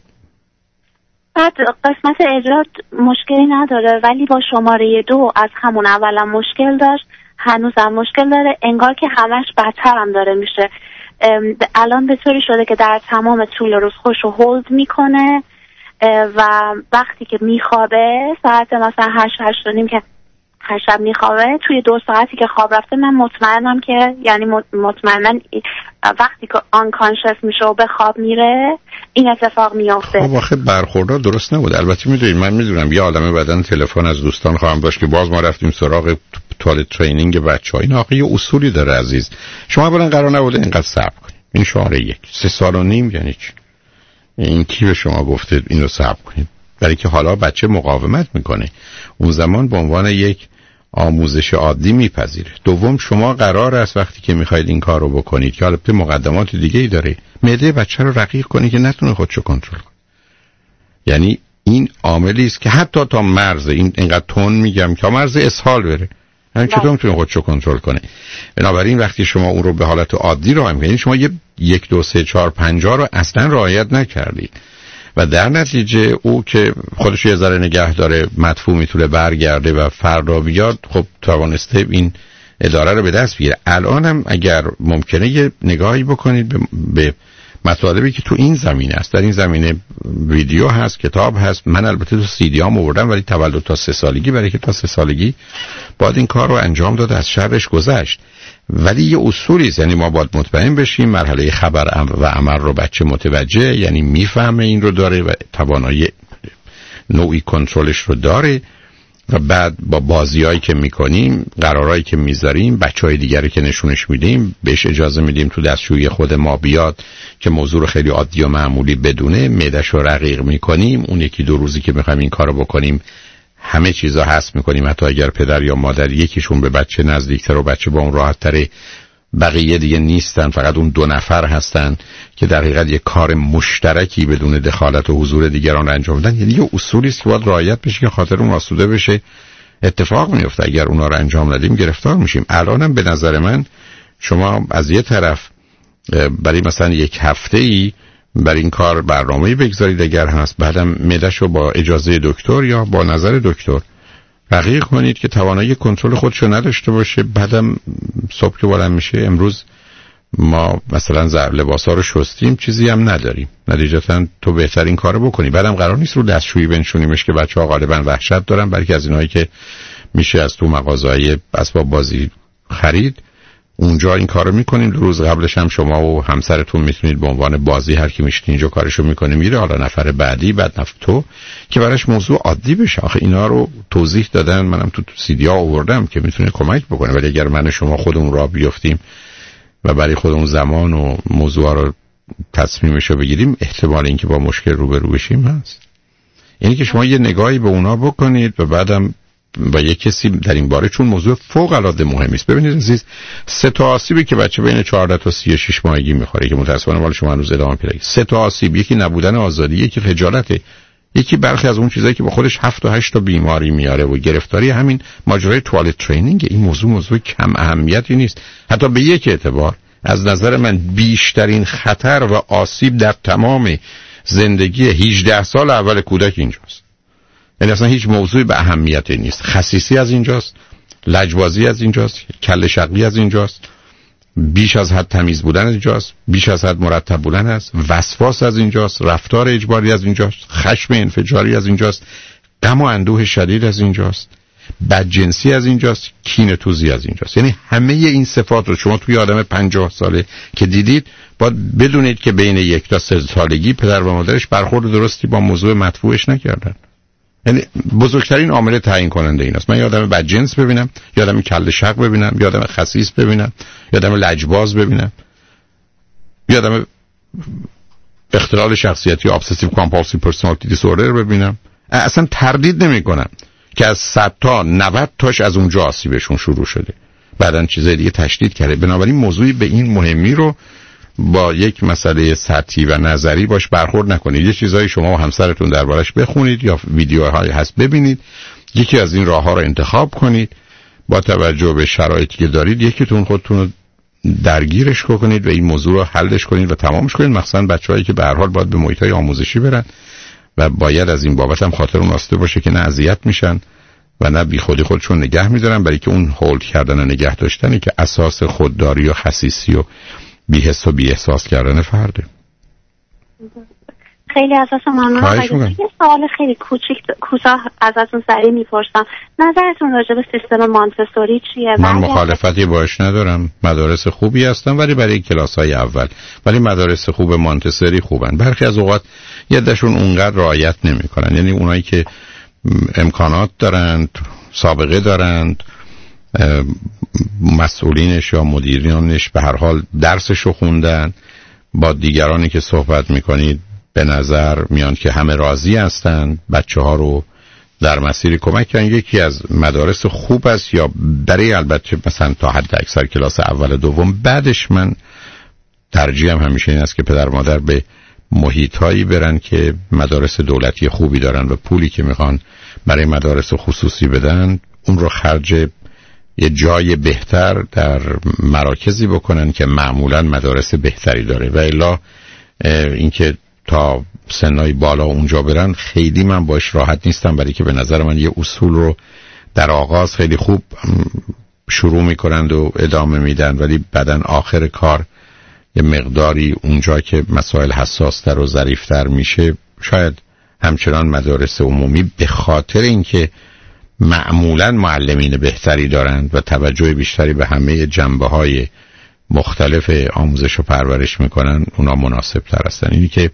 بعد قسمت ادرار مشکلی نداره ولی با شماره 2 از همون اولم مشکل داشت، هنوزم مشکل داره، انگار که همش بدتر هم داره میشه. الان به طوری شده که در تمام طول روز خوشو هولد میکنه و وقتی که میخوابه ساعت مثلا 8 و نیم که هر شب میخوابه، توی 2 ساعتی که خواب رفته من مطمئنم که یعنی مطمئنا وقتی که آنکانشس میشه و به خواب میره این اتفاق میافته. خب آخه برخوردها درست نبود. البته میدونید من میدونم یه عالمه بعدن تلفن از دوستان خواهم داشت که باز ما رفتیم سراغ توالت ترینینگ بچه‌ها. این آخه یه اصولی داره عزیز. شما اولا قرار نبوده اینقدر صبر کنید. این شماره 1 3 سال و نیم یعنی چی؟ این کی به شما گفته اینو صبر کنید؟ برای که حالا بچه مقاومت میکنه، اون زمان به عنوان یک آموزش عادی میپذیره. دوم شما قرار است وقتی که میخواید این کار رو بکنید که البته مقدمات دیگه ای داره، معده بچه رو رقیق کنید که نتونه خودشو کنترل کنه. یعنی این عاملی است که حتی تا مرز اینقدر تون میگم که مرز اسهال بره، یعنی چطور میتونه خودشو کنترل کنه. بنابراین وقتی شما اون رو به حالت عادی راه میکنید، شما 1 2 3 4 5 رو اصلا رعایت نکردید و در نتیجه او که خودش یه ذره نگه داره مدفوع میتونه برگرده و فردا بیاد، خب توانسته این اداره رو به دست بگیره. الانم اگر ممکنه یه نگاهی بکنید به مطالبی که تو این زمینه است. در این زمینه ویدیو هست، کتاب هست، من البته تو CD هم آوردم ولی تولد تا 3 سالگی، برای که تا 3 سالگی باید این کار رو انجام داد، از شرش گذشت. ولی یه اصولی است، یعنی ما باید مطمئن بشیم مرحله خبر و عمل رو بچه متوجه، یعنی میفهمه این رو داره و توانایی نوعی کنترلش رو داره و بعد با بازیایی که میکنیم، قرارایی که میذاریم، بچهای دیگری که نشونش میدیم، بهش اجازه میدیم تو دستشویی خود ما بیاد که موضوع رو خیلی عادی و معمولی بدونه، معده‌ش رو رقیق میکنیم. اون 1-2 روزی که میخوایم این کارو بکنیم همه چیزا حس میکنیم، حتی اگر پدر یا مادر یکیشون به بچه نزدیکتر و بچه با اون راحت تره، بقیه دیگه نیستن، فقط اون 2 نفر هستن که در حقیقت یک کار مشترکی بدون دخالت و حضور دیگران انجام میدن. یعنی یه اصولی است که باید رعایت بشه که خاطر اون آسوده بشه. اتفاق میفته اگر اونا رو انجام ندیم گرفتار میشیم. الانم به نظر من شما از یه طرف برای مثلا 1 هفته‌ای برای این کار برنامه‌ای بگذارید اگر هست، بعدم معده‌شو با اجازه دکتر یا با نظر دکتر رقیق کنید که توانایی کنترل خودشو نداشته باشه. بعدم صبح که بلند میشه، امروز ما مثلا لباسا رو شستیم چیزی هم نداریم، نتیجتاً تو بهتر این کارو بکنی. بعدم قرار نیست رو دستشویی بنشونیمش که بچه‌ها غالبا وحشت دارن، بلکه از اینایی که میشه از تو مغازه‌های اسباب بازی خرید اونجا این کارو میکنیم. 2 روز قبلش هم شما و همسرتون میتونید به عنوان بازی هر کی میشین اینجا کارشو میکنه میره، حالا نفر بعدی بعد نفر تو که براش موضوع عادی بشه. آخه اینا رو توضیح دادن، منم تو CD آوردم که میتونه کمک بکنه. ولی اگر من و شما خودمون راه بیافتیم و برای خودمون زمان و موضوع رو تصمیمشو بگیریم، احتمال اینکه با مشکل روبرو بشیم هست. یعنی که شما یه نگاهی به اونا بکنید و بعدم با یک کسی در این باره، چون موضوع فوق العاده مهمی است. ببینید عزیز، 3 تا آسیبی که بچه بین 14 تا 36 ماهگی میخوره که متأسفانه مال شما هنوز ادامه پیدا کرده، 3 تا آسیب، یکی نبودن آزادی، یکی خجالته، یکی برخی از اون چیزایی که با خودش 7 تا 8 تا بیماری میاره و گرفتاری همین ماجرای توالت ترینینگ. این موضوع کم اهمیتی نیست. حتی به یک اعتبار از نظر من بیشترین خطر و آسیب در تمام زندگی 18 سال اول کودک اینجاست. یعنی اصلا هیچ موضوعی به اهمیتی نیست. خسیسی از اینجاست، لجبازی از اینجاست، کله شقی از اینجاست، بیش از حد تمیز بودن از اینجاست، بیش از حد مرتب بودن است، وسواس از اینجاست، رفتار اجباری از اینجاست، خشم انفجاری از اینجاست، غم و اندوه شدید از اینجاست، بدجنسی از اینجاست، کینه‌توزی از اینجاست. یعنی همه این صفات رو شما توی آدم 50 ساله که دیدید، باید بدونید که بین 1 تا 3 سالگی پدر و مادرش برخورد درستی با موضوع مطبوعش نکردن. یعنی بزرگترین عامل تعیین کننده این است. من یادم بدجنس ببینم، یادم کله شق ببینم، یادم خسیس ببینم، یادم لجباز ببینم، یادم اختلال شخصیتی obsessive compulsive personality disorder ببینم. اصلا تردید نمی کنم که از 100 تا 90 تاش از اونجا آسیبشون شروع شده، بعدن چیزای دیگه تشدید کرده. بنابراین موضوعی به این مهمی رو با یک مسئله سطحی و نظری باش برخورد نکنید. یه چیزایی شما و همسرتون دربارش بخونید یا ویدیوهای هست ببینید، یکی از این راه‌ها رو انتخاب کنید، با توجه به شرایطی که دارید یکیتون خودتون رو درگیرش کنید و این موضوع رو حلش کنید و تمامش کنید. مخصوصا بچه‌هایی که به هر حال باید به محیط‌های آموزشی برن و باید از این بابت هم خاطر اون راسته باشه که نه اذیت میشن و نه بیخودی خودشون نگه میدارن، برای که اون هولد کردن و نگه داشتنی که اساس خودداری و خسیسی و بی‌حس و بی‌احساس کردن فرده. خیلی ازتون ممنونم. یه سوال خیلی کوتاه ازتون سریع میپرسم، نظرتون راجع به سیستم مانتسوری چیه؟ من مخالفتی باش ندارم، مدارس خوبی هستن ولی برای کلاس‌های اول، ولی مدارس خوب مانتسوری خوبن. برخی از اوقات یه دشون اونقدر رعایت نمی‌کنن، یعنی اونایی که امکانات دارند، سابقه دارند، مسئولینش یا مدیرانش به هر حال درسشو خوندن، با دیگرانی که صحبت میکنید به نظر میان که همه راضی هستند، بچه ها رو در مسیر کمک کردن. یکی از مدارس خوب است، یا برای البته مثلا تا حد اکثر کلاس اول دوم. بعدش من ترجیحم همیشه این است که پدر مادر به محیطایی برن که مدارس دولتی خوبی دارن و پولی که میخوان برای مدارس خصوصی بدن اون رو خرج یه جای بهتر در مراکزی بکنن که معمولا مدارس بهتری داره. و الا اینکه تا سنای بالا اونجا برن خیلی من باش راحت نیستم، برای که به نظر من یه اصول رو در آغاز خیلی خوب شروع میکنند و ادامه میدن، ولی بعدن آخر کار یه مقداری اونجا که مسائل حساستر و ظریفتر میشه شاید همچنان مدارس عمومی به خاطر اینکه معمولاً معلمین بهتری دارند و توجه بیشتری به همه جنبه‌های مختلف آموزش و پرورش میکنن اونا مناسب تر هستن. اینی که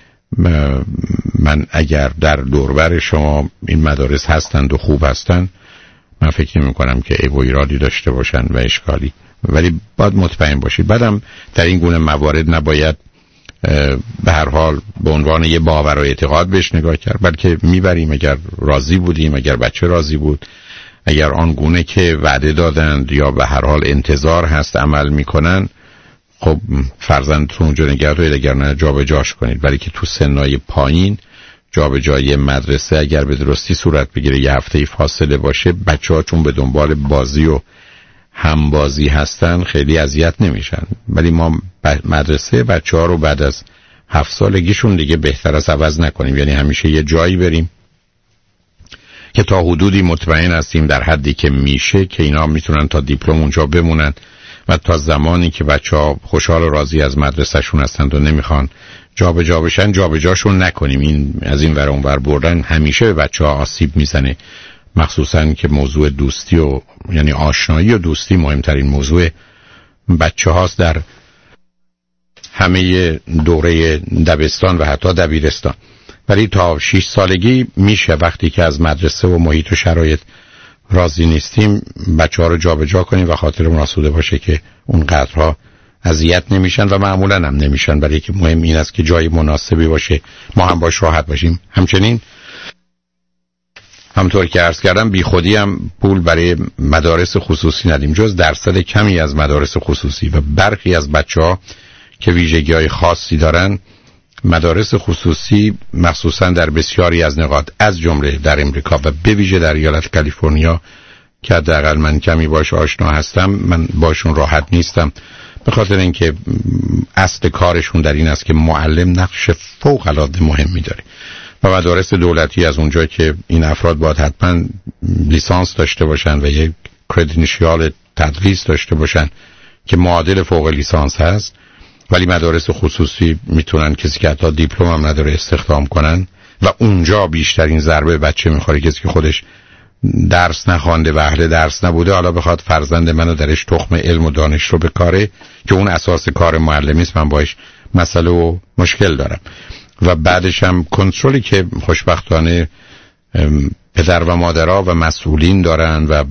من اگر در دوربر شما این مدارس هستند و خوب هستند، من فکر نمی کنم که عیب و ایرادی داشته باشن و اشکالی، ولی باید مطمئن باشید. بعدم در این گونه موارد نباید به هر حال به عنوان یه باور و اعتقاد بهش نگاه کرد، بلکه میبریم اگر راضی بودیم، اگر بچه راضی بود، اگر آن گونه که وعده دادند یا به هر حال انتظار هست عمل میکنن، خب فرزندتون اونجا نگه دارید، اگر نه جابجاش کنید. ولی که تو سنای پایین جابجایی مدرسه اگر به درستی صورت بگیره، یه هفته فاصله باشه، بچه‌ها چون به دنبال بازی و همبازی هستن خیلی اذیت نمیشن. ولی ما مدرسه بچه‌ها رو بعد از 7 سالگیشون دیگه بهتر از عوض نکنیم، یعنی همیشه یه جایی بریم که تا حدودی مطمئن هستیم در حدی که میشه که اینا میتونن تا دیپلم اونجا بمونن و تا زمانی که بچه‌ها خوشحال و راضی از مدرسه‌شون هستند و نمیخوان جابجا بشن جابجاشون نکنیم. این از این ور اون ور بردن همیشه به بچه‌ها آسیب میزنه، مخصوصاً که موضوع دوستی و یعنی آشنایی و دوستی مهمترین موضوع بچه هاست در همه دوره دبستان و حتی دبیرستان. ولی تا 6 سالگی میشه وقتی که از مدرسه و محیط و شرایط راضی نیستیم بچه ها رو جابجا کنیم و خاطرمون آسوده باشه که اون قدرها اذیت نمیشن و معمولا هم نمیشن، برای که مهم این است که جای مناسبی باشه ما هم باش راحت باشیم. همچنین همطور که عرض کردم بی خودی هم پول برای مدارس خصوصی ندیم، جز درصد کمی از مدارس خصوصی و برخی از بچه‌ها که ویژگی‌های خاصی دارن. مدارس خصوصی مخصوصا در بسیاری از نقاط از جمله در امریکا و به ویژه در ایالت کالیفرنیا که حداقل من کمی باش آشنا هستم، من باشون راحت نیستم، به خاطر اینکه اصل کارشون در این است که معلم نقش فوق‌العاده مهمی داره و مدارس دولتی از اونجا که این افراد باید حتما لیسانس داشته باشن و یک کردنشیال تدریس داشته باشن که معادل فوق لیسانس هست، ولی مدارس خصوصی میتونن کسی که حتی دیپلم هم نداره استخدام کنن و اونجا بیشترین ضربه بچه میخوره کسی که خودش درس نخوانده و اهل درس نبوده، حالا بخواد فرزند منو درش تخم علم و دانش رو بکاره که اون اساس کار معلمی است. من باش مسئله و مشکل دارم. و بعدش هم کنترلی که خوشبختانه پدر و مادرها و مسئولین دارن و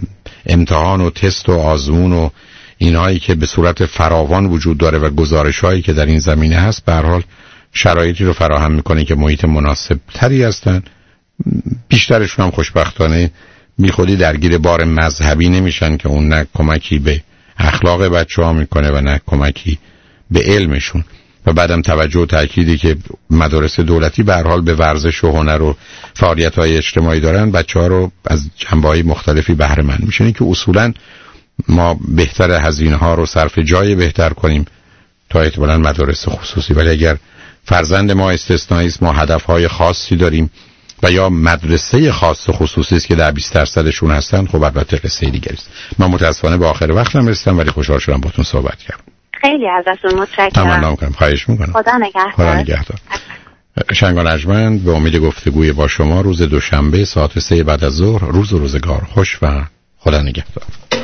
امتحان و تست و آزمون و اینهایی که به صورت فراوان وجود داره و گزارش‌هایی که در این زمینه هست، به هر حال شرایطی رو فراهم میکنه که محیط مناسب تری هستن. بیشترشون هم خوشبختانه بیخودی درگیر بار مذهبی نمیشن که اون نه کمکی به اخلاق بچه‌ها میکنه و نه کمکی به علمشون. و بعدم توجه و تأکیدی که مدارس دولتی به هر حال به ورزش و هنر و فعالیت‌های اجتماعی دارن، بچه‌ها رو از جنبه‌های مختلفی بهره مند میشن که اصولاً ما بهتر هزینه‌ها رو صرف جای بهتر کنیم تا احتمالاً مدارس خصوصی. ولی اگر فرزند ما استثنایی است، ما هدف‌های خاصی داریم و یا مدرسه خاص خصوصی است که در 20% هستن، خب البته قصه دیگری است. من متأسفانه به آخر وقتم رسیدم ولی خوشحال شدم باهاتون صحبت کردم. خیلی ازتون متشکرم. تمام کنم. خواهش می‌کنم. خدا نگهدار. خدا نگهدار. شنگ و نجمن به امید گفتگوی با شما روز دوشنبه ساعت 3 بعد از ظهر. روز و روزگار خوش و خدا نگهدار.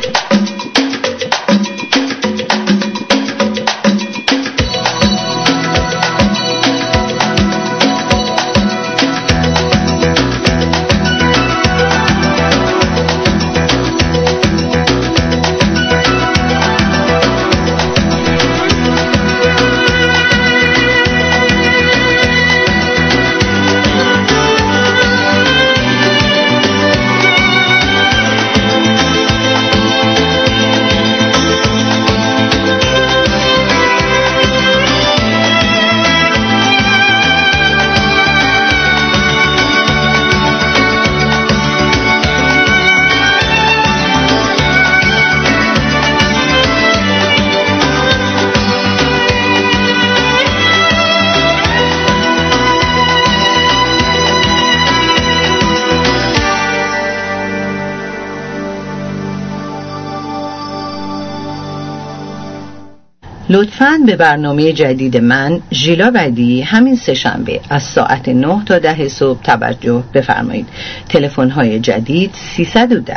لطفاً به برنامه جدید من ژیلا بدی همین سه‌شنبه از ساعت 9 تا 10 صبح توجه بفرمایید. تلفن‌های جدید 310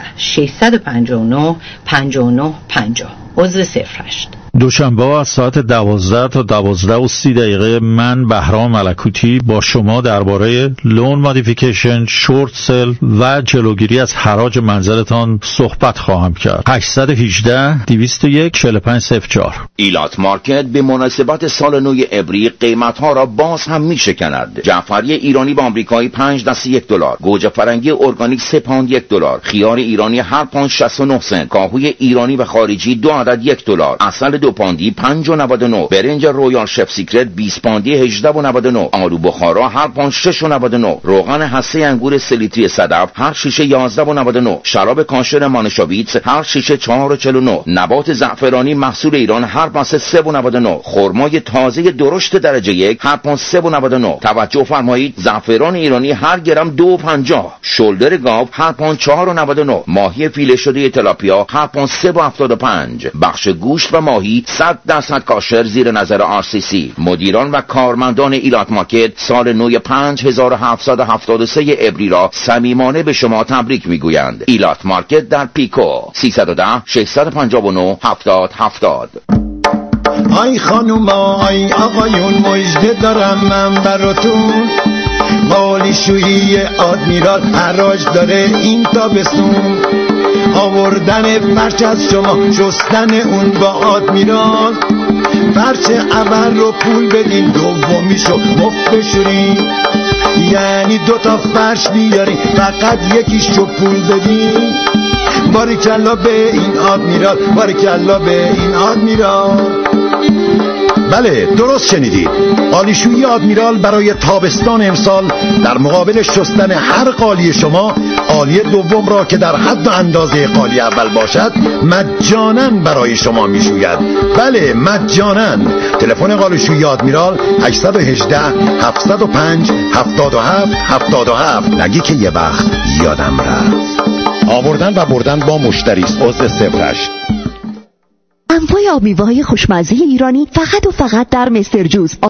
659 59 50 عضو 08. دوشنبه از ساعت 12 تا 12:30 من بهرام ملکوتی با شما درباره لون مودیفیکیشن، شورت سل و جلوگیری از حراج منزلتان صحبت خواهم کرد. 818 201 4504. ایلات مارکت به مناسبت سال نو عبری قیمت‌ها را باز هم می‌شکند. جعفری ایرانی با آمریکایی 5 دسته $1، گوجه فرنگی ارگانیک 3 پوند $1، خیار ایرانی هر پوند 69 سنت، کاهوی ایرانی و خارجی 2 عدد $1، عسل 2 پوندی 5.99، برنج رویال شف سیکرت 20 پوندی 18.99، آلو بخارا هر پوند 6.99، روغن هسته انگور 3 لیتری صدف هر شیشه 11.99، شراب کاشر مانشاویتس هر شیشه 4.49، نبات زعفرانی محصول ایران هر پاس 3.99، خرمای تازه درشت درجه 1 هر پوند 3.99. توجه فرمایید، زعفران ایرانی هر گرم 2.50، شولدر گاو هر پوند 4.99، ماهی فیله شده تلاپیا هر پوند 3.75. بخش گوشت و ماهی 100% کاشر زیر نظر RCC. مدیران و کارمندان ایلات مارکت سال نو 5773 عبری را صمیمانه به شما تبریک میگویند. ایلات مارکت در پیکو 310 659 7070. آی خانوما آی آقایون مژده دارم من براتون، مالیشویی آدمیرال حراج داره این تابستون، آوردن فرش از شما شستن اون با آدمیرال فرش اول رو پول بدین، دومیشو مفت بشورین. یعنی 2 تا فرش بیارین فقط یکیشو پول بدین. باریکلا به این آدمیرال، باریکلا به این آدمیرال. بله درست شنیدید. قالیشویی آدمیرال برای تابستان امسال در مقابل شستن هر قالی شما، قالی دوم را که در حد و اندازه قالی اول باشد مجانا برای شما میشوید. بله مجانا. تلفن قالیشویی آدمیرال 818 705 77 77. نگی که یه وقت یادم رفت. آوردن و بردن با مشتریست. عضو 08. انواع آب میوه‌های خوشمزه ایرانی فقط و فقط در مستر جوز.